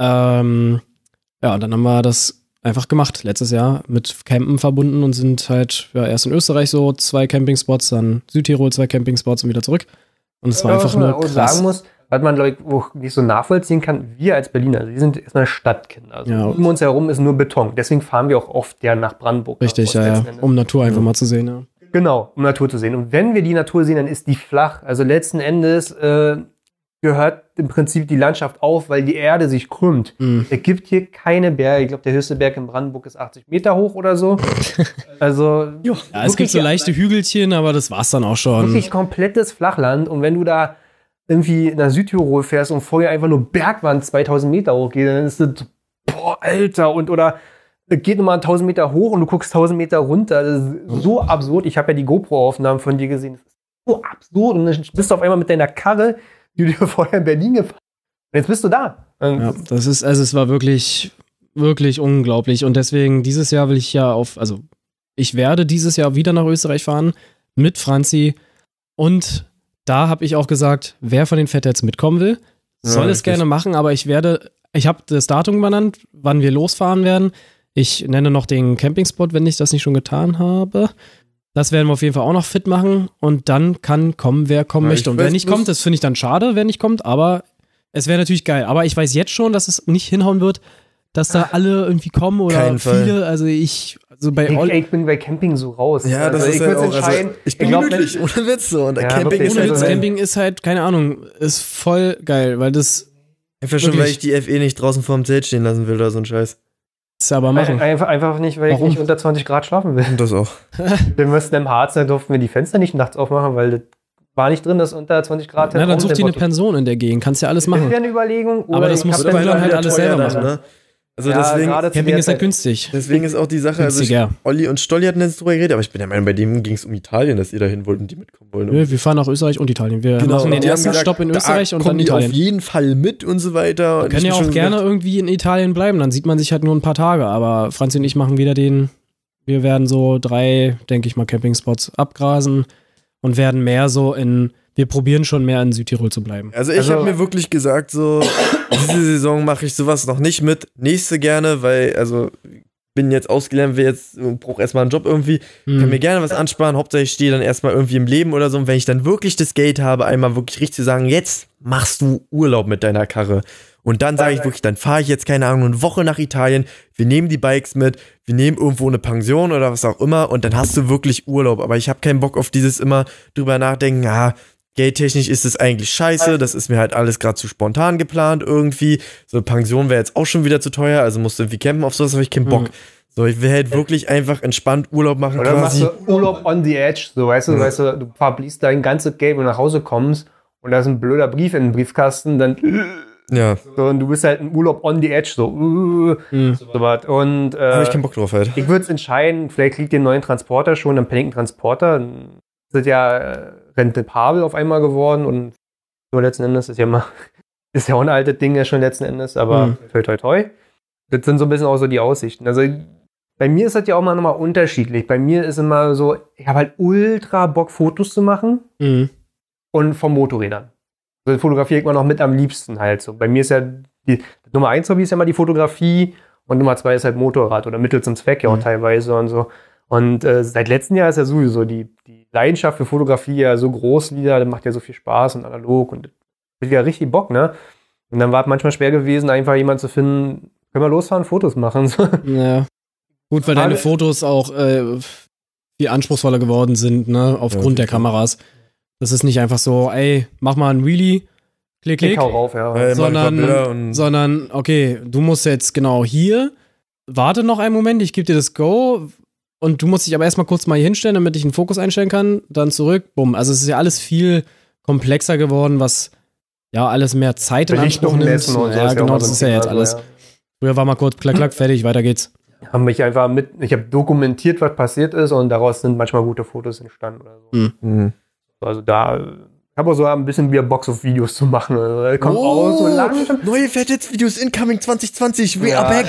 Ähm, ja, und dann haben wir das einfach gemacht, letztes Jahr mit Campen verbunden und sind halt ja, erst in Österreich so zwei Campingspots, dann Südtirol zwei Campingspots und wieder zurück. Und es war Ja, einfach was man nur auch krass. sagen muss, was man Leute auch nicht so nachvollziehen kann, wir als Berliner, also wir sind erstmal Stadtkinder. Also Ja. um uns herum ist nur Beton. Deswegen fahren wir auch oft ja nach Brandenburg. Richtig, nach ja, ja, letzten Endes. um Natur einfach mal zu sehen, ja. Genau, um Natur zu sehen. Und wenn wir die Natur sehen, dann ist die flach. Also letzten Endes äh, gehört im Prinzip die Landschaft auf, weil die Erde sich krümmt. Mhm. Es gibt hier keine Berge. Ich glaube, der höchste Berg in Brandenburg ist achtzig Meter hoch oder so. Also Ja, es gibt so leichte Hügelchen, aber das war's dann auch schon. wirklich komplettes Flachland. Und wenn du da irgendwie nach Südtirol fährst und vorher einfach nur Bergwand zweitausend Meter hochgeht, dann ist das, boah, Alter, und oder es geht nochmal tausend Meter hoch und du guckst tausend Meter runter. Das ist so absurd. Ich habe ja die GoPro-Aufnahmen von dir gesehen. Das ist so absurd. Und dann bist du auf einmal mit deiner Karre, die du dir vorher in Berlin gefahren hast. Und jetzt bist du da. Und Ja, das ist, also es war wirklich, wirklich unglaublich. Und deswegen, dieses Jahr will ich ja auf, also ich werde dieses Jahr wieder nach Österreich fahren mit Franzi. Und da habe ich auch gesagt, wer von den Fettheads mitkommen will, soll Ja, es gerne machen, aber ich werde, ich habe das Datum benannt, wann wir losfahren werden. Ich nenne noch den Campingspot, wenn ich das nicht schon getan habe. Das werden wir auf jeden Fall auch noch fit machen. Und dann kann kommen, wer kommen Ja, möchte. ich Und wer weiß nicht bloß- kommt, das finde ich dann schade, wenn nicht kommt. Aber es wäre natürlich geil. Aber ich weiß jetzt schon, dass es nicht hinhauen wird, dass da alle irgendwie kommen oder Keinen Fall. viele. Also ich, also bei ich, Olli. ich bin bei Camping so raus. Ja, das also ist ich halt würde auch, entscheiden. also, ich bin glaub, glücklich, ohne Witz so. Und Ja, Camping wirklich, ist Ohne halt Witz, so Camping ist halt, keine Ahnung, ist voll geil, weil das einfach schon, wirklich. weil ich die F E nicht draußen vorm Zelt stehen lassen will oder so ein Scheiß. ist aber machen. Einfach, einfach nicht, weil Warum? ich nicht unter zwanzig Grad schlafen will. Und das auch. Wir müssten im Harz, da durften wir die Fenster nicht nachts aufmachen, weil das war nicht drin, dass unter zwanzig Grad Na, dann such dir eine Raumtemperatur- Pension in der Gegend, kannst ja alles Das machen. wäre eine Überlegung. Aber oder das ich musst hab du dann dann halt wieder alles teuer selber dann, machen. Ne? Also Ja, deswegen, gerade zu Camping der ist halt Zeit. günstig. deswegen ist auch die Sache, also ich, Günstiger. Olli und Stolli hatten jetzt drüber geredet, aber ich bin der Meinung, bei dem ging es um Italien, dass ihr dahin wollt und die mitkommen wollen. Nö, wir fahren nach Österreich und Italien. Wir Genau, machen und den die haben ersten gesagt, Stopp in da Österreich und kommen dann die Italien. auf jeden Fall mit und so weiter. Wir Und können ich ja bin auch schon gerne gedacht, irgendwie in Italien bleiben, dann sieht man sich halt nur ein paar Tage. Aber Franzi und ich machen wieder den, wir werden so drei, denke ich mal, Campingspots abgrasen und werden mehr so in, wir probieren schon mehr in Südtirol zu bleiben. Also ich Also- habe mir wirklich gesagt, so, diese Saison mache ich sowas noch nicht mit. Nächste gerne, weil, also, bin jetzt ausgelernt, will jetzt, brauche erstmal einen Job irgendwie. Hm. Kann mir gerne was ansparen, Hauptsache ich stehe dann erstmal irgendwie im Leben oder so. Und wenn ich dann wirklich das Geld habe, einmal wirklich richtig zu sagen, jetzt machst du Urlaub mit deiner Karre. Und dann sage ich wirklich, dann fahre ich jetzt, keine Ahnung, eine Woche nach Italien, wir nehmen die Bikes mit, wir nehmen irgendwo eine Pension oder was auch immer und dann hast du wirklich Urlaub. Aber ich habe keinen Bock auf dieses immer drüber nachdenken, ah, geldtechnisch ist es eigentlich scheiße, das ist mir halt alles gerade zu spontan geplant irgendwie. So eine Pension wäre jetzt auch schon wieder zu teuer, also musst du irgendwie campen, auf sowas habe ich keinen Bock. Mhm. So, ich will halt wirklich einfach entspannt Urlaub machen Oder machst quasi. du Urlaub on the edge, so weißt du, Ja. weißt du, du verbliest dein ganzes Geld, wenn du nach Hause kommst und da ist ein blöder Brief in den Briefkasten, dann Ja, so, und du bist halt im Urlaub on the edge, so, uh, Hm. so was. Und da habe ich äh, keinen Bock drauf halt. ich würde es entscheiden, vielleicht kriegt ihr einen neuen Transporter schon, dann penne ich einen Transporter. Dann sind ja äh, rentabel auf einmal geworden und so letzten Endes ist ja mal ist ja auch ein altes Ding ja schon letzten Endes, aber Mhm. toi toi toi. Das sind so ein bisschen auch so die Aussichten. Also bei mir ist das ja auch mal nochmal unterschiedlich. Bei mir ist immer so, ich habe halt ultra Bock, Fotos zu machen Mhm. und von Motorrädern. Also fotografiere ich immer noch mit am liebsten halt so. Bei mir ist ja die Nummer eins Hobby ist ja immer die Fotografie und Nummer zwei ist halt Motorrad oder Mittel zum Zweck ja auch Mhm. teilweise und so. Und äh, seit letztem Jahr ist ja sowieso die, die Leidenschaft für Fotografie ja so groß wieder, das macht ja so viel Spaß und analog und das ja richtig Bock, ne? Und dann war es manchmal schwer gewesen, einfach jemanden zu finden, können wir losfahren, Fotos machen. So. Ja. Gut, weil deine Fotos auch äh, viel anspruchsvoller geworden sind, ne, aufgrund Ja, der Kameras. Das ist nicht einfach so, ey, mach mal ein Wheelie, klick, Ich klick, hau rauf, ja. Äh, mach ein paar Bilder sondern, und- sondern, okay, du musst jetzt genau hier, warte noch einen Moment, ich gebe dir das Go und du musst dich aber erstmal kurz mal hier hinstellen, damit ich einen Fokus einstellen kann, dann zurück, bumm. Also es ist ja alles viel komplexer geworden, was ja alles mehr Zeit in Anspruch Belichtung nimmt. messen und so. Ja, ist genau, auch das so ein ist ja Thema, jetzt so, alles. ja. Früher war mal kurz, klack, klack, fertig, weiter geht's. Haben mich einfach mit, ich habe dokumentiert, was passiert ist und daraus sind manchmal gute Fotos entstanden oder so. Mhm. Mhm. Also da, ich habe auch so ein bisschen wieder Box auf Videos zu machen. Also, das kommt auch so langsam. Neue Fettheads-Videos incoming zwanzig zwanzig, we Ja. are back.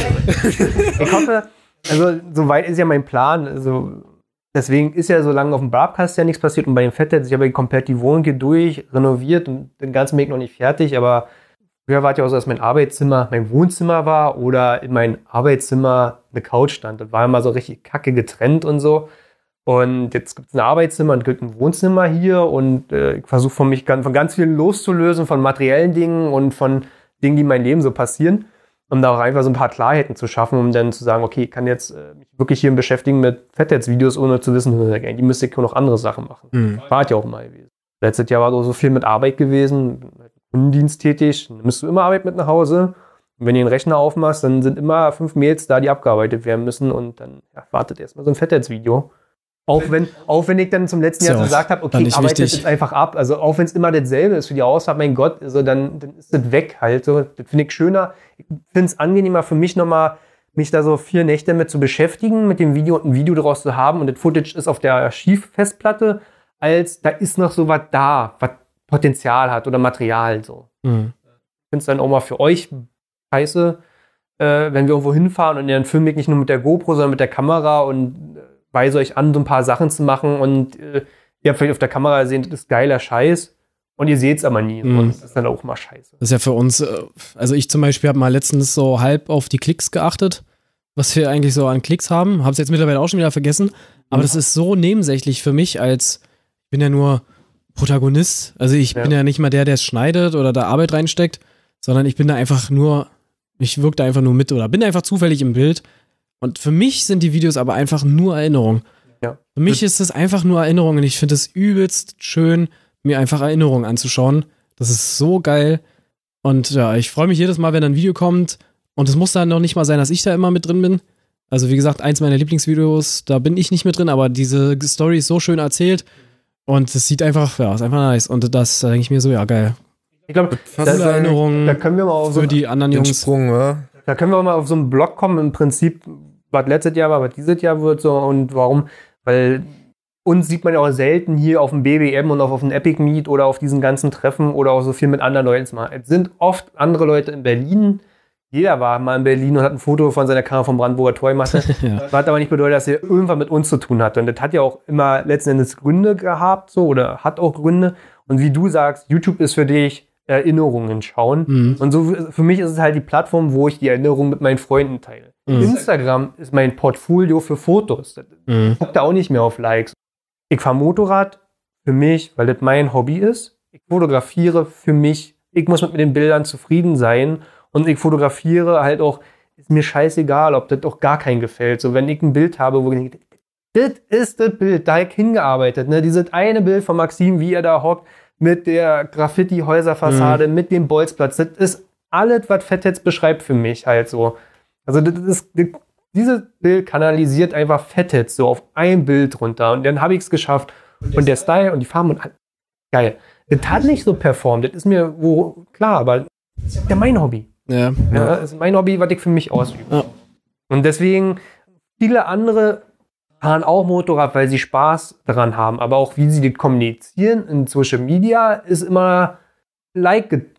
Ich hoffe, also soweit ist ja mein Plan. Also deswegen ist ja so lange auf dem Broadcast ja nichts passiert und bei den Fettheads, ich habe ja komplett die Wohnung hier durch, renoviert und den ganzen Weg noch nicht fertig, aber früher war es ja auch so, dass mein Arbeitszimmer mein Wohnzimmer war oder in mein Arbeitszimmer eine Couch stand. Das war immer so richtig kacke getrennt und so. Und jetzt gibt es ein Arbeitszimmer und es gibt ein Wohnzimmer hier und äh, ich versuche von mich ganz, von ganz vielen loszulösen, von materiellen Dingen und von Dingen, die in meinem Leben so passieren, um da auch einfach so ein paar Klarheiten zu schaffen, um dann zu sagen, okay, ich kann jetzt äh, mich wirklich hier beschäftigen mit Fettheads-Videos, ohne zu wissen, die müsste ich noch andere Sachen machen. Mhm. War ja auch mal gewesen. Letztes Jahr war so viel mit Arbeit gewesen, bin halt im Kundendienst tätig, dann nimmst du immer Arbeit mit nach Hause. Und wenn du den Rechner aufmachst, dann sind immer fünf Mails da, die abgearbeitet werden müssen und dann ja, wartet erstmal so ein Fettheads-Video. Auch wenn, auch wenn ich dann zum letzten Ist Jahr ja gesagt habe, auch okay, dann ich nicht arbeite das wichtig. jetzt einfach ab. Also auch wenn es immer dasselbe ist für die Ausfahrt, mein Gott, also dann, dann ist das weg halt. So. Das finde ich schöner. Ich finde es angenehmer für mich nochmal, mich da so vier Nächte mit zu beschäftigen, mit dem Video und ein Video daraus zu haben und das Footage ist auf der Archivfestplatte, als da ist noch so was da, was Potenzial hat oder Material so. Mhm. Ich finde es dann auch mal für euch scheiße, äh, wenn wir irgendwo hinfahren und dann filme ich nicht nur mit der GoPro, sondern mit der Kamera und äh, weise euch an, so ein paar Sachen zu machen und äh, ihr habt vielleicht auf der Kamera gesehen, das ist geiler Scheiß und ihr seht es aber nie. Mhm. Und das ist dann auch mal scheiße. Das ist ja für uns, äh, also ich zum Beispiel habe mal letztens so halb auf die Klicks geachtet, was wir eigentlich so an Klicks haben. Habe es jetzt mittlerweile auch schon wieder vergessen. Aber das ist so nebensächlich für mich, als ich bin ja nur Protagonist. Also ich Ja. bin ja nicht mal der, der es schneidet oder da Arbeit reinsteckt, sondern ich bin da einfach nur, ich wirke da einfach nur mit oder bin einfach zufällig im Bild. Und für mich sind die Videos aber einfach nur Erinnerungen. Ja. Für mich ist es einfach nur Erinnerung und ich finde es übelst schön, mir einfach Erinnerungen anzuschauen. Das ist so geil. Und ja, ich freue mich jedes Mal, wenn ein Video kommt. Und es muss dann noch nicht mal sein, dass ich da immer mit drin bin. Also wie gesagt, eins meiner Lieblingsvideos, da bin ich nicht mit drin, aber diese Story ist so schön erzählt. Und es sieht einfach, ja, ist einfach nice. Und das, da denke ich mir so, ja, geil. Ich glaube, Fast Coole sagen, Erinnerungen da können wir mal auf so für die anderen den Jungs. Sprung, wa? Da können wir mal auf so einen Blog kommen, im Prinzip, was letztes Jahr war, was dieses Jahr wird, so und warum, weil uns sieht man ja auch selten hier auf dem B B M und auf, auf dem Epic Meet oder auf diesen ganzen Treffen oder auch so viel mit anderen Leuten zu machen. Es sind oft andere Leute in Berlin. Jeder war mal in Berlin und hat ein Foto von seiner Kamera vom Brandenburger Tor gemacht. Ja. Was aber nicht bedeutet, dass er irgendwann mit uns zu tun hat. Und das hat ja auch immer letzten Endes Gründe gehabt, so, oder hat auch Gründe. Und wie du sagst, YouTube ist für dich Erinnerungen schauen. Mhm. Und so für mich ist es halt die Plattform, wo ich die Erinnerungen mit meinen Freunden teile. Mhm. Instagram ist mein Portfolio für Fotos. Mhm. Ich gucke da auch nicht mehr auf Likes. Ich fahre Motorrad für mich, weil das mein Hobby ist. Ich fotografiere für mich. Ich muss mit den Bildern zufrieden sein. Und ich fotografiere halt auch, ist mir scheißegal, ob das auch gar keinen gefällt. So, wenn ich ein Bild habe, wo ich denke, das ist das Bild, da habe ich hingearbeitet. Ne? Dieses eine Bild von Maxim, wie er da hockt, mit der Graffiti-Häuserfassade, mhm. mit dem Bolzplatz. Das ist alles, was Fettheads beschreibt für mich halt so. Also das ist, das, dieses Bild kanalisiert einfach Fettheads so auf ein Bild runter. Und dann habe ich es geschafft. Und der Style und die Farben und alles. Geil. Das hat nicht so performt. Das ist mir wo klar, aber das ist ja mein Hobby. Ja. Ja, das ist mein Hobby, was ich für mich ausübe. Ja. Und deswegen, viele andere fahren auch Motorrad, weil sie Spaß daran haben. Aber auch wie sie das kommunizieren in Social Media ist immer Like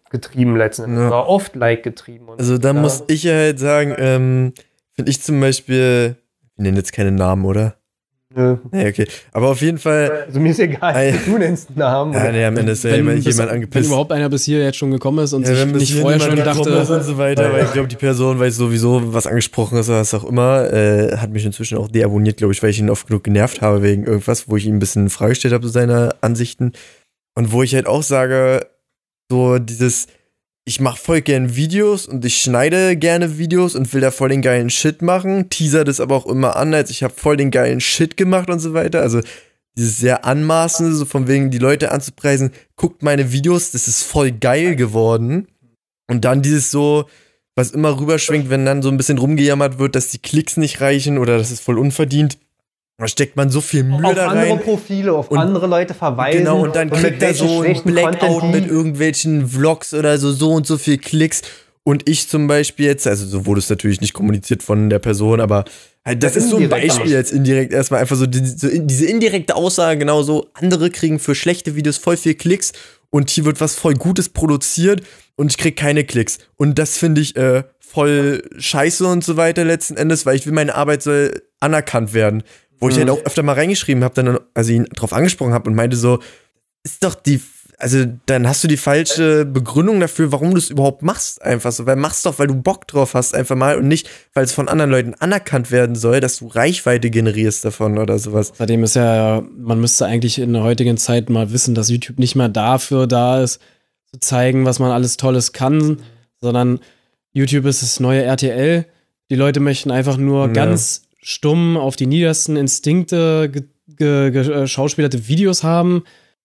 getrieben letzten Endes. Ja. War oft Like getrieben. Und Also da ja. muss ich ja halt sagen, ähm, finde ich zum Beispiel, wir nennen jetzt keine Namen, oder? Nö. Nee, okay. Aber auf jeden Fall, Also mir ist egal, Ei. du nennst einen Namen. ja, oder? nee, am Ende ist ja Wenn, immer bis, jemand wenn angepisst. überhaupt einer bis hier jetzt schon gekommen ist und Ja, sich wenn bis nicht hier vorher schon niemand gekommen ist dachte, und so weiter, weil ich glaube, die Person weiß sowieso, was angesprochen ist oder was auch immer, äh, hat mich inzwischen auch deabonniert, glaube ich, weil ich ihn oft genug genervt habe wegen irgendwas, wo ich ihm ein bisschen in Frage gestellt habe, so seine Ansichten. Und wo ich halt auch sage, so dieses, ich mache voll gern Videos und ich schneide gerne Videos und will da voll den geilen Shit machen, teaser das aber auch immer an, als ich habe voll den geilen Shit gemacht und so weiter, also dieses sehr anmaßende, so von wegen die Leute anzupreisen, guckt meine Videos, das ist voll geil geworden. Und dann dieses so, was immer rüberschwingt, wenn dann so ein bisschen rumgejammert wird, dass die Klicks nicht reichen oder das ist voll unverdient. Da steckt man so viel Mühe auf da andere rein. Profile, auf Und- andere Leute verweisen. Genau, und dann mit kriegt er welchen so ein schlechten Blackout Content die- mit irgendwelchen Vlogs oder so, so und so viel Klicks. Und ich zum Beispiel jetzt, also so wurde es natürlich nicht kommuniziert von der Person, aber halt, das Ja, ist so ein indirekt Beispiel aber. jetzt indirekt erstmal einfach so, die, so in, diese indirekte Aussage genauso, andere kriegen für schlechte Videos voll viel Klicks und hier wird was voll Gutes produziert und ich krieg keine Klicks. Und das finde ich äh, voll scheiße und so weiter letzten Endes, weil ich will, meine Arbeit soll anerkannt werden. Wo ich Mhm. halt auch öfter mal reingeschrieben habe, dann, also ihn drauf angesprochen habe und meinte so, ist doch die, also dann hast du die falsche Begründung dafür, warum du es überhaupt machst, einfach so, weil machst doch, weil du Bock drauf hast, einfach mal und nicht, weil es von anderen Leuten anerkannt werden soll, dass du Reichweite generierst davon oder sowas. Außerdem ist ja, man müsste eigentlich in der heutigen Zeit mal wissen, dass YouTube nicht mehr dafür da ist, zu zeigen, was man alles Tolles kann, sondern YouTube ist das neue R T L. Die Leute möchten einfach nur Ja. ganz stumm auf die niedersten Instinkte ge- ge- ge- äh, schauspielerte Videos haben.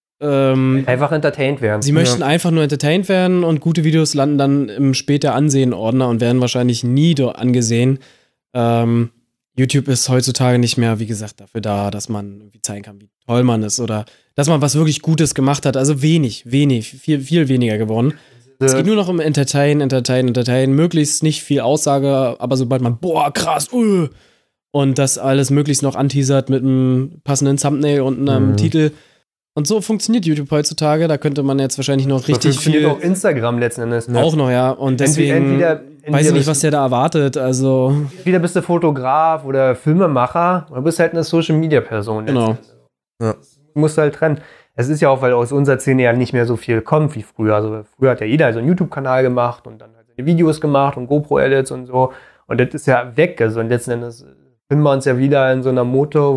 Ähm, Einfach entertained werden. sie möchten einfach nur entertained werden und gute Videos landen dann im später Ansehen-Ordner und werden wahrscheinlich nie do- angesehen. Ähm, YouTube ist heutzutage nicht mehr, wie gesagt, dafür da, dass man irgendwie zeigen kann, wie toll man ist oder dass man was wirklich Gutes gemacht hat. Also wenig, wenig, viel, viel weniger geworden. Es geht nur noch um Entertain, Entertain, Entertain. Möglichst nicht viel Aussage, aber sobald man, boah, krass, uh, und das alles möglichst noch anteasert mit einem passenden Thumbnail und einem Mhm. Titel. Und so funktioniert YouTube heutzutage. Da könnte man jetzt wahrscheinlich noch richtig Funktioniert viel. auch Instagram letzten Endes. Auch noch, ja. Und deswegen Entweder, entweder, weiß ich nicht, bist, was der da erwartet. Also, entweder bist du Fotograf oder Filmemacher oder bist halt eine Social-Media-Person. genau. Ja. Du musst halt trennen. Es ist ja auch, weil aus unserer Szene ja nicht mehr so viel kommt wie früher. Also früher hat ja jeder so einen YouTube-Kanal gemacht und dann halt seine Videos gemacht und GoPro-Edits und so. Und das ist ja weg. Also und letzten Endes finden wir uns ja wieder in so einer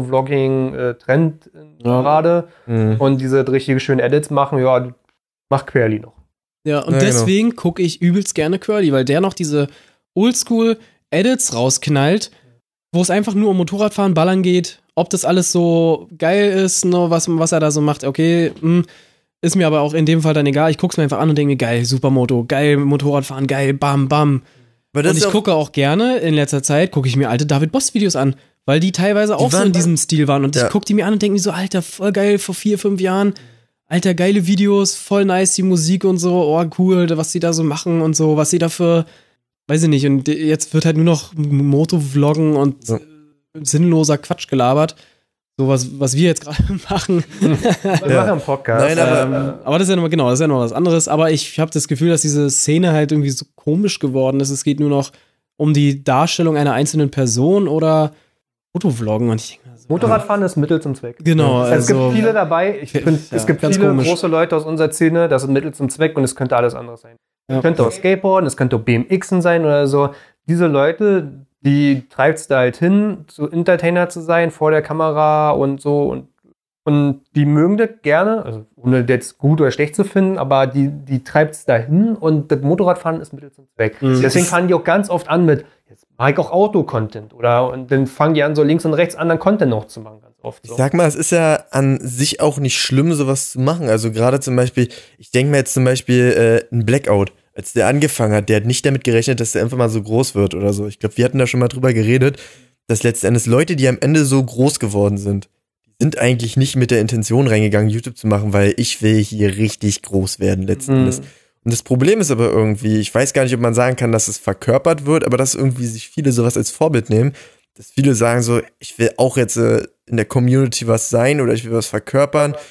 Moto-Vlogging-Trend Ja. gerade. Mhm. Und diese richtig schönen Edits machen, ja, macht Querly noch. Ja, und Ja, genau. deswegen gucke ich übelst gerne Curly, weil der noch diese Oldschool-Edits rausknallt, wo es einfach nur um Motorradfahren, Ballern geht. Ob das alles so geil ist, ne, was, was er da so macht, okay, mh, ist mir aber auch in dem Fall dann egal. Ich guck's mir einfach an und denke mir, geil, Supermoto, geil, Motorradfahren, geil, bam, bam. Aber das Und ist ich auch- gucke auch gerne, in letzter Zeit, gucke ich mir alte David Boss-Videos an, weil die teilweise auch so waren- in diesem Stil waren. Und Ja. ich gucke die mir an und denke mir so, Alter, voll geil, vor vier, fünf Jahren. Alter, geile Videos, voll nice, die Musik und so, oh, cool, was die da so machen und so, was sie dafür, weiß ich nicht. Und jetzt wird halt nur noch Motovloggen und Ja. äh, sinnloser Quatsch gelabert. So was, was wir jetzt gerade machen. Wir Ja. machen einen Podcast. Nein, aber- Ähm, aber das ist ja nochmal, genau, das ist ja noch was anderes. Aber ich habe das Gefühl, dass diese Szene halt irgendwie so komisch geworden ist. Es geht nur noch um die Darstellung einer einzelnen Person oder Fotovloggen. Und ich denke, mir so, Motorradfahren ist Mittel zum Zweck. genau, Es also, gibt viele dabei. Ich Ja, finde, es gibt ganz viele komisch. große Leute aus unserer Szene, das ist Mittel zum Zweck und es könnte alles andere sein. Ja. Es könnte auch Skateboarden, es könnte auch B M Xen sein oder so. Diese Leute, die treibt es da halt hin, so Entertainer zu sein vor der Kamera und so und und die mögen das gerne, also ohne das jetzt gut oder schlecht zu finden, aber die, die treibt es dahin und das Motorradfahren ist Mittel zum Zweck. Mhm. Deswegen fangen die auch ganz oft an mit, jetzt mache ich auch Auto-Content oder und dann fangen die an, so links und rechts anderen Content noch zu machen, ganz oft. Ich So. sag mal, es ist ja an sich auch nicht schlimm, sowas zu machen. Also gerade zum Beispiel, ich denke mir jetzt zum Beispiel äh, ein Blackout, als der angefangen hat, der hat nicht damit gerechnet, dass der einfach mal so groß wird oder so. Ich glaube, wir hatten da schon mal drüber geredet, dass letzten Endes Leute, die am Ende so groß geworden sind, die sind eigentlich nicht mit der Intention reingegangen, YouTube zu machen, weil ich will hier richtig groß werden letzten Mhm. Endes. Und das Problem ist aber irgendwie, ich weiß gar nicht, ob man sagen kann, dass es verkörpert wird, aber dass irgendwie sich viele sowas als Vorbild nehmen, dass viele sagen so, ich will auch jetzt äh, in der Community was sein oder ich will was verkörpern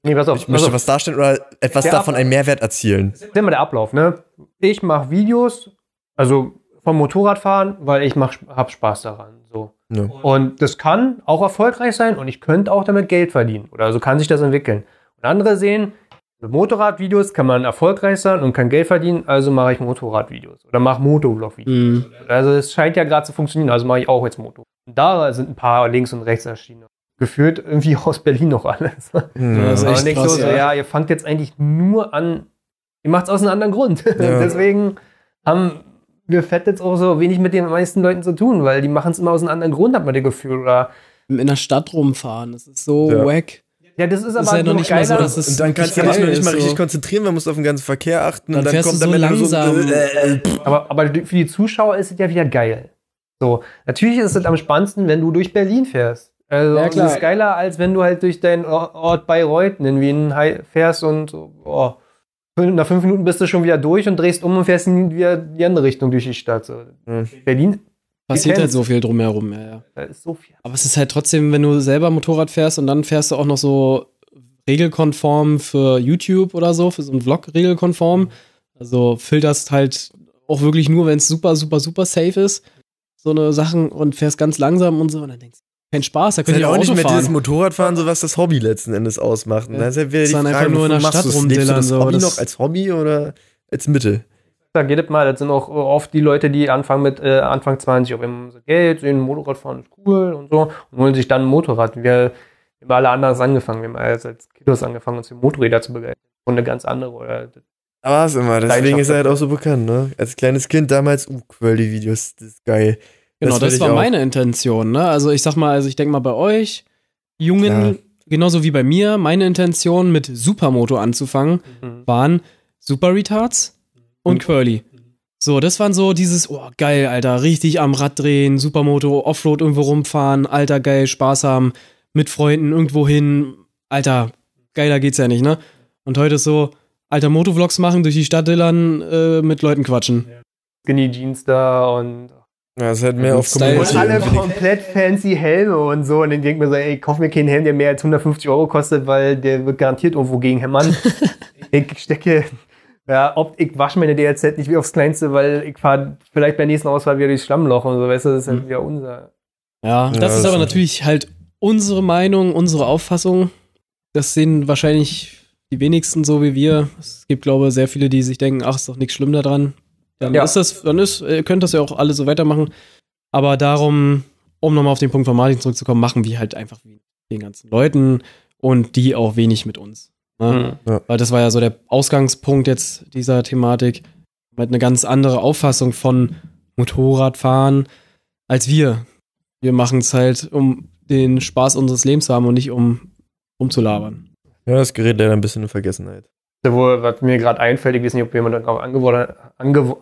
Nee, pass auf. Ich möchte pass auf. was darstellen oder etwas Der davon Ab- einen Mehrwert erzielen. Das ist immer der Ablauf, ne? Ich mache Videos, also vom Motorradfahren, weil ich mach, hab Spaß daran. So. Ja. Und das kann auch erfolgreich sein und ich könnte auch damit Geld verdienen. Oder so kann sich das entwickeln. Und andere sehen, mit Motorradvideos kann man erfolgreich sein und kann Geld verdienen, also mache ich Motorradvideos. Oder mache Motovlog-Videos. Mhm. Also es scheint ja gerade zu funktionieren, also mache ich auch jetzt Moto. Und da sind ein paar links und rechts erschienen. Geführt irgendwie aus Berlin noch alles. Ja, das ist Aber echt nicht krass, so, so, ja. ja, ihr fangt jetzt eigentlich nur an, ihr macht es aus einem anderen Grund. Ja. Deswegen haben wir Fett jetzt auch so wenig mit den meisten Leuten zu tun, weil die machen es immer aus einem anderen Grund, hat man das Gefühl. Oder In der Stadt rumfahren, das ist so Ja. wack. ja, das ist Das aber ist ja noch so nicht mal so, geiler. dass es Und dann kannst du wirklich dich noch geil nicht mal ist, richtig so. konzentrieren, man muss auf den ganzen Verkehr achten Dann und dann fährst kommt du am so Ende nur langsam. so, äh, äh, aber, aber für die Zuschauer ist es ja wieder geil. So, natürlich ist es am spannendsten, wenn du durch Berlin fährst. Also, Ja, klar. das ist geiler, als wenn du halt durch deinen Ort Bayreuth in Wien hei- fährst und so, oh, nach fünf Minuten bist du schon wieder durch und drehst um und fährst in wieder die andere Richtung durch die Stadt. So. Mhm. Berlin, Passiert kennst- halt so viel drumherum, ja, ja. da ist so viel. Aber es ist halt trotzdem, wenn du selber Motorrad fährst und dann fährst du auch noch so regelkonform für YouTube oder so, für so einen Vlog regelkonform. Also filterst halt auch wirklich nur, wenn es super, super, super safe ist, so eine Sachen und fährst ganz langsam und so und dann denkst du, kein Spaß, da Das könnt ist ihr halt auch auch nicht Auto mehr dieses fahren. Motorradfahren, so was das Hobby letzten Endes ausmacht. Und Ja. dann ist ja wieder Das die ist dann Frage, einfach nur in der wofür Stadt machst du's? Lebst du rumdillern, das so, Hobby das- noch als Hobby oder als Mittel? Da geht es mal, das sind auch oft die Leute, die anfangen mit äh, Anfang zwanzig, auf einmal so Geld, sehen Motorradfahren ist cool und so und holen sich dann ein Motorrad. Wir, wir haben alle anders angefangen, wir haben als, als Kiddos angefangen, uns für Motorräder zu begeistern. Und eine ganz andere. Oder Aber was immer, deswegen ist er halt Leidenschaft auch so bekannt, ne? Als kleines Kind damals, uh, Quirly-Videos, das ist geil. Genau, will das ich war auch. meine Intention, ne? Also ich sag mal, also ich denke mal bei euch, Jungen, Klar. genauso wie bei mir, meine Intention mit Supermoto anzufangen, Mhm. waren Super Retards und Quirly. So, das waren so dieses, oh geil, Alter, richtig am Rad drehen, Supermoto, Offroad irgendwo rumfahren, Alter, geil, Spaß haben, mit Freunden irgendwo hin, Alter, geiler geht's ja nicht, ne? Und heute ist so, Alter, Motovlogs machen, durch die Stadt dillern, äh, mit Leuten quatschen. Skinny Jeans da und, Ja, es ist halt mehr Ja, auf Style. und alle Community. komplett fancy Helme und so. Und dann denkt man so, ey, kauf mir keinen Helm, der mehr als hundertfünfzig Euro kostet, weil der wird garantiert irgendwo gegen hämmern. Ich stecke, ja, ob ich wasche meine D R Z nicht wie aufs Kleinste, weil ich fahre vielleicht bei der nächsten Auswahl wieder durchs Schlammloch und so, weißt du, das ist halt wieder unser. Ja, das Ja, ist das aber stimmt. natürlich halt unsere Meinung, unsere Auffassung. Das sehen wahrscheinlich die wenigsten so wie wir. Es gibt, glaube ich, sehr viele, die sich denken, ach, ist doch nichts schlimm daran. Dann Ja. ist das, dann ist, ihr könnt das ja auch alle so weitermachen. Aber darum, um nochmal auf den Punkt von Martin zurückzukommen, machen wir halt einfach wie den ganzen Leuten und die auch wenig mit uns. Ne? Mhm. Weil das war ja so der Ausgangspunkt jetzt dieser Thematik. Mit eine ganz andere Auffassung von Motorradfahren als wir. Wir machen es halt, um den Spaß unseres Lebens zu haben und nicht um umzulabern. Ja, das gerät leider ein bisschen in Vergessenheit. Wo, was mir gerade einfällt, ich weiß nicht, ob jemand darauf angewo- angewo-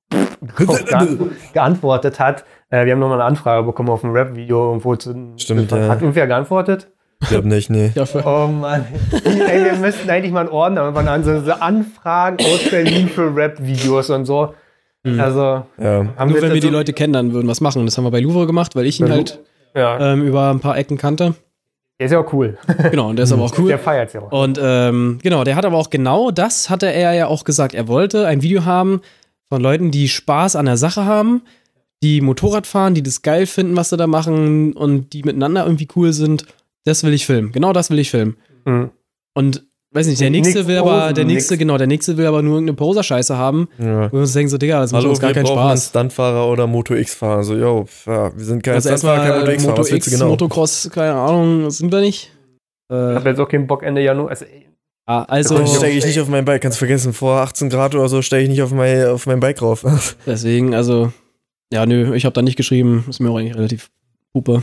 darauf geant- geantwortet hat. Äh, wir haben nochmal eine Anfrage bekommen auf ein Rap-Video irgendwo zu. Stimmt, Hat ja. irgendwer geantwortet? Ich glaube nicht, nee. Ja, für, Oh Mann. Ey, wir müssten eigentlich mal einen Ordner irgendwann an, so so Anfragen aus Berlin für Rap-Videos und so. Mhm. Also, Ja. haben nur wenn wir dazu- die Leute kennen, dann würden wir es machen. Das haben wir bei Louvre gemacht, weil ich ihn Bei Lu- halt Ja, ähm, über ein paar Ecken kannte. der ist ja auch cool. Genau, und der ist aber auch cool. Der feiert ja auch. Und ähm, genau, der hat aber auch genau das, hatte er ja auch gesagt. Er wollte ein Video haben von Leuten, die Spaß an der Sache haben, die Motorrad fahren, die das geil finden, was sie da machen und die miteinander irgendwie cool sind. Das will ich filmen. Genau das will ich filmen. Mhm. Und weiß nicht, der nächste Nix will aber, posen, der nächste, nix. genau, der nächste will aber nur irgendeine Poser-Scheiße haben. Ja. Und wir uns denken so, Digga, das macht Hallo, uns gar wir keinen brauchen einen Spaß. Stuntfahrer oder Moto X-Fahrer. So, yo, ja, wir sind kein Also Stuntfahrer, kein erstmal Moto äh, X-Fahrer. Moto Was willst X, du genau? Motocross, keine Ahnung, das sind wir nicht. Ich Äh, habe jetzt auch keinen Bock Ende Januar. Also, ey, ah, also, So steige ich nicht auf mein Bike, kannst vergessen. Vor achtzehn Grad oder so steige ich nicht auf mein, auf mein Bike rauf. deswegen, also, ja, nö, ich habe da nicht geschrieben. Ist mir auch eigentlich relativ pupe.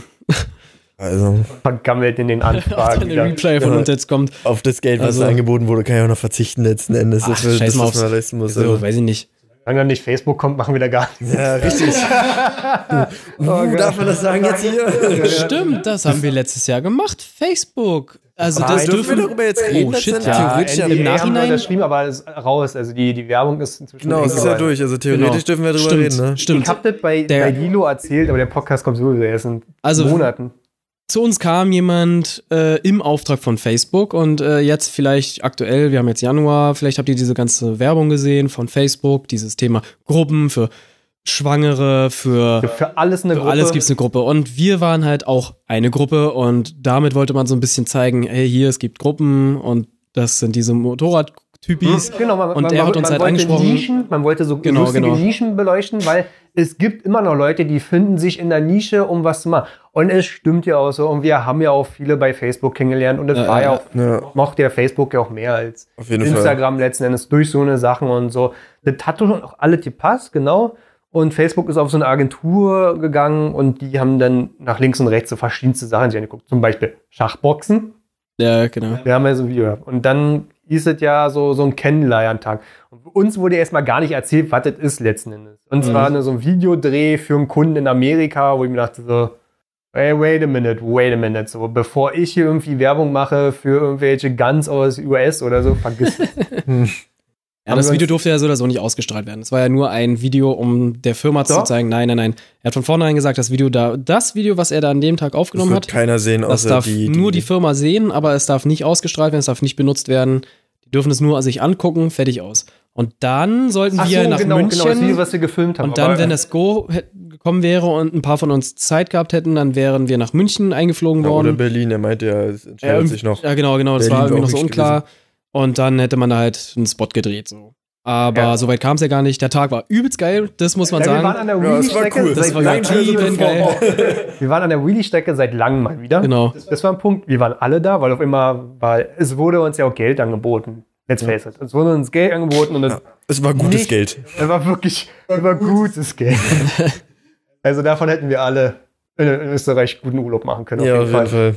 Also, vergammelt in den Ob Anfragen. dann der wieder. Replay von Ja. uns jetzt kommt. auf das Geld, was Also- da angeboten wurde, kann ich auch noch verzichten letzten Endes. Ach, Das will- scheiß das, mal was aufs- man leisten muss. So, Also. weiß ich nicht. Wenn dann nicht Facebook kommt, machen wir da gar nichts. Ja, richtig. Oh uh, Gott. darf man das sagen jetzt hier? Stimmt, das haben wir letztes Jahr gemacht. Facebook. Also Aber das dürfen wir dürfen darüber jetzt reden? Oh, shit, letztendlich? ja. Theoretisch ja. Im N D A haben wir Nachhinein- unterschrieben, aber es ist raus. Also die, die Werbung ist inzwischen Genau, es ist ja eingeweiht. durch. Also theoretisch Genau. dürfen wir darüber Stimmt, reden, ne? Ich stimmt. habe das bei, Der- bei Lilo erzählt, aber der Podcast kommt sowieso erst in Also- Monaten. zu uns kam jemand äh, im Auftrag von Facebook und äh, jetzt vielleicht aktuell, wir haben jetzt Januar, vielleicht habt ihr diese ganze Werbung gesehen von Facebook, dieses Thema Gruppen für Schwangere, für, für alles eine für Gruppe. alles gibt's eine Gruppe. Und wir waren halt auch eine Gruppe und damit wollte man so ein bisschen zeigen, hey, hier, es gibt Gruppen und das sind diese Motorradtypis. Genau, man, und man, er hat man, uns man halt wollte angesprochen. Nischen, man wollte so Genau, lustige genau. Nischen beleuchten, weil es gibt immer noch Leute, die finden sich in der Nische, um was zu machen. Und es stimmt ja auch so. Und wir haben ja auch viele bei Facebook kennengelernt. Und es Ja, war ja ja, auch, ja. mochte ja Facebook ja auch mehr als Auf jeden Instagram letzten Endes durch so eine Sachen und so. Das hat schon auch alle gepasst, genau. Und Facebook ist auf so eine Agentur gegangen und die haben dann nach links und rechts so verschiedenste Sachen sich angeguckt. Zum Beispiel Schachboxen. Ja, genau. Wir haben ja so ein Video gehabt. Und dann ist es ja so, so ein Kennenlerntag. Und uns wurde erstmal gar nicht erzählt, was das ist letzten Endes. Und zwar Mhm. eine, so ein Videodreh für einen Kunden in Amerika, wo ich mir dachte so, hey, wait a minute, wait a minute. So, bevor ich hier irgendwie Werbung mache für irgendwelche Guns aus U S oder so, vergiss es. Ja, Haben das wir Video uns- durfte ja so oder so nicht ausgestrahlt werden. Es war ja nur ein Video, um der Firma zu Doch. zeigen, nein, nein, nein. Er hat von vornherein gesagt, das Video da, das Video, was er da an dem Tag Das aufgenommen wird hat, keiner sehen, das außer darf die, nur die Firma sehen, aber es darf nicht ausgestrahlt werden, es darf nicht benutzt werden. Die dürfen es nur sich angucken, fertig aus. Und dann sollten Ach wir so, nach genau, München. genau, das Video, was wir gefilmt haben. Und dann, Aber, wenn das Go hä- gekommen wäre und ein paar von uns Zeit gehabt hätten, dann wären wir nach München eingeflogen Ja, oder worden. Berlin, er meinte ja, es entscheidet Ja, sich noch. Ja, genau, genau. Das Berlin war irgendwie war noch auch so nicht unklar. Und dann hätte man da halt einen Spot gedreht, so. Aber Ja. soweit kam es ja gar nicht. Der Tag war übelst geil, das muss man ja, wir sagen. waren an der Ja, das war Wheelie-Strecke cool. Das seit war langem übertrieben geil. Wir waren an der Wheelie-Strecke seit langem mal wieder. Genau. Das war ein Punkt. Wir waren alle da, weil auf immer war, es wurde uns ja auch Geld angeboten. Let's face it. Es wurde uns Geld angeboten und es, Es war gutes Nicht- Geld. es war wirklich, es war gutes Geld. Also davon hätten wir alle in, in Österreich guten Urlaub machen können. Ja, auf jeden Fall.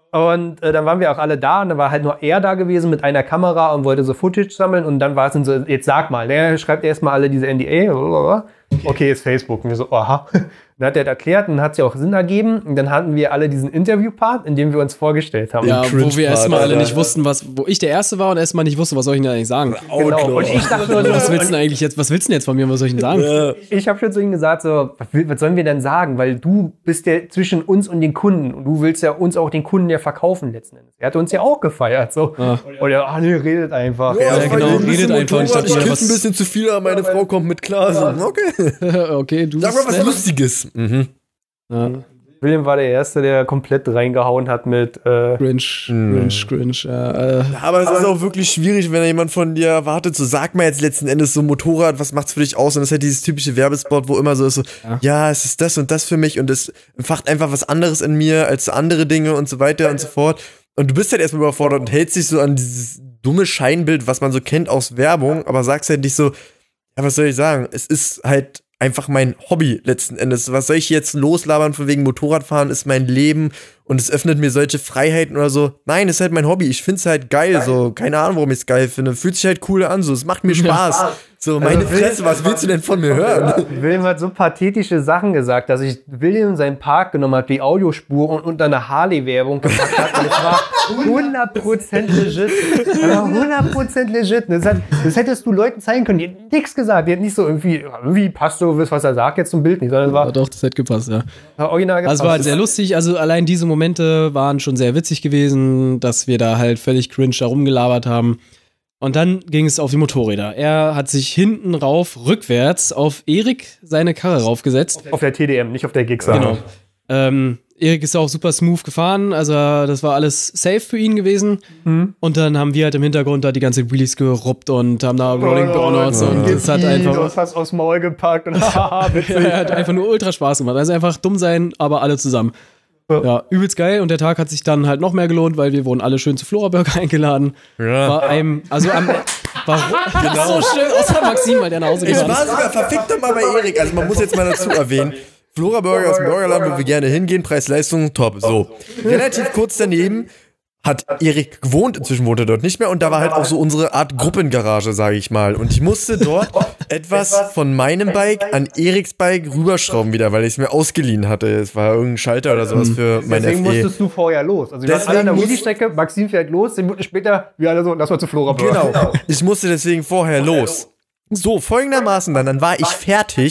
Und äh, dann waren wir auch alle da und dann war halt nur er da gewesen mit einer Kamera und wollte so Footage sammeln und dann war es dann so, jetzt sag mal, der schreibt erstmal alle diese N D A. Okay, ist Facebook. Und wir so, aha. Dann hat er das erklärt und hat es ja auch Sinn ergeben. Und dann hatten wir alle diesen Interview-Part, in dem wir uns vorgestellt haben. Ja, wo wir Cringe-Part, erstmal alle Alter. nicht wussten, was, wo ich der Erste war und erstmal nicht wusste, was soll ich denn eigentlich sagen. Genau. Und ich dachte nur so, Was willst du denn eigentlich jetzt, was willst du denn jetzt von mir, was soll ich denn sagen? Ja. ich habe schon zu ihm gesagt, so, was, will- was sollen wir denn sagen? Weil du bist ja zwischen uns und den Kunden und du willst ja uns auch den Kunden ja verkaufen letzten Endes. Er hat uns ja auch gefeiert. So. Ah. Und er, ach nee, redet einfach. Ja, Ja, das war genau, hier ein bisschen redet einfach und ich Motorrad, dachte mir, ich was- kiff ein bisschen zu viel, aber meine Frau kommt mit klar. So, okay. Okay, du Sag mal was bist Lustiges. Mhm. ja, William war der Erste, der komplett reingehauen hat mit äh, cringe, cringe, cringe. Ja, äh, Aber es ist auch wirklich schwierig, wenn jemand von dir erwartet, so sag mal jetzt letzten Endes so Motorrad, was macht's für dich aus? Und das ist halt dieses typische Werbespot, wo immer so ist so, Ja. ja, es ist das und das für mich und es entfacht einfach was anderes in mir als andere Dinge und so weiter und so fort. Und du bist halt erstmal überfordert und hältst dich so an dieses dumme Scheinbild, was man so kennt aus Werbung, aber sagst halt nicht so, ja, was soll ich sagen? Es ist halt einfach mein Hobby letzten Endes. Was soll ich jetzt loslabern von wegen Motorradfahren ist mein Leben und es öffnet mir solche Freiheiten oder so. Nein, es ist halt mein Hobby. Ich find's halt geil, so. Keine Ahnung, warum ich's geil finde. Fühlt sich halt cool an, so. Es macht mir Spaß. So, meine Fresse, was willst du denn von mir hören? William hat so pathetische Sachen gesagt, dass ich William seinen Park genommen hat, die Audiospur und unter eine Harley-Werbung gepackt hat. Und es war hundert Prozent legit. Es war hundert Prozent legit. Das, hat, das hättest du Leuten zeigen können. Die hätten nichts gesagt. Die hätten nicht so irgendwie, irgendwie passt so, was er sagt, jetzt zum Bild nicht, sondern es ja, war, doch, das hätte gepasst, ja. war original Also es war halt sehr lustig, also allein diese Momente waren schon sehr witzig gewesen, dass wir da halt völlig cringe da rumgelabert haben. Und dann ging es auf die Motorräder. Er hat sich hinten rauf, rückwärts, auf Erik seine Karre raufgesetzt. auf der T D M, nicht auf der Gixxer. Genau. Ähm, Erik ist auch super smooth gefahren, also das war alles safe für ihn gewesen. Mhm. Und dann haben wir halt im Hintergrund da die ganze Wheelies geruppt und haben da Rolling Burnouts und es hat einfach... fast aufs Maul gepackt und haha, witzig. Ja, hat einfach nur ultra Spaß gemacht. Also einfach dumm sein, aber alle zusammen. Ja, übelst geil. Und der Tag hat sich dann halt noch mehr gelohnt, weil wir wurden alle schön zu Flora Burger eingeladen. Ja. War einem, also am, war so schön, außer Maxim, weil der nach Hause Ich gefahren war ist. sogar verfickt nochmal bei Erik. Also man muss jetzt mal dazu erwähnen, Flora Burger ist ein Burgerladen, wo wir gerne hingehen, Preis-Leistung, top. So. Relativ kurz daneben hat Erik gewohnt, inzwischen wohnt er dort nicht mehr und da war halt auch so unsere Art Gruppengarage, sage ich mal. Und ich musste dort etwas von meinem Bike an Eriks Bike rüberschrauben wieder, weil ich es mir ausgeliehen hatte. Es war irgendein Schalter oder sowas für mein Deswegen F E. musstest du vorher los. Also wir waren Deswegen alle an der muss- Wheelie-Strecke, Maxim fährt los, zehn Minuten später, wir alle so, lass mal zu Flora Burger. Genau. Ich musste deswegen vorher los. So, folgendermaßen dann, dann war ich fertig,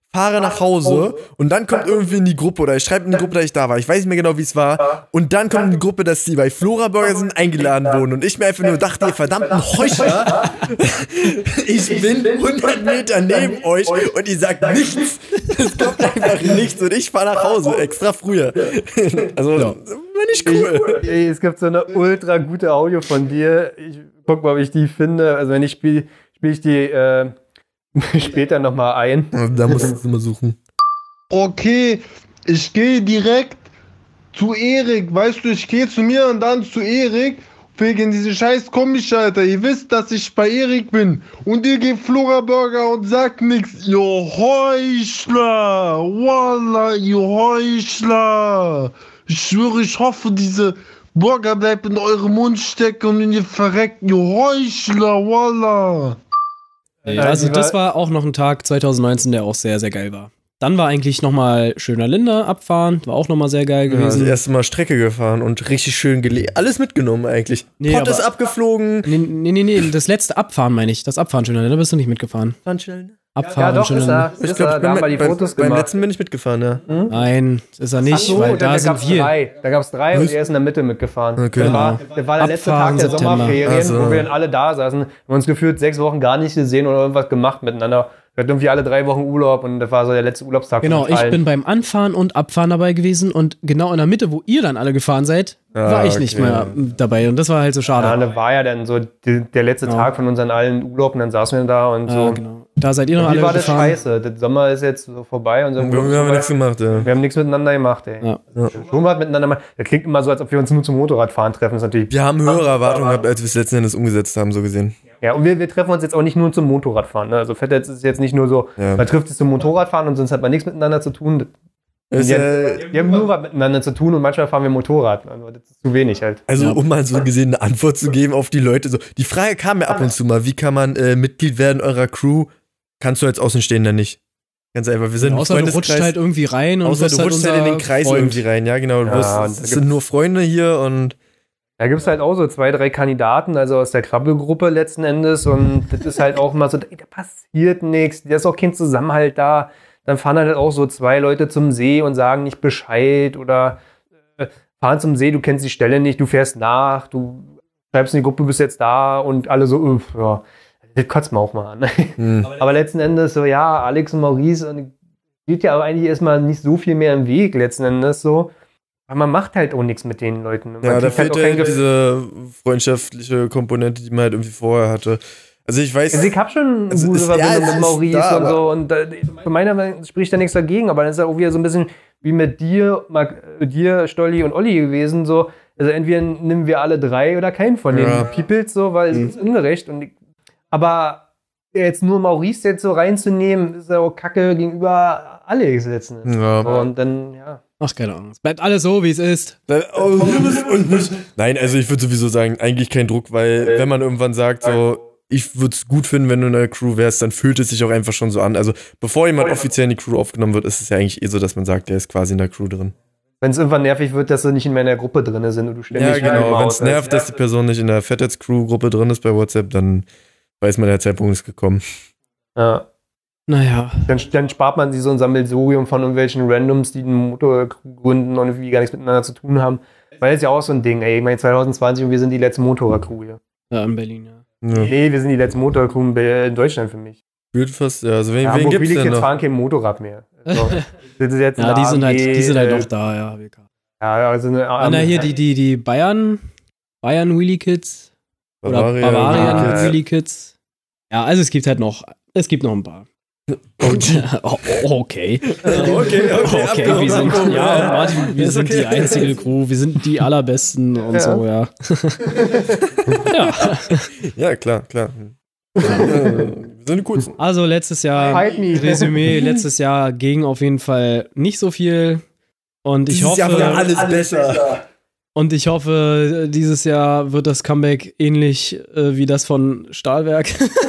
fahre nach Hause und dann kommt irgendwie in die Gruppe oder ich schreibe in die Gruppe, dass ich da war. Ich weiß nicht mehr genau, wie es war. Und dann kommt in die Gruppe, dass die bei Flora Burger sind, eingeladen wurden. Und ich mir einfach nur dachte, ihr verdammten Heuchler, ich bin hundert Meter neben euch und ihr sagt nichts. Es kommt einfach nichts und ich fahre nach Hause, extra früher. Also, ja. War nicht cool. Ich, ey, es gibt so eine ultra gute Audio von dir. Ich guck mal, ob ich die finde. Also wenn ich spiele, spiele ich die äh, später nochmal ein. Da musst du mal suchen. Okay, ich gehe direkt zu Erik. Weißt du, ich gehe zu mir und dann zu Erik. Wegen diese scheiß Kommis, Alter. Ihr wisst, dass ich bei Erik bin. Und ihr gebt Flora Burger und sagt nichts. Ihr Heuchler. Wallah, ihr Heuchler. Ich schwöre, ich hoffe, diese Burger bleibt in eurem Mund stecken und ihr verreckt. Ihr Heuchler, Wallah. Also das war auch noch ein Tag zwanzig neunzehn, der auch sehr, sehr geil war. Dann war eigentlich nochmal schöner Linde abfahren, war auch nochmal sehr geil gewesen. Ja, das erste Mal Strecke gefahren und richtig schön gelegt. Alles mitgenommen eigentlich. Nee, Pott ist abgeflogen. Nee, nee, nee, nee, das letzte Abfahren meine ich. Das Abfahren schöner Linde, bist du nicht mitgefahren. Abfahren ja, doch, schöner ist er. Ich Ist glaube, er. Da haben wir die beim, Fotos beim gemacht. letzten bin ich mitgefahren, ja. Hm? Nein, ist er nicht, Ach so, weil da, da sind gab's wir. drei. Da gab es drei und er ist in der Mitte mitgefahren. Okay. Der, war, der war der letzte Abfahren Tag der September. Sommerferien, Ach so. wo wir dann alle da saßen. Wir haben uns gefühlt sechs Wochen gar nicht gesehen oder irgendwas gemacht miteinander. Wir hatten irgendwie alle drei Wochen Urlaub und das war so der letzte Urlaubstag. Genau, von ich allen. bin beim Anfahren und Abfahren dabei gewesen und genau in der Mitte, wo ihr dann alle gefahren seid, Ah, war ich nicht okay. mehr dabei und das war halt so schade. Ja, da war ja dann so die, der letzte Ja. Tag von unseren allen Urlaub und dann saßen wir da und Ja, so. genau. Da seid ihr noch Und wie alle war das gefahren. scheiße? Der Sommer ist jetzt so vorbei. Unser Wir Urlaub ist haben vorbei. nichts gemacht, ja. Wir haben nichts miteinander gemacht, ey. Ja. Schon was miteinander gemacht. Das klingt immer so, als ob wir uns nur zum Motorradfahren treffen. Das ist natürlich. Wir haben höhere Erwartungen gehabt, als wir es letzten Endes umgesetzt haben, so gesehen. Ja, und wir, wir treffen uns jetzt auch nicht nur zum Motorradfahren. Ne? Also Fettetz ist jetzt nicht nur so, Ja. man trifft sich zum Motorradfahren und sonst hat man nichts miteinander zu tun. Ist, Wir, äh, wir haben nur was miteinander zu tun und manchmal fahren wir Motorrad. Also das ist zu wenig halt. Also, Ja. um mal so gesehen eine Antwort zu geben auf die Leute. So, die Frage kam mir ab und zu mal, wie kann man äh, Mitglied werden eurer Crew? Kannst du als Außenstehender nicht. Ganz einfach, wir sind ein Außer du rutscht Freundeskreis. halt irgendwie rein und Außer wirst du rutscht halt in den unser Kreis Freund. irgendwie rein. Ja, genau. Ja, Du wirst- und da es gibt's- sind nur Freunde hier und Da gibt es halt auch so zwei, drei Kandidaten, also aus der Krabbelgruppe letzten Endes. Und das ist halt auch mal so, da passiert nichts, da ist auch kein Zusammenhalt da. Dann fahren halt auch so zwei Leute zum See und sagen nicht Bescheid oder äh, fahren zum See, du kennst die Stelle nicht, du fährst nach, du schreibst in die Gruppe, du bist jetzt da und alle so, uff, ja, das kotzt man auch mal an. hm. Aber letzten Endes so, ja, Alex und Maurice, und geht ja aber eigentlich erstmal nicht so viel mehr im Weg, letzten Endes so. Aber man macht halt auch nichts mit den Leuten. Man Ja, da kriegt fehlt auch halt kein Gefühl. diese freundschaftliche Komponente, die man halt irgendwie vorher hatte. Also ich weiß. Also ich habe schon eine Es gute ist- Verbindung ja, es mit ist Maurice da, und aber- so. Und äh, für meiner Meinung spricht da nichts dagegen, aber dann ist ja auch wieder so ein bisschen wie mit dir, Marc, äh, dir, Stolli und Olli gewesen. So. Also entweder nehmen wir alle drei oder keinen von den Ja. Peoples, so, weil Mhm. es ist ungerecht. Und ich, aber jetzt nur Maurice jetzt so reinzunehmen, ist ja auch Kacke gegenüber Alex letzten Endes. Ja. So, und dann, ja. Ach, keine Ahnung. Es bleibt alles so, wie es ist. Da- oh, du bist und nicht. Nein, also ich würde sowieso sagen, eigentlich kein Druck, weil wenn man irgendwann sagt, so, ich würde es gut finden, wenn du in der Crew wärst, dann fühlt es sich auch einfach schon so an. Also bevor jemand offiziell in die Crew aufgenommen wird, ist es ja eigentlich eh so, dass man sagt, der ist quasi in der Crew drin. Wenn es irgendwann nervig wird, dass sie nicht in meiner Gruppe drin sind und du ständig Ja, genau. Wenn Maus es nervt, dass die Person nicht in der Fettheads-Crew-Gruppe drin ist bei WhatsApp, dann weiß man, der Zeitpunkt ist gekommen. Ja. Naja. Dann, dann spart man sich so ein Sammelsurium von irgendwelchen Randoms, die einen Motorcrew gründen und irgendwie gar nichts miteinander zu tun haben. Weil das ist ja auch so ein Ding, ey. Ich meine, zwanzig zwanzig und wir sind die letzte Motorradcrew hier. Ja, in Berlin, ja. Ja. Nee, wir sind die letzte Motorcrew in Be- in Deutschland für mich. Fühlt fast, ja. Also wen, Ja, wen Hamburg gibt's Willig denn jetzt noch? fahren kein Motorrad mehr. Also, das ist jetzt Ja, ein die sind halt, A M G, die sind halt äh, noch da, ja. W K. Ja, also eine Ah, na, hier die, die, die Bayern, Bayern Wheelie Kids oder Bavaria, Bavarian Wheelie Kids. Wheelie Kids. Ja, also es gibt halt noch, es gibt noch ein paar. Oh, okay. Okay, okay, Okay, wir sind, abgehoben, ja, ja. Martin, wir Ist sind okay. die einzige Crew, wir sind die allerbesten und Ja. so, ja. Ja, Ja, klar, klar. Ja, wir sind die coolsten. also letztes Jahr, Fight me. Resümee, letztes Jahr ging auf jeden Fall nicht so viel und ich Dieses hoffe, Jahr war alles besser. und ich hoffe, dieses Jahr wird das Comeback ähnlich äh, wie das von Stahlwerk.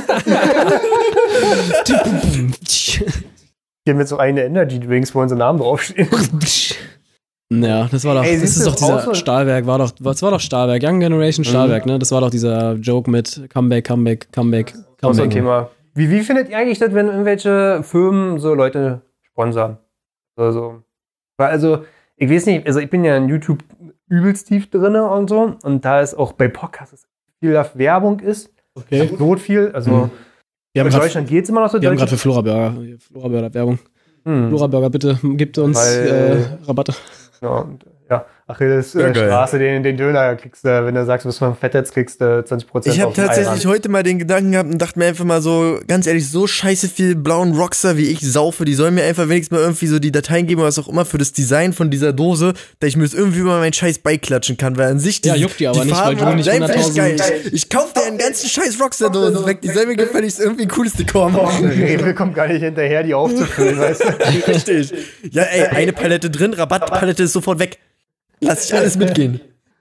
Hier mit so eine Energy Drinks, wo unsere Namen draufstehen. Ja, das war doch, Ey, das siehst ist du, doch dieser auch so- Stahlwerk, war doch, das war doch Stahlwerk, Young Generation Stahlwerk, ne? Das war doch dieser Joke mit Comeback, Comeback, Comeback, Auch so ein Comeback. Thema. Wie, wie findet ihr eigentlich das, wenn irgendwelche Firmen so Leute sponsern. Also, weil also, ich weiß nicht, also ich bin ja in YouTube übelst tief drin und so. Und da ist auch bei Podcasts viel Werbung ist. Okay. So viel. Also Mhm. Wir haben in grad- Deutschland geht es immer noch so. Wir haben Deutsche- gerade für Flora Burger, Flora Burger Werbung. Hm. Flora Burger, bitte, gibt uns Weil- äh, Rabatte. Ja, und, ja. Achilles Ja, äh, geil. Straße, den, den Döner kriegst du, wenn du sagst, du bist von Fettetz, kriegst du zwanzig Prozent. Ich habe auf den tatsächlich Eier. heute mal den Gedanken gehabt und dachte mir einfach mal so, ganz ehrlich, so scheiße viel blauen Rockstar wie ich saufe, die sollen mir einfach wenigstens mal irgendwie so die Dateien geben oder was auch immer für das Design von dieser Dose, dass ich mir das irgendwie mal meinen Scheiß beiklatschen kann, weil an sich die, Ja, juckt die aber nicht, weil du Farben nicht sind einfach hunderttausend geil. Ich, ich kauf dir einen ganzen Scheiß Rockstar-Dosen weg, die sollen mir gefälligst irgendwie ein cooles Dekor machen. Rewe kommt gar nicht hinterher, die aufzufüllen, weißt du? Richtig. Ja, ey, eine Palette drin, Rabattpalette ist sofort weg. Lass ich alles mitgehen.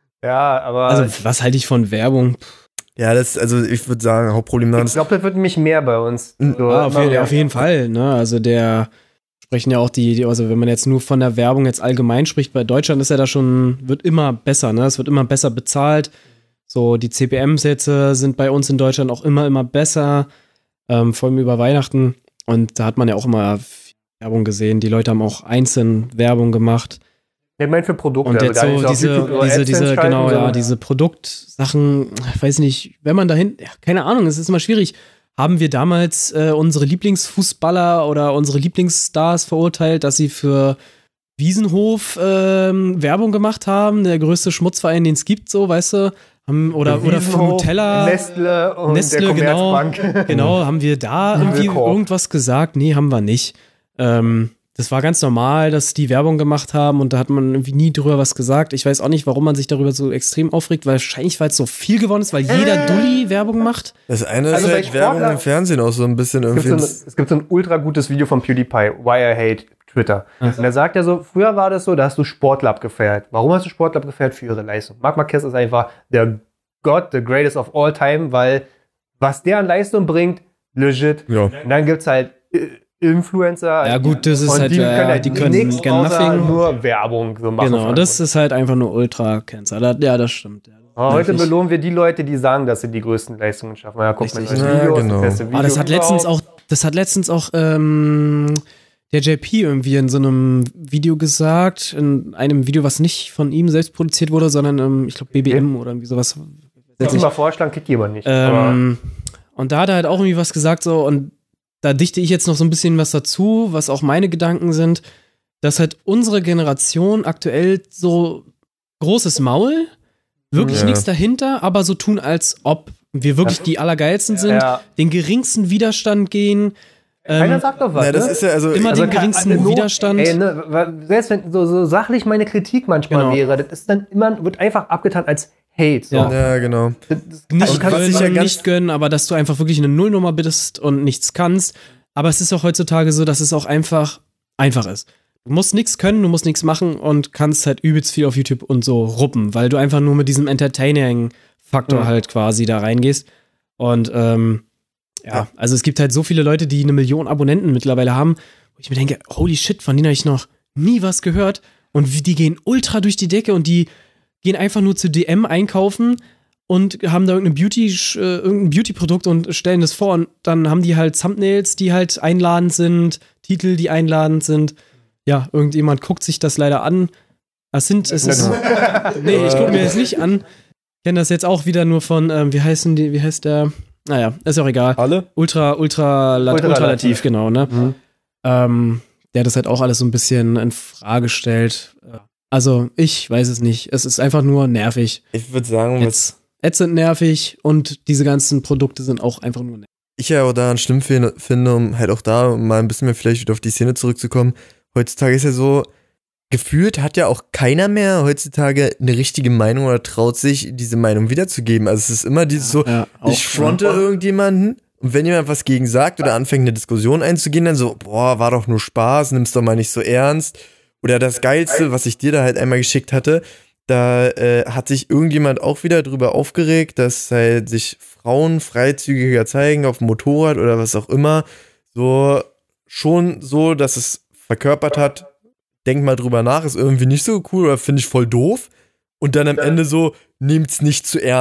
Ja, aber Also, was halte ich von Werbung? Ja, das, also ich würde sagen, Hauptproblem daran ich ist, glaube, das wird nämlich mehr bei uns. So, Ah, auf, immer jeden, mehr. auf jeden Fall, ne? Also der sprechen ja auch die, die, also wenn man jetzt nur von der Werbung jetzt allgemein spricht, bei Deutschland ist ja da schon, wird immer besser, ne? Es wird immer besser bezahlt. So, die C P M-Sätze sind bei uns in Deutschland auch immer, immer besser, ähm, vor allem über Weihnachten. Und da hat man ja auch immer viel Werbung gesehen. Die Leute haben auch einzeln Werbung gemacht. Ich meine für Produkte. Und also jetzt gar nicht so auf diese, YouTube oder diese, AdSense diese, schalten, genau, ja, sondern- diese Produktsachen, ich weiß nicht, wenn man dahin, ja, keine Ahnung, es ist immer schwierig. Haben wir damals äh, unsere Lieblingsfußballer oder unsere Lieblingsstars verurteilt, dass sie für Wiesenhof ähm, Werbung gemacht haben, der größte Schmutzverein, den es gibt, so, weißt du? Haben, oder, oder für Wiesenhof, Nutella. Nestle und Nestle, der genau. Commerzbank. Genau, haben wir da irgendwie Korb. irgendwas gesagt? Nee, haben wir nicht. Ähm, das war ganz normal, dass die Werbung gemacht haben und da hat man irgendwie nie drüber was gesagt. Ich weiß auch nicht, warum man sich darüber so extrem aufregt, weil wahrscheinlich, weil es so viel geworden ist, weil jeder Dulli Werbung macht. das eine Also ist bei halt Werbung Sportlern- im Fernsehen auch so ein bisschen Es gibt, irgendwie. so ein, es gibt so ein ultra gutes Video von PewDiePie, Why I Hate Twitter. Und da sagt er so, früher war das so, da hast du Sportlab gefeiert. Warum hast du Sportlab gefeiert? Für ihre Leistung. Marc Marquez ist einfach der God, the greatest of all time, weil was der an Leistung bringt, legit. Ja. Und dann gibt's halt äh, Influencer. Ja, gut, das ist und halt, die ja, können halt die können nichts gerne außer nothing. nur Werbung so machen. Genau, das ist halt einfach nur Ultra-Cancer. Da- Ja, das stimmt. Ja, Aber heute nervig. belohnen wir die Leute, die sagen, dass sie die größten Leistungen schaffen. Ja, guck mal, Richtig. das Ja, Video, genau. das beste Video Ah, das hat letztens überhaupt. auch, das hat letztens auch ähm, der J P irgendwie in so einem Video gesagt, in einem Video, was nicht von ihm selbst produziert wurde, sondern ähm, ich glaube B B M oder irgendwie sowas. Kannst du mal vorschlagen, kriegt jemand nicht. Aber Ähm, und da hat er halt auch irgendwie was gesagt, so, und da dichte ich jetzt noch so ein bisschen was dazu, was auch meine Gedanken sind, dass halt unsere Generation aktuell so großes Maul, wirklich Ja. nichts dahinter, aber so tun, als ob wir wirklich die Allergeilsten sind, Ja. den geringsten Widerstand gehen. keiner Ähm, sagt doch was. Ja, das ne? ist ja also. immer Also den kann- geringsten also nur- Widerstand. Ey, ne, weil selbst wenn so, so sachlich meine Kritik manchmal Genau. wäre, das ist dann immer, wird einfach abgetan als Hate. So. Ja. ja, genau. Das, das, nicht Also was gönnen, ich ja ganz- nicht gönnen, aber dass du einfach wirklich eine Nullnummer bist und nichts kannst. Aber es ist auch heutzutage so, dass es auch einfach einfach ist. Du musst nichts können, du musst nichts machen und kannst halt übelst viel auf YouTube und so ruppen, weil du einfach nur mit diesem Entertaining-Faktor Mhm. halt quasi da reingehst. Und ähm, ja, Ja. also es gibt halt so viele Leute, die eine Million Abonnenten mittlerweile haben, wo ich mir denke, holy shit, von denen habe ich noch nie was gehört. Und wie- die gehen ultra durch die Decke und die gehen einfach nur zu D M einkaufen und haben da irgendein Beauty, äh, irgendein Beauty-Produkt und stellen das vor und dann haben die halt Thumbnails, die halt einladend sind, Titel, die einladend sind. Ja, irgendjemand guckt sich das leider an. Es sind, es ist, nee, ich gucke mir das nicht an. Ich kenne das jetzt auch wieder nur von, ähm, wie heißen die, wie heißt der? Naja, ist auch egal. Alle? Ultra, ultra, lat, Ultralativ. ultralativ, genau, ne? Mhm. Ähm, der das halt auch alles so ein bisschen in Frage stellt. Also, ich weiß es nicht. Es ist einfach nur nervig. Ich würde sagen, was Ads, Ads sind nervig und diese ganzen Produkte sind auch einfach nur nervig. ich ja auch daran schlimm fin- finde, um halt auch da mal ein bisschen mehr vielleicht wieder auf die Szene zurückzukommen. Heutzutage ist ja so, gefühlt hat ja auch keiner mehr heutzutage eine richtige Meinung oder traut sich, diese Meinung wiederzugeben. Also es ist immer dieses so, Ja, auch, ich fronte irgendjemanden und wenn jemand was gegen sagt oder anfängt eine Diskussion einzugehen, dann so, boah, war doch nur Spaß, nimm's doch mal nicht so ernst. Oder das Geilste, was ich dir da halt einmal geschickt hatte, da äh, hat sich irgendjemand auch wieder drüber aufgeregt, dass halt sich Frauen freizügiger zeigen auf dem Motorrad oder was auch immer. So, schon so, dass es verkörpert hat, denk mal drüber nach, ist irgendwie nicht so cool oder finde ich voll doof. Und dann am Ende so, nehmt's nicht zu ernst.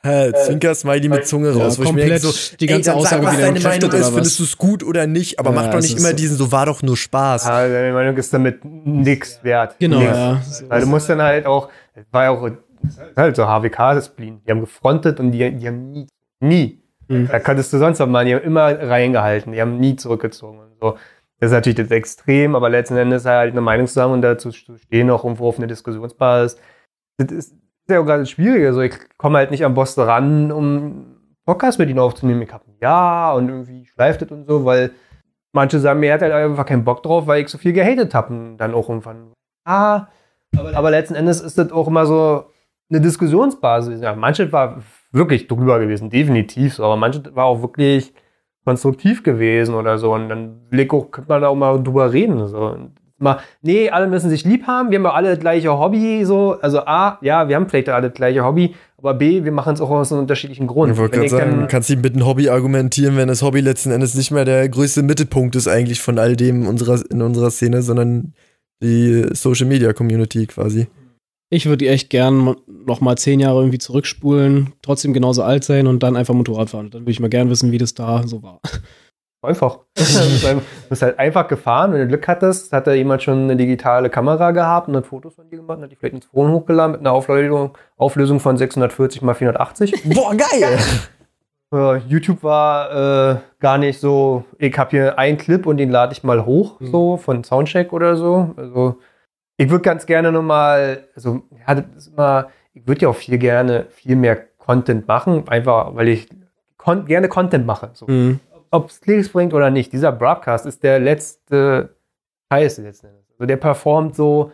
Hä, Zwinker-Smiley mit Zunge Ja, raus, wo ich mir denke komplett so, die ganze ey, dann Aussage sag, was wieder deine entkräftet Meinung ist, oder findest du was? es gut oder nicht, aber Ja, mach doch es nicht ist immer so. diesen, so war doch nur Spaß. Ja, deine Meinung ist damit nix wert. Genau, Nix. ja. Weil du musst dann halt auch, es war ja auch halt so H W K-Disziplin. Die haben gefrontet und die, die haben nie, nie. Mhm. Da konntest du sonst was machen, die haben immer reingehalten, die haben nie zurückgezogen und so. Das ist natürlich das Extrem, aber letzten Endes halt eine Meinung zu haben und dazu zu stehen, auch irgendwo auf eine Diskussionsbasis. Das ist ja auch gerade schwierig. Also ich komme halt nicht am Boss ran, um Podcast mit ihnen aufzunehmen. Ich habe ein Ja und irgendwie schleift das und so, weil manche sagen, mir hat halt einfach keinen Bock drauf, weil ich so viel gehatet habe. Und dann auch irgendwann, ah, aber, aber letzten Endes ist das auch immer so eine Diskussionsbasis. Ja, manches war wirklich drüber gewesen, definitiv so, aber manches war auch wirklich konstruktiv gewesen oder so. Und dann will ich auch, könnte man da auch mal drüber reden. So. Und mal, nee, alle müssen sich lieb haben, wir haben ja alle das gleiche Hobby, so. Also A, ja, wir haben vielleicht alle das gleiche Hobby, aber B, wir machen es auch aus einem unterschiedlichen Grund. Ich wollte Wenn gerade sagen, dann- du kannst dich mit einem Hobby argumentieren, wenn das Hobby letzten Endes nicht mehr der größte Mittelpunkt ist eigentlich von all dem unserer, in unserer Szene, sondern die Social-Media-Community quasi. Ich würde echt gern noch mal zehn Jahre irgendwie zurückspulen, trotzdem genauso alt sein und dann einfach Motorrad fahren. Dann würde ich mal gern wissen, wie das da so war. Einfach. Du bist halt einfach gefahren, wenn du Glück hattest, hat da jemand schon eine digitale Kamera gehabt und hat Fotos von dir gemacht und hat die vielleicht ins Forum hochgeladen mit einer Auflösung, Auflösung von sechshundertvierzig mal vierhundertachtzig. Boah, geil! Ja, YouTube war äh, gar nicht so, ich habe hier einen Clip und den lade ich mal hoch, Mhm. so von Soundcheck oder so. Also ich würde ganz gerne nochmal, also ja, das ist immer, ich würde ja auch viel gerne viel mehr Content machen, einfach weil ich kon- gerne Content mache. So. Mhm. Ob es Klicks bringt oder nicht, dieser Broadcast ist der letzte Scheiß letzten Endes. Also der performt so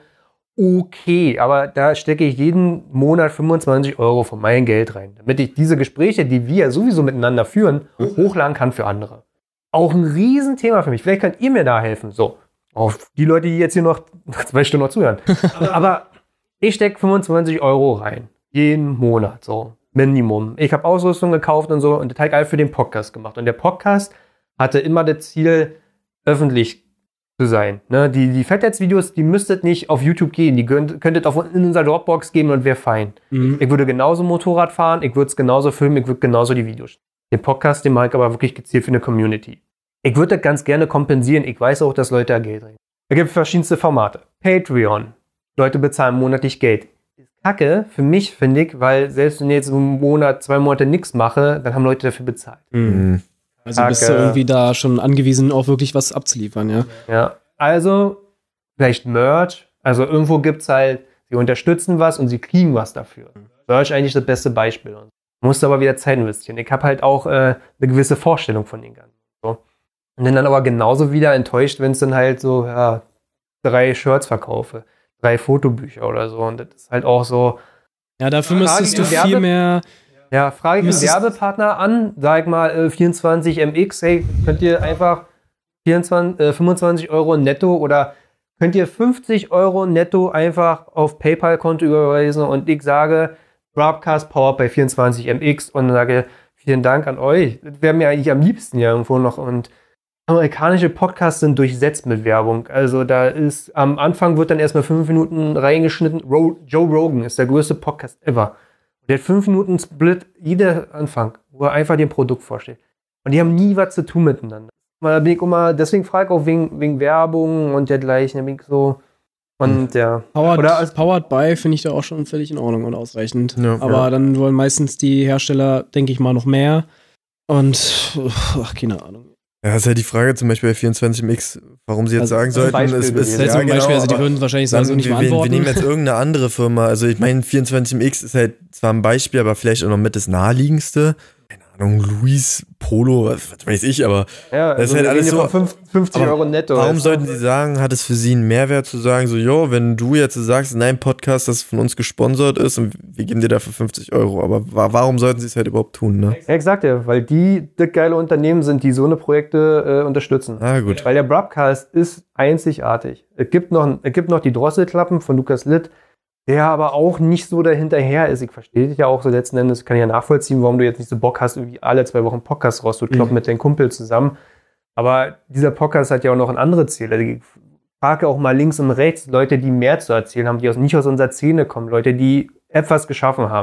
okay, aber da stecke ich jeden Monat fünfundzwanzig Euro von meinem Geld rein, damit ich diese Gespräche, die wir sowieso miteinander führen, hochladen kann für andere. Auch ein Riesenthema für mich. Vielleicht könnt ihr mir da helfen. So, auf die Leute, die jetzt hier noch zwei Stunden noch zuhören. Aber ich stecke fünfundzwanzig Euro rein. Jeden Monat, so. Minimum. Ich habe Ausrüstung gekauft und so und das habe ich all für den Podcast gemacht. Und der Podcast hatte immer das Ziel, öffentlich zu sein. Ne? Die, die Fettheads-Videos, die müsstet nicht auf YouTube gehen. Die könnt, könntet auf in unserer Dropbox geben und wäre fein. Mhm. Ich würde genauso Motorrad fahren, ich würde es genauso filmen, ich würde genauso die Videos. Den Podcast, den mache ich aber wirklich gezielt für eine Community. Ich würde das ganz gerne kompensieren. Ich weiß auch, dass Leute da Geld reden. Es gibt verschiedenste Formate. Patreon. Leute bezahlen monatlich Geld. Ist kacke für mich, finde ich, weil selbst wenn ich jetzt einen Monat, zwei Monate nichts mache, dann haben Leute dafür bezahlt. Mhm. Also bist du Kacke. irgendwie da schon angewiesen, auch wirklich was abzuliefern, ja? Ja, also vielleicht Merch. Also irgendwo gibt es halt, sie unterstützen was und sie kriegen was dafür. Merch eigentlich das beste Beispiel. Musst aber wieder Zeit investieren. Ich habe halt auch äh, eine gewisse Vorstellung von den Ganzen. So. Und bin dann aber genauso wieder enttäuscht, wenn es dann halt so, ja, drei Shirts verkaufe, drei Fotobücher oder so. Und das ist halt auch so, Ja, dafür Frage müsstest du im viel Werbe- mehr. ja, frage ich einen Müsstest- Werbepartner an, sag mal äh, vierundzwanzig M X, hey, könnt ihr einfach vierundzwanzig, äh, fünfundzwanzig Euro netto oder könnt ihr fünfzig Euro netto einfach auf PayPal-Konto überweisen und ich sage Broadcast Power bei vierundzwanzig M X und sage vielen Dank an euch. Das wäre mir eigentlich am liebsten ja irgendwo noch. Und amerikanische Podcasts sind durchsetzt mit Werbung. Also da ist, am Anfang wird dann erstmal fünf Minuten reingeschnitten. Ro- Joe Rogan ist der größte Podcast ever. Der hat fünf Minuten Split, jeder Anfang, wo er einfach dem Produkt vorstellt. Und die haben nie was zu tun miteinander. Weil da bin ich immer, deswegen frage ich auch wegen, wegen Werbung und dergleichen. Da bin ich so. Und ja. Powered, Oder als- Powered by finde ich da auch schon völlig in Ordnung und ausreichend. Ja, Aber ja. dann wollen meistens die Hersteller, denke ich mal, noch mehr. Und, ach, keine Ahnung. Ja, ist halt die Frage zum Beispiel bei vierundzwanzig M X, warum sie jetzt Also, sagen das ist ein sollten, Beispiel es gewesen. ist Das ist jetzt so ein Beispiel, also die aber würden wahrscheinlich sagen, so sagen, nicht wir, wir, beantworten. wir nehmen jetzt irgendeine andere Firma. Also ich meine, vierundzwanzig M X ist halt zwar ein Beispiel, aber vielleicht auch noch mit das naheliegendste. Keine Ahnung, Luis, Polo, was, was weiß ich, aber Ja, Das ist also halt wir alles reden hier so- von fünf- fünfzig aber Euro netto. warum weißt du? sollten sie sagen, hat es für sie einen Mehrwert zu sagen, so, jo, wenn du jetzt sagst, in einem Podcast, das von uns gesponsert ist und wir geben dir dafür fünfzig Euro, aber wa- warum sollten sie es halt überhaupt tun, ne? Ja, exakt, ja, weil die das geile Unternehmen sind, die so eine Projekte äh, unterstützen. Ah, gut. Weil der Broadcast ist einzigartig. Es gibt noch, es gibt noch die Drosselklappen von Lukas Litt, der aber auch nicht so dahinterher ist. Ich verstehe dich ja auch so letzten Endes, kann ich ja nachvollziehen, warum du jetzt nicht so Bock hast, irgendwie alle zwei Wochen Podcast rauszukloppen Mhm. mit deinem Kumpel zusammen. Aber dieser Podcast hat ja auch noch ein anderes Ziel. Also ich frage auch mal links und rechts Leute, die mehr zu erzählen haben, die aus, nicht aus unserer Szene kommen, Leute, die etwas geschaffen haben.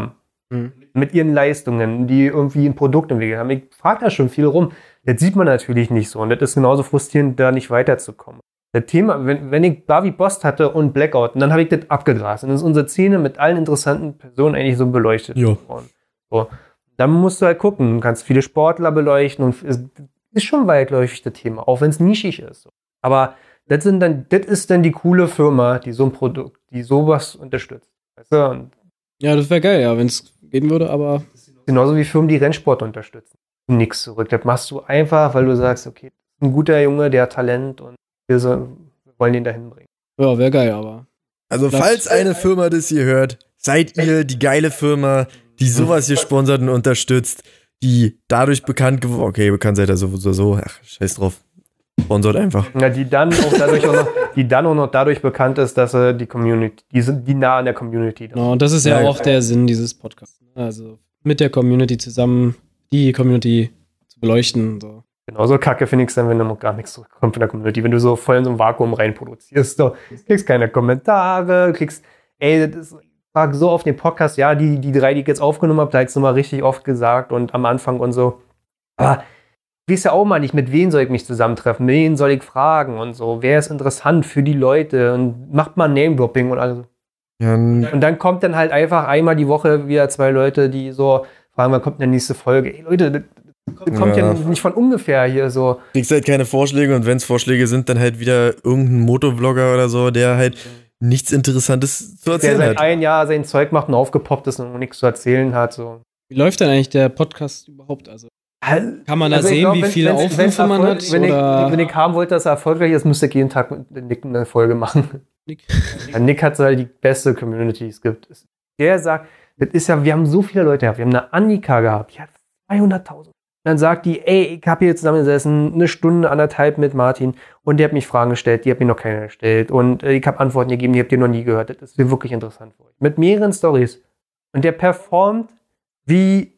Mhm. Mit ihren Leistungen, die irgendwie ein Produkt entwickelt haben. Ich frage da schon viel rum. Das sieht man natürlich nicht so. Und das ist genauso frustrierend, da nicht weiterzukommen. Das Thema, wenn, wenn ich Barbie Bost hatte und Blackout, und dann habe ich das abgegrast. Und dann ist unsere Szene mit allen interessanten Personen eigentlich so beleuchtet Ja. worden. So. Dann musst du halt gucken. Du kannst viele Sportler beleuchten und es ist schon weitläufig das Thema, auch wenn es nischig ist. Aber das sind dann, das ist dann die coole Firma, die so ein Produkt, die sowas unterstützt. Weißt du? Und Ja, das wäre geil, ja, wenn es gehen würde, aber genauso wie Firmen, die Rennsport unterstützen. Nix zurück. Das machst du einfach, weil du sagst, okay, ein guter Junge, der hat Talent und wir, so, wir wollen ihn dahin bringen. ja, wäre geil, aber. Also, Das- falls eine Firma das hier hört, seid ihr die geile Firma, die sowas hier sponsert und unterstützt, die dadurch bekannt geworden, okay, bekannt seid ihr sowieso so, ach, scheiß drauf. Sponsort einfach. Ja, die dann auch dadurch auch noch, die dann auch noch dadurch bekannt ist, dass sie die Community, die sind die nah an der Community. Genau, und das ist ja, Ja, auch der Sinn dieses Podcasts. Also mit der Community zusammen die Community zu beleuchten. So. Genauso kacke finde ich es dann, wenn dann noch gar nichts zurückkommt von der Community. Wenn du so voll in so ein Vakuum reinproduzierst, du kriegst keine Kommentare, kriegst, ey, das ist, ich sag so auf den Podcast, ja, die, die drei, die ich jetzt aufgenommen habe, da habe ich es nochmal richtig oft gesagt und am Anfang und so. Aber ich weiß ja auch mal nicht, mit wem soll ich mich zusammentreffen, wen soll ich fragen und so, wer ist interessant für die Leute und macht mal Name-Dropping und alles. Ja, n- Und dann kommt dann halt einfach einmal die Woche wieder zwei Leute, die so fragen, wann kommt denn die nächste Folge? Ey Leute, das, das kommt ja. Ja. nicht von ungefähr hier so. kriegst halt keine Vorschläge und wenn es Vorschläge sind, dann halt wieder irgendein Motovlogger oder so, der halt nichts Interessantes zu Der erzählen seit hat. ein Jahr sein Zeug macht und aufgepoppt ist und noch nichts zu erzählen hat. So. Wie läuft denn eigentlich der Podcast überhaupt? Also kann man da Also ich sehen, glaub, wie wenn- viele wenn's- wenn's Aufrufe man Erfolg- hat? Wenn ich, oder wenn ich haben wollte, dass er erfolgreich ist, müsste ich jeden Tag mit Nick eine Folge machen. Nick? Ja, Nick hat so halt die beste Community, die es gibt. Der sagt, das ist ja, wir haben so viele Leute gehabt. Wir haben eine Annika gehabt, die hat zweihunderttausend. Dann sagt die, ey, ich habe hier zusammengesessen, eine Stunde, anderthalb mit Martin und der hat mich Fragen gestellt, die hat mir noch keiner gestellt und äh, ich habe Antworten gegeben, die habt ihr noch nie gehört. Das ist wirklich interessant für euch. Mit mehreren Stories. Und der performt wie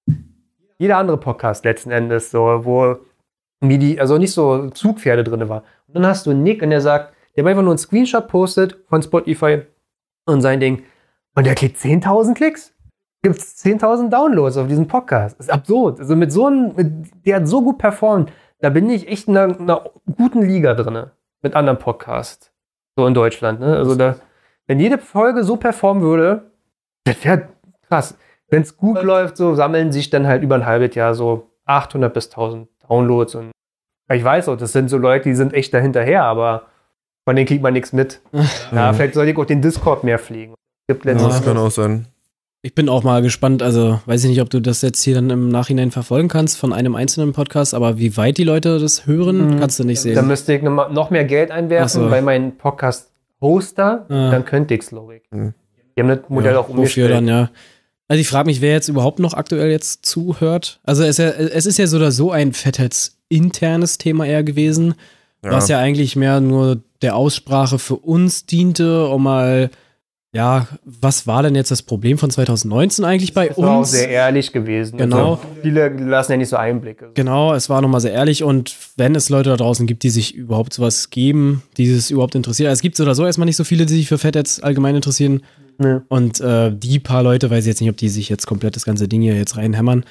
jeder andere Podcast letzten Endes, so, wo wie die, also nicht so Zugpferde drin war. Und dann hast du Nick und der sagt, der einfach nur einen Screenshot postet von Spotify und sein Ding und der kriegt zehntausend Klicks. Gibt es zehntausend Downloads auf diesem Podcast. Das ist absurd. Also mit so einem, mit, der hat so gut performt, da bin ich echt in einer, einer guten Liga drin mit anderen Podcasts. So in Deutschland, ne? Also da, wenn jede Folge so performen würde, das wäre krass. Wenn es gut läuft, so sammeln sich dann halt über ein halbes Jahr so achthundert bis tausend Downloads und ich weiß auch, das sind so Leute, die sind echt dahinterher, aber von denen kriegt man nichts mit. Ja, vielleicht sollte ich auch den Discord mehr pflegen. Gibt Ja, letztens das kann auch sein. Ich bin auch mal gespannt, also weiß ich nicht, ob du das jetzt hier dann im Nachhinein verfolgen kannst von einem einzelnen Podcast, aber wie weit die Leute das hören, Mhm. kannst du nicht Da sehen. müsste ich noch noch mehr Geld einwerfen Ach so. bei meinem Podcast-Hoster, Ah. dann könnte ich es, glaube ich. Mhm. Die haben das Modell Ja, auch Wofür umgestellt. dann, ja. Also ich frage mich, wer jetzt überhaupt noch aktuell jetzt zuhört. Also es ist ja, es ist ja so oder so ein Fettheads-internes Thema eher gewesen, Ja. was ja eigentlich mehr nur der Aussprache für uns diente, um mal, ja, was war denn jetzt das Problem von zwanzig neunzehn eigentlich bei Das war auch uns? sehr ehrlich gewesen. Genau. Also viele lassen ja nicht so Einblicke. Genau, es war nochmal sehr ehrlich und wenn es Leute da draußen gibt, die sich überhaupt sowas geben, die es überhaupt interessiert, also es gibt so oder so erstmal nicht so viele, die sich für Fettheads allgemein interessieren Ne. und äh, die paar Leute, weiß ich jetzt nicht, ob die sich jetzt komplett das ganze Ding hier jetzt reinhämmern.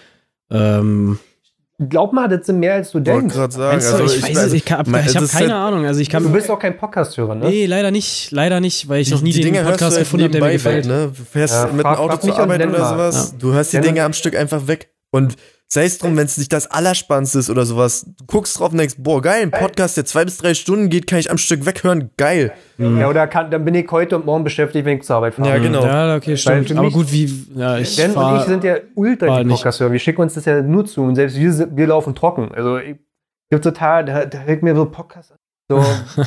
Ähm, Glaub mal, das sind mehr als du Ich wollte denkst. gerade sagen, Meinst du, also ich, weiß es, ich, hab- mein- ich habe das ist keine halt- Ahnung. Also ich kann. Du bist auch kein Podcast-Hörer, ne? Nee, leider nicht, leider nicht, weil ich Die, noch nie die den Dinge hörst du Podcast halt gefunden habe, der mir nebenbei, gefällt. ne? Du fährst Ja, mit dem frag- Auto frag zur mich an Arbeit oder Denver. sowas, du hörst die Denver. Dinge am Stück einfach weg. Und sei es drum, wenn es nicht das Allerspannendste ist oder sowas, du guckst drauf und denkst, boah, geil, ein Podcast, der zwei bis drei Stunden geht, kann ich am Stück weghören, geil. Ja, oder kann, dann bin ich heute und morgen beschäftigt, wenn ich zur Arbeit fahre. Ja, genau. Ja, okay, Weil stimmt. für Aber mich- gut, wie, ja, ich Dan und fahr, ich sind ja ultra war die nicht- Podcast-Hörer. Wir schicken uns das ja nur zu und selbst wir, sind- wir laufen trocken. Also ich, ich hab total, da, da hört mir so Podcast an. So,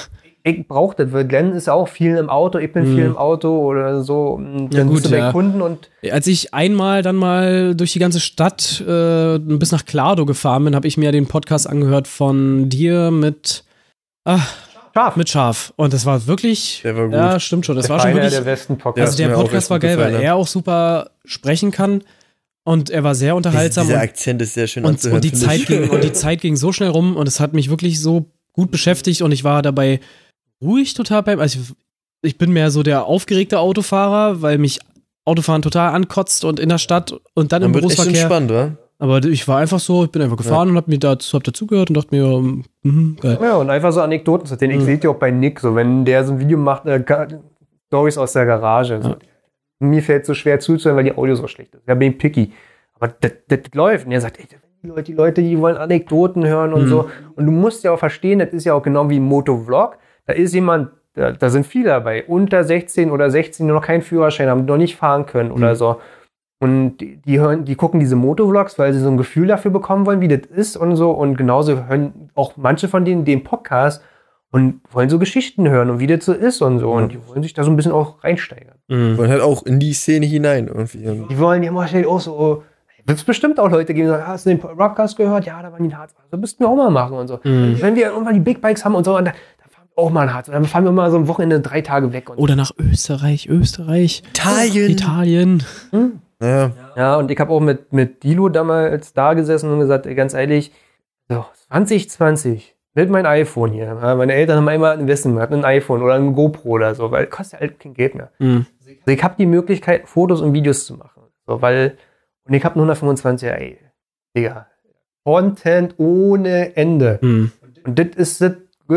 ich brauche das, weil Glenn ist ja auch viel im Auto, ich bin Mhm. viel im Auto oder so. Und Ja, dann gut, bist du bei ja. Kunden und als ich einmal dann mal durch die ganze Stadt äh, bis nach Klado gefahren bin, habe ich mir den Podcast angehört von dir mit, ach, scharf. mit Schaf. Und das war wirklich, Der war gut. ja, stimmt schon. Das Der war schon Feiner wirklich, der besten Ja, Podcast. also der mir auch Podcast echt war gut geil, weil gefallen, er auch super sprechen kann und er war sehr unterhaltsam Dieser und Akzent ist sehr schön Und, anzuhören, und, die finde Zeit ich. ging, und die Zeit ging so schnell rum und es hat mich wirklich so gut beschäftigt und ich war dabei ruhig total beim, also ich, ich bin mehr so der aufgeregte Autofahrer, weil mich Autofahren total ankotzt und in der Stadt und dann, dann im wird echt Berufsverkehr. entspannt, wa? Aber ich war einfach so, ich bin einfach gefahren ja. und hab mir dazu, hab dazugehört und dachte mir, mhm, geil. Ja, und einfach so Anekdoten zu erzählen. Ich mhm. sehe ja auch bei Nick, so wenn der so ein Video macht, äh, Storys aus der Garage. So. Ja. Mir fällt es so schwer zuzuhören, weil die Audio so schlecht ist. Da bin ich picky. Aber das, das läuft. Und er sagt, ey, die Leute, die Leute, die wollen Anekdoten hören und mhm. so. Und du musst ja auch verstehen, das ist ja auch genau wie ein Motovlog. Da ist jemand, da, da sind viele dabei, unter sechzehn oder sechzehn, die noch keinen Führerschein haben, die noch nicht fahren können mhm. oder so. Und die, die hören, die gucken diese Motovlogs, weil sie so ein Gefühl dafür bekommen wollen, wie das ist und so. Und genauso hören auch manche von denen den Podcast und wollen so Geschichten hören und wie das so ist und so. Und die wollen sich da so ein bisschen auch reinsteigern. Mhm. Und halt auch in die Szene hinein irgendwie. Die wollen ja immer auch so, wird es bestimmt auch Leute geben, die sagen, hast du den Podcast gehört? Ja, da waren die Harz. Das müssten wir auch mal machen und so. Mhm. Wenn wir irgendwann die Big Bikes haben und so, und da, da fahren wir auch mal ein Harz. Und dann fahren wir mal so ein Wochenende drei Tage weg. Und Oder nach Österreich, Österreich. Italien. Italien. Mhm. Ja. ja, und ich habe auch mit, mit Dilo damals da gesessen und gesagt, ey, ganz ehrlich, so zwanzig zwanzig mit meinem iPhone hier. Ja, meine Eltern haben einmal ein Investment gehabt, ein iPhone oder ein GoPro oder so, weil kostet ja halt kein Geld mehr. Mhm. Also ich habe die Möglichkeit, Fotos und Videos zu machen. So, weil, und ich habe einen hundertfünfundzwanziger, ey, Digga, Content ohne Ende. Mhm. Und das ist das,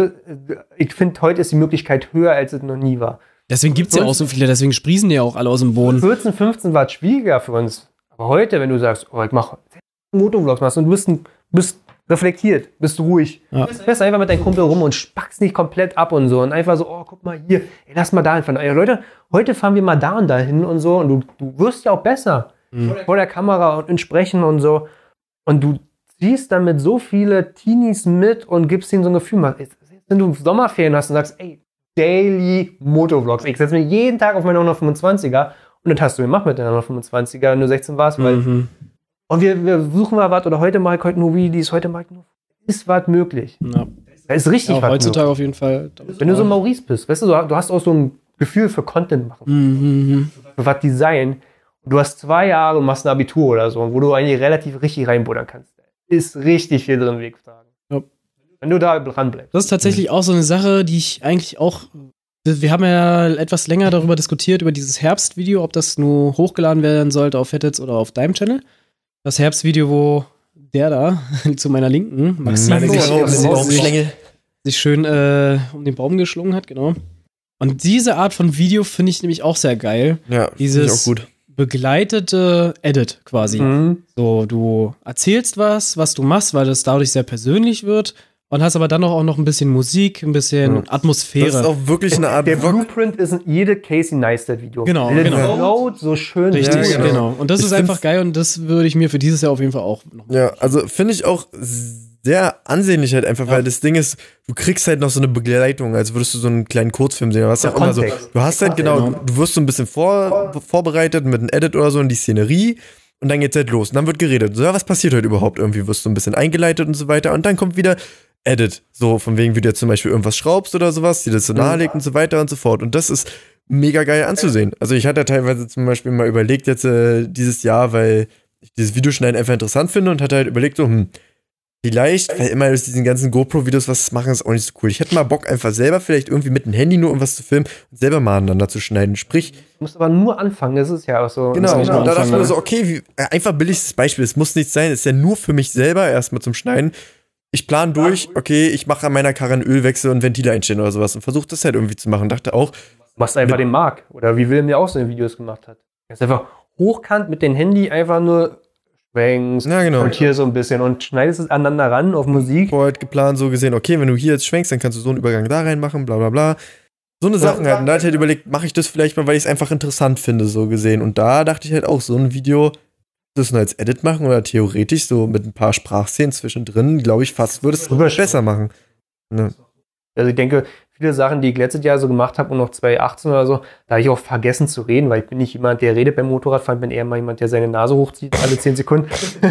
ich finde, heute ist die Möglichkeit höher, als es noch nie war. Deswegen gibt es ja auch so viele, deswegen sprießen die ja auch alle aus dem Boden. vierzehn, fünfzehn war es schwieriger für uns. Aber heute, wenn du sagst, oh, ich mache Motovlogs machst und du bist, ein, bist reflektiert, bist ruhig. Ja. Du fährst einfach mit deinem Kumpel rum und spackst nicht komplett ab und so. Und einfach so, oh, guck mal hier, ey, lass mal da hinfahren. Ey, Leute, heute fahren wir mal da und da hin und so. Und du, du wirst ja auch besser. Mhm. Vor der Kamera und in Sprechen und so. Und du ziehst damit so viele Teenies mit und gibst ihnen so ein Gefühl. Wenn du Sommerferien hast und sagst, ey, Daily Motovlogs. Ich setze mir jeden Tag auf meinen hundertfünfundzwanziger und das hast du gemacht mit deinem hundertfünfundzwanziger, wenn du sechzehn warst. Weil mhm. Und wir, wir suchen mal was oder heute mache ich heute nur Videos, heute mache ich nur. Ist was möglich. Ja. Da ist richtig ja, was heutzutage möglich. Auf jeden Fall. Wenn du so Maurice bist, weißt du, du hast auch so ein Gefühl für Content machen. Mhm. Für was Design. Und du hast zwei Jahre und machst ein Abitur oder so, wo du eigentlich relativ richtig reinbuddern kannst. Ist richtig viel drin, Wegfragen. Ja. Wenn du da dran bleibst. Das ist tatsächlich auch so eine Sache, die ich eigentlich auch. Wir haben ja etwas länger darüber diskutiert, über dieses Herbstvideo, ob das nur hochgeladen werden sollte auf Fettets oder auf deinem Channel. Das Herbstvideo, wo der da zu meiner Linken, Maxim, sich, sich, sich schön äh, um den Baum geschlungen hat, genau. Und diese Art von Video finde ich nämlich auch sehr geil. Ja, dieses ich auch gut. Begleitete Edit quasi. Mhm. So, du erzählst was, was du machst, weil das dadurch sehr persönlich wird. Und hast aber dann auch noch ein bisschen Musik, ein bisschen ja. Atmosphäre. Das ist auch wirklich eine Art. Der Blueprint ist in jede Casey Neistat Video. Genau, der genau. Float so schön. Richtig, ja, genau. genau. Und das ich ist einfach geil und das würde ich mir für dieses Jahr auf jeden Fall auch noch Ja, also finde ich auch sehr ansehnlich halt einfach, ja. weil das Ding ist, du kriegst halt noch so eine Begleitung, als würdest du so einen kleinen Kurzfilm sehen. Du hast, auch immer so, du hast halt genau, genau, du wirst so ein bisschen vor, vorbereitet mit einem Edit oder so in die Szenerie. Und dann geht's halt los. Und dann wird geredet. So, ja, was passiert heute überhaupt? Irgendwie wirst du ein bisschen eingeleitet und so weiter. Und dann kommt wieder Edit. So, von wegen, wie du jetzt zum Beispiel irgendwas schraubst oder sowas, die das so nahelegt und so weiter und so fort. Und das ist mega geil anzusehen. Also ich hatte teilweise zum Beispiel mal überlegt jetzt äh, dieses Jahr, weil ich dieses Videoschneiden einfach interessant finde und hatte halt überlegt so, hm, vielleicht, weil immer aus diesen ganzen GoPro-Videos was machen, ist auch nicht so cool. Ich hätte mal Bock, einfach selber vielleicht irgendwie mit dem Handy nur irgendwas zu filmen und selber mal aneinander zu schneiden. Sprich, du musst aber nur anfangen, das ist ja auch so. Genau, genau. Da dachte ich mir so, okay, wie, einfach billigstes Beispiel, es muss nichts sein, es ist ja nur für mich selber erstmal zum Schneiden. Ich plane durch, okay, ich mache an meiner Karre einen Ölwechsel und Ventile einstellen oder sowas und versuche das halt irgendwie zu machen. Dachte auch. Du machst einfach den Mark. Oder wie Willem ja auch so in Videos gemacht hat. Er ist einfach hochkant mit dem Handy einfach nur schwenkst ja, genau. und hier so ein bisschen und schneidest es aneinander ran auf Musik. Vorher halt geplant, so gesehen, okay, wenn du hier jetzt schwenkst, dann kannst du so einen Übergang da reinmachen, bla bla bla. So eine Sachen halt. Und da hatte ich halt überlegt, mache ich das vielleicht mal, weil ich es einfach interessant finde, so gesehen. Und da dachte ich halt auch, so ein Video, das nur als Edit machen oder theoretisch so mit ein paar Sprachszenen zwischendrin, glaube ich, fast würde es besser machen. Ja. Also ich denke, viele Sachen, die ich letztes Jahr so gemacht habe und noch zwanzig achtzehn oder so, da habe ich auch vergessen zu reden, weil ich bin nicht jemand, der redet beim Motorradfahren, bin eher mal jemand, der seine Nase hochzieht alle zehn Sekunden.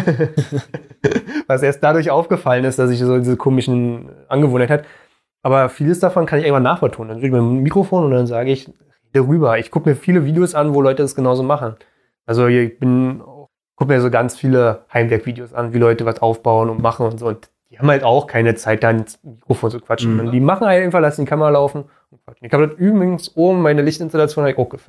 Was erst dadurch aufgefallen ist, dass ich so diese komischen Angewohnheit habe. Aber vieles davon kann ich einfach nachvertonen. Dann rede ich mit dem Mikrofon und dann sage ich, rede rüber. Ich gucke mir viele Videos an, wo Leute das genauso machen. Also ich bin, gucke mir so ganz viele Heimwerkvideos an, wie Leute was aufbauen und machen und so. Und die haben halt auch keine Zeit, da ins Mikrofon zu quatschen. Mhm. Und die machen halt einfach, lassen die Kamera laufen und quatschen. Ich habe das übrigens oben, meine Lichtinstallation habe ich auch gefilmt.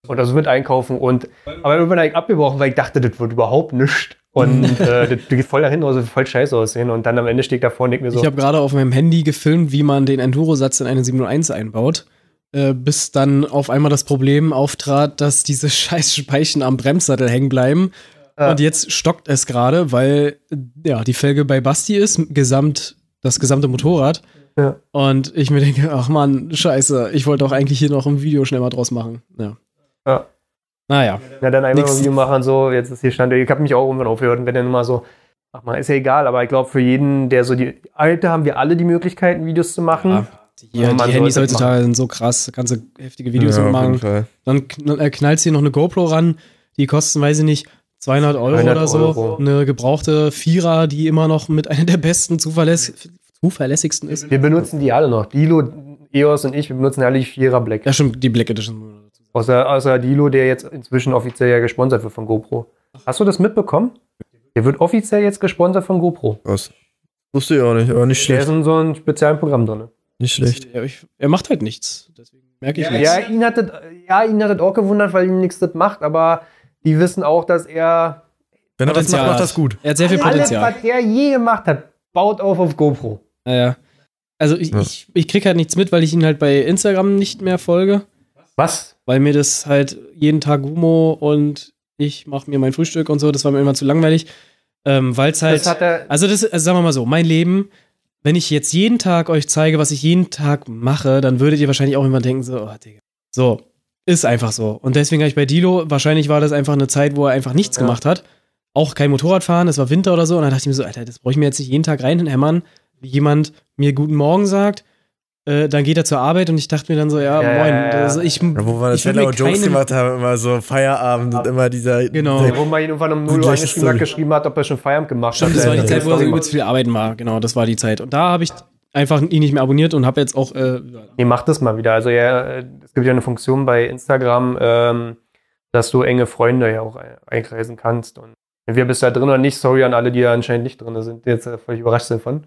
oder so mit einkaufen. Und, aber irgendwann habe ich abgebrochen, weil ich dachte, das wird überhaupt nichts. Und äh, das geht voll dahin, also voll scheiße aussehen. Und dann am Ende steht davor und denkt mir so. Ich habe gerade auf meinem Handy gefilmt, wie man den Enduro-Satz in eine sieben null eins einbaut. Äh, bis dann auf einmal das Problem auftrat, dass diese scheiß Speichen am Bremssattel hängen bleiben. Ja. Und jetzt stockt es gerade, weil ja die Felge bei Basti ist, gesamt, das gesamte Motorrad. Ja. Und ich mir denke, ach man, scheiße, ich wollte doch eigentlich hier noch ein Video schnell mal draus machen. Ja. Ja. Naja. Ja, dann einmal ein Video machen, so, jetzt ist hier Stand. Ich habe mich auch irgendwann aufgehört und wenn dann immer so, ach man, ist ja egal, aber ich glaube, für jeden, der so die Alte, haben wir alle die Möglichkeiten, Videos zu machen. Ja, die, ja, die Handys heutzutage sind so krass, da kannst du heftige Videos ja, machen. Dann knallst du hier noch eine GoPro ran, die kosten, weiß ich nicht, zweihundert Euro oder so. Euro. Eine gebrauchte Vierer, die immer noch mit einer der besten, zuverläss- zuverlässigsten ist. Wir benutzen die alle noch. Dilo, E O S und ich, wir benutzen alle die Vierer Black. Ja, stimmt, die Black Edition. Außer, außer Dilo, der jetzt inzwischen offiziell ja gesponsert wird von GoPro. Hast du das mitbekommen? Der wird offiziell jetzt gesponsert von GoPro. Was? Wusste ich auch nicht, aber nicht schlecht. Der ist in so einem speziellen Programm drin. Nicht schlecht. Ja, ich, er macht halt nichts. Deswegen merke ich ja, nichts. Ja, ihn hat das, ja, ihn hat das auch gewundert, weil ihm nichts das macht, aber die wissen auch, dass er. Wenn er das macht, macht das gut. Er hat sehr viel Potenzial. Alles, was er je gemacht hat, baut auf auf GoPro. Naja. Also ich, ja. ich, ich krieg halt nichts mit, weil ich ihn halt bei Instagram nicht mehr folge. Was? Weil mir das halt jeden Tag Humo und ich mache mir mein Frühstück und so, das war mir immer zu langweilig. Ähm, weil es halt. Das hat er also, das, also sagen wir mal so, mein Leben, wenn ich jetzt jeden Tag euch zeige, was ich jeden Tag mache, dann würdet ihr wahrscheinlich auch immer denken, so, oh, Digga. So, ist einfach so. Und deswegen habe ich bei Dilo, wahrscheinlich war das einfach eine Zeit, wo er einfach nichts ja. gemacht hat. Auch kein Motorradfahren, es war Winter oder so. Und dann dachte ich mir so, Alter, das brauche ich mir jetzt nicht jeden Tag reinhämmern, wie jemand mir guten Morgen sagt. Äh, dann geht er zur Arbeit und ich dachte mir dann so, ja, ja moin. ja, ja. Also ich, ja, wo wir das Wetter auch Jokes gemacht haben, immer so Feierabend und immer dieser. Genau. Der, wo man ihn irgendwann um null Uhr angeschrieben hat, geschrieben hat, ob er schon Feierabend gemacht Stimmt, hat. das war die ja, Zeit, wo er so übelst viel arbeiten war. Genau, das war die Zeit. Und da habe ich einfach ihn nicht mehr abonniert und habe jetzt auch. Äh, nee, mach das mal wieder. Also, ja, es gibt ja eine Funktion bei Instagram, ähm, dass du enge Freunde ja auch einkreisen kannst. Und entweder bist du da drin oder nicht. Sorry an alle, die da anscheinend nicht drin sind, die jetzt völlig überrascht sind von.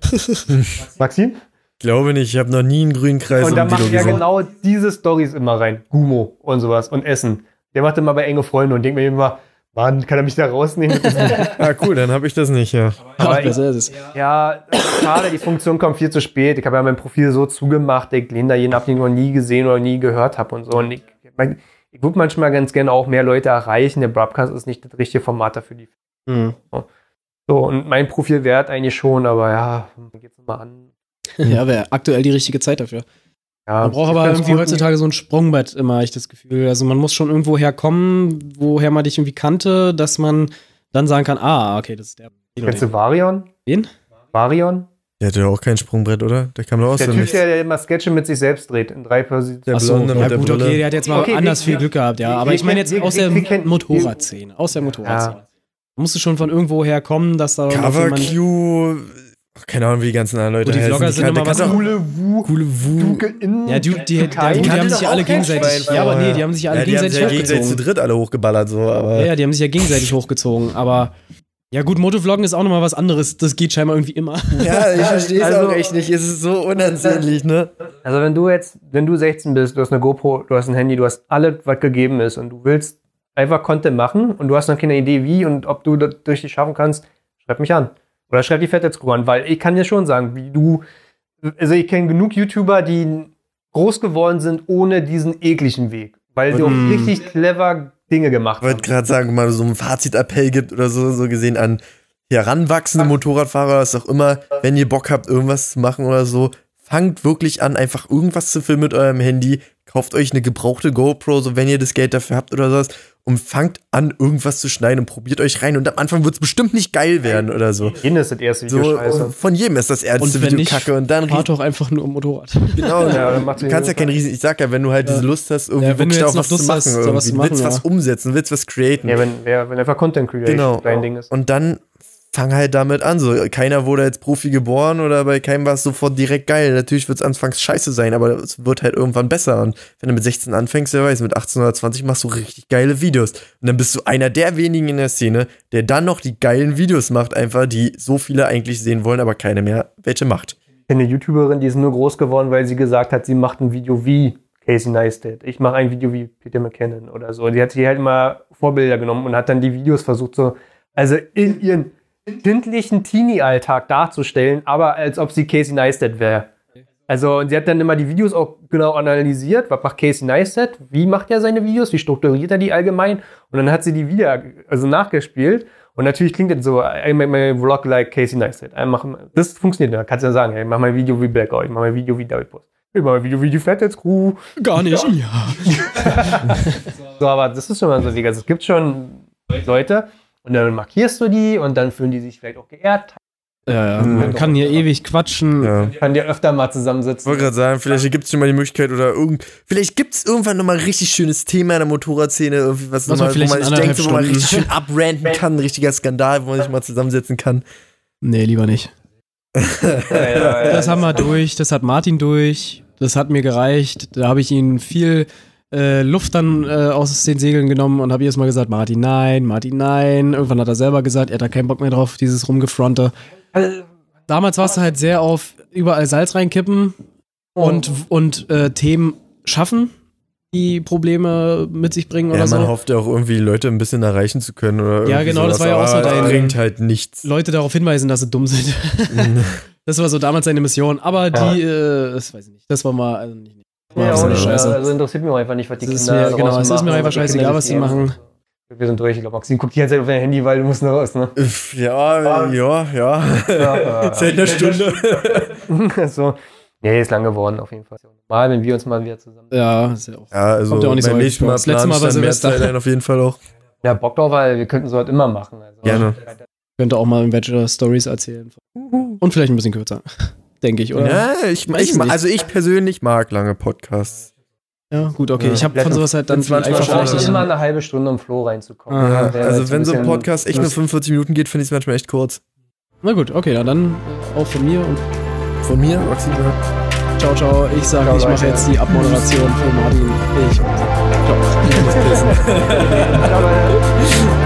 Maxim? Ich glaube nicht, ich habe noch nie einen grünen Kreis. Und da macht er genau diese Storys immer rein. Gumo und sowas und Essen. Der macht immer bei enge Freunde und denkt mir immer, Mann, kann er mich da rausnehmen? Ah, cool, dann habe ich das nicht, ja. Aber ich, ja, schade, die Funktion kommt viel zu spät. Ich habe ja mein Profil so zugemacht, ich lehne da jeden ab, den ich noch nie gesehen oder nie gehört habe und so. Und ich, ich, ich würde manchmal ganz gerne auch mehr Leute erreichen. Der Broadcast ist nicht das richtige Format dafür. Die mhm. So, und mein Profil währt eigentlich schon, aber ja, geht's mal an. Ja, wäre aktuell die richtige Zeit dafür. Ja, man braucht aber irgendwie heutzutage so ein Sprungbrett immer, ich das Gefühl. Also man muss schon irgendwo herkommen, woher man dich irgendwie kannte, dass man dann sagen kann, ah, okay, das ist der. Kennst du Varion? Wen? Varion? Der hatte ja auch kein Sprungbrett, oder? Der kam doch aus der dem Typ, der, der immer Sketche mit sich selbst dreht, in drei Positionen. Der Achso, Blonde ja mit der gut, Brille. okay, der hat jetzt mal okay, anders wir, viel Glück gehabt, ja. Aber wir, ich meine jetzt wir, aus wir, der wir kennen, Motorradszene, aus der Motorradszene. Ja. Da musst du schon von irgendwo herkommen, dass da Cover Q, keine Ahnung, wie die ganzen anderen Leute die Vlogger sind immer was. Coole Wu. Coole Wu. Ja, die, die, die, die, die haben sich ja alle gegenseitig. Ja, aber nee, die haben sich ja alle ja, die gegenseitig haben sich ja gegenseitig zu hochgezogen. dritt alle hochgeballert, so, aber. Ja, ja, die haben sich ja gegenseitig hochgezogen, aber. Ja gut, Motovloggen ist auch nochmal was anderes. Das geht scheinbar irgendwie immer. Ja, ich verstehe es also, auch echt nicht. Es ist so unansehnlich, ne? Also wenn du jetzt, wenn du sechzehn bist, du hast eine GoPro, du hast ein Handy, du hast alles, was gegeben ist und du willst einfach Content machen und du hast noch keine Idee wie und ob du das durch dich schaffen kannst, schreib mich an. Oder schreib die Fettheads-Crew an, weil ich kann dir schon sagen, wie du, also ich kenne genug YouTuber, die groß geworden sind ohne diesen ekligen Weg. Weil sie auch Mm. richtig clever Dinge gemacht Ich wollte haben. gerade sagen, mal so einen Fazitappell gibt oder so, so gesehen an heranwachsende Motorradfahrer, was auch immer, wenn ihr Bock habt, irgendwas zu machen oder so, fangt wirklich an, einfach irgendwas zu filmen mit eurem Handy, kauft euch eine gebrauchte GoPro, so wenn ihr das Geld dafür habt oder sowas, und fangt an, irgendwas zu schneiden und probiert euch rein. Und am Anfang wird es bestimmt nicht geil werden oder so. Jedem ist das erste Video So, scheiße. von jedem ist das erste Und wenn Video nicht, kacke. Und dann fahrt doch einfach nur Motorrad. Genau, Ja, dann macht du sie kannst ja jeden kein riesen, ich sag ja, wenn du halt Ja. diese Lust hast, irgendwie Ja, wenn wirklich du da jetzt auch was noch zu Lust machen, hast, da irgendwie. was zu Du willst machen, was ja. umsetzen, willst was createn. Ja, wenn, wer, wenn einfach Content Creation Genau. dein Ding ist. Und dann fang halt damit an. So, keiner wurde als Profi geboren oder bei keinem war es sofort direkt geil. Natürlich wird es anfangs scheiße sein, aber es wird halt irgendwann besser. Und wenn du mit sechzehn anfängst, wer weiß, mit achtzehn oder zwanzig machst du richtig geile Videos. Und dann bist du einer der wenigen in der Szene, der dann noch die geilen Videos macht, einfach, die so viele eigentlich sehen wollen, aber keine mehr welche macht. Ich kenne eine YouTuberin, die ist nur groß geworden, weil sie gesagt hat, sie macht ein Video wie Casey Neistat. Ich mache ein Video wie Peter McKinnon oder so. Die hat sich halt immer Vorbilder genommen und hat dann die Videos versucht, so, also in ihren kindlichen Teenie-Alltag darzustellen, aber als ob sie Casey Neistat wäre. Also, und sie hat dann immer die Videos auch genau analysiert. Was macht Casey Neistat? Wie macht er seine Videos? Wie strukturiert er die allgemein? Und dann hat sie die wieder, also nachgespielt. Und natürlich klingt das so, I make my vlog like Casey Neistat. Das funktioniert, da kannst du ja sagen, ich mach mein Video wie Blackout, ich mach mein Video wie David Post. Ich mach mein Video wie die Flatheads Crew. Gar nicht, ja. So, aber das ist schon mal so, Digga. Also, es gibt schon Leute und dann markierst du die und dann fühlen die sich vielleicht auch geehrt. Ja, ja. Man kann hier ewig quatschen. Ja. Kann dir öfter mal zusammensitzen. Ich wollte gerade sagen, vielleicht gibt es schon mal die Möglichkeit oder irgend, vielleicht gibt es irgendwann nochmal ein richtig schönes Thema in der Motorradszene, irgendwie was, Was noch man mal, vielleicht wo man, in ich denke, anderthalb wo man Stunden- richtig schön abranten kann, ein richtiger Skandal, wo man sich mal zusammensetzen kann. Nee, lieber nicht. Ja, ja, ja. Das haben wir durch, das hat Martin durch, das hat mir gereicht. Da habe ich ihn viel äh, Luft dann äh, aus den Segeln genommen und habe jedes Mal gesagt, Martin, nein, Martin, nein. Irgendwann hat er selber gesagt, er hat da keinen Bock mehr drauf, dieses Rumgefronte. Damals warst du halt sehr auf überall Salz reinkippen und, und äh, Themen schaffen, die Probleme mit sich bringen Ja, oder man so. hofft ja auch irgendwie Leute ein bisschen erreichen zu können. Oder Ja, irgendwie genau, das sowas, war ja auch so aber dein- das bringt halt nichts. Leute darauf hinweisen, dass sie dumm sind. Das war so damals seine Mission. Aber die, äh, das weiß ich nicht, das war mal, also nicht, nicht. Ja, das ist auch eine nicht, Scheiße. also interessiert mich auch einfach nicht, was die Das ist Kinder mir, genau, draußen es ist mir machen, einfach was die Kinder scheißegal, was die sich machen. geben. Wir sind durch. Ich glaube, Maxim guckt die ganze Zeit auf dein Handy, weil du musst noch raus, ne? Ja, ja, ja. Ja, Seit einer Stunde. so. Nee, ist lang geworden, auf jeden Fall. Mal, wenn wir uns mal wieder zusammen. Ja, ist ja auch. Ja, also Kommt ja auch nicht so beim häufig nächsten vor. Mal Das letzte plan Mal ich war dann mehr Silvester. Zeit ein, auf jeden Fall auch. Ja, Bock drauf, weil wir könnten so halt immer machen. Also, Gerne. Könnte auch mal irgendwelche Stories erzählen. Und vielleicht ein bisschen kürzer. Denke ich, oder? Ja, ich, Weiß ich, nicht. also ich persönlich mag lange Podcasts. Ja, gut, okay. Ja. Ich habe von sowas halt dann zwanzig einfach Minuten. auch Vielleicht nicht. immer eine halbe Stunde, um Flow reinzukommen. Ah, Ja, wäre Also jetzt wenn so ein bisschen Podcast echt nur lustig. fünfundvierzig Minuten geht, finde ich es manchmal echt kurz. Na gut, okay, na dann äh, auch von mir und Von mir, Maxi. ciao, ciao. Ich sage, Ciao, ich mache Leute. jetzt die Abmoderation für Martin. Ich. Ciao. Ciao, Leute.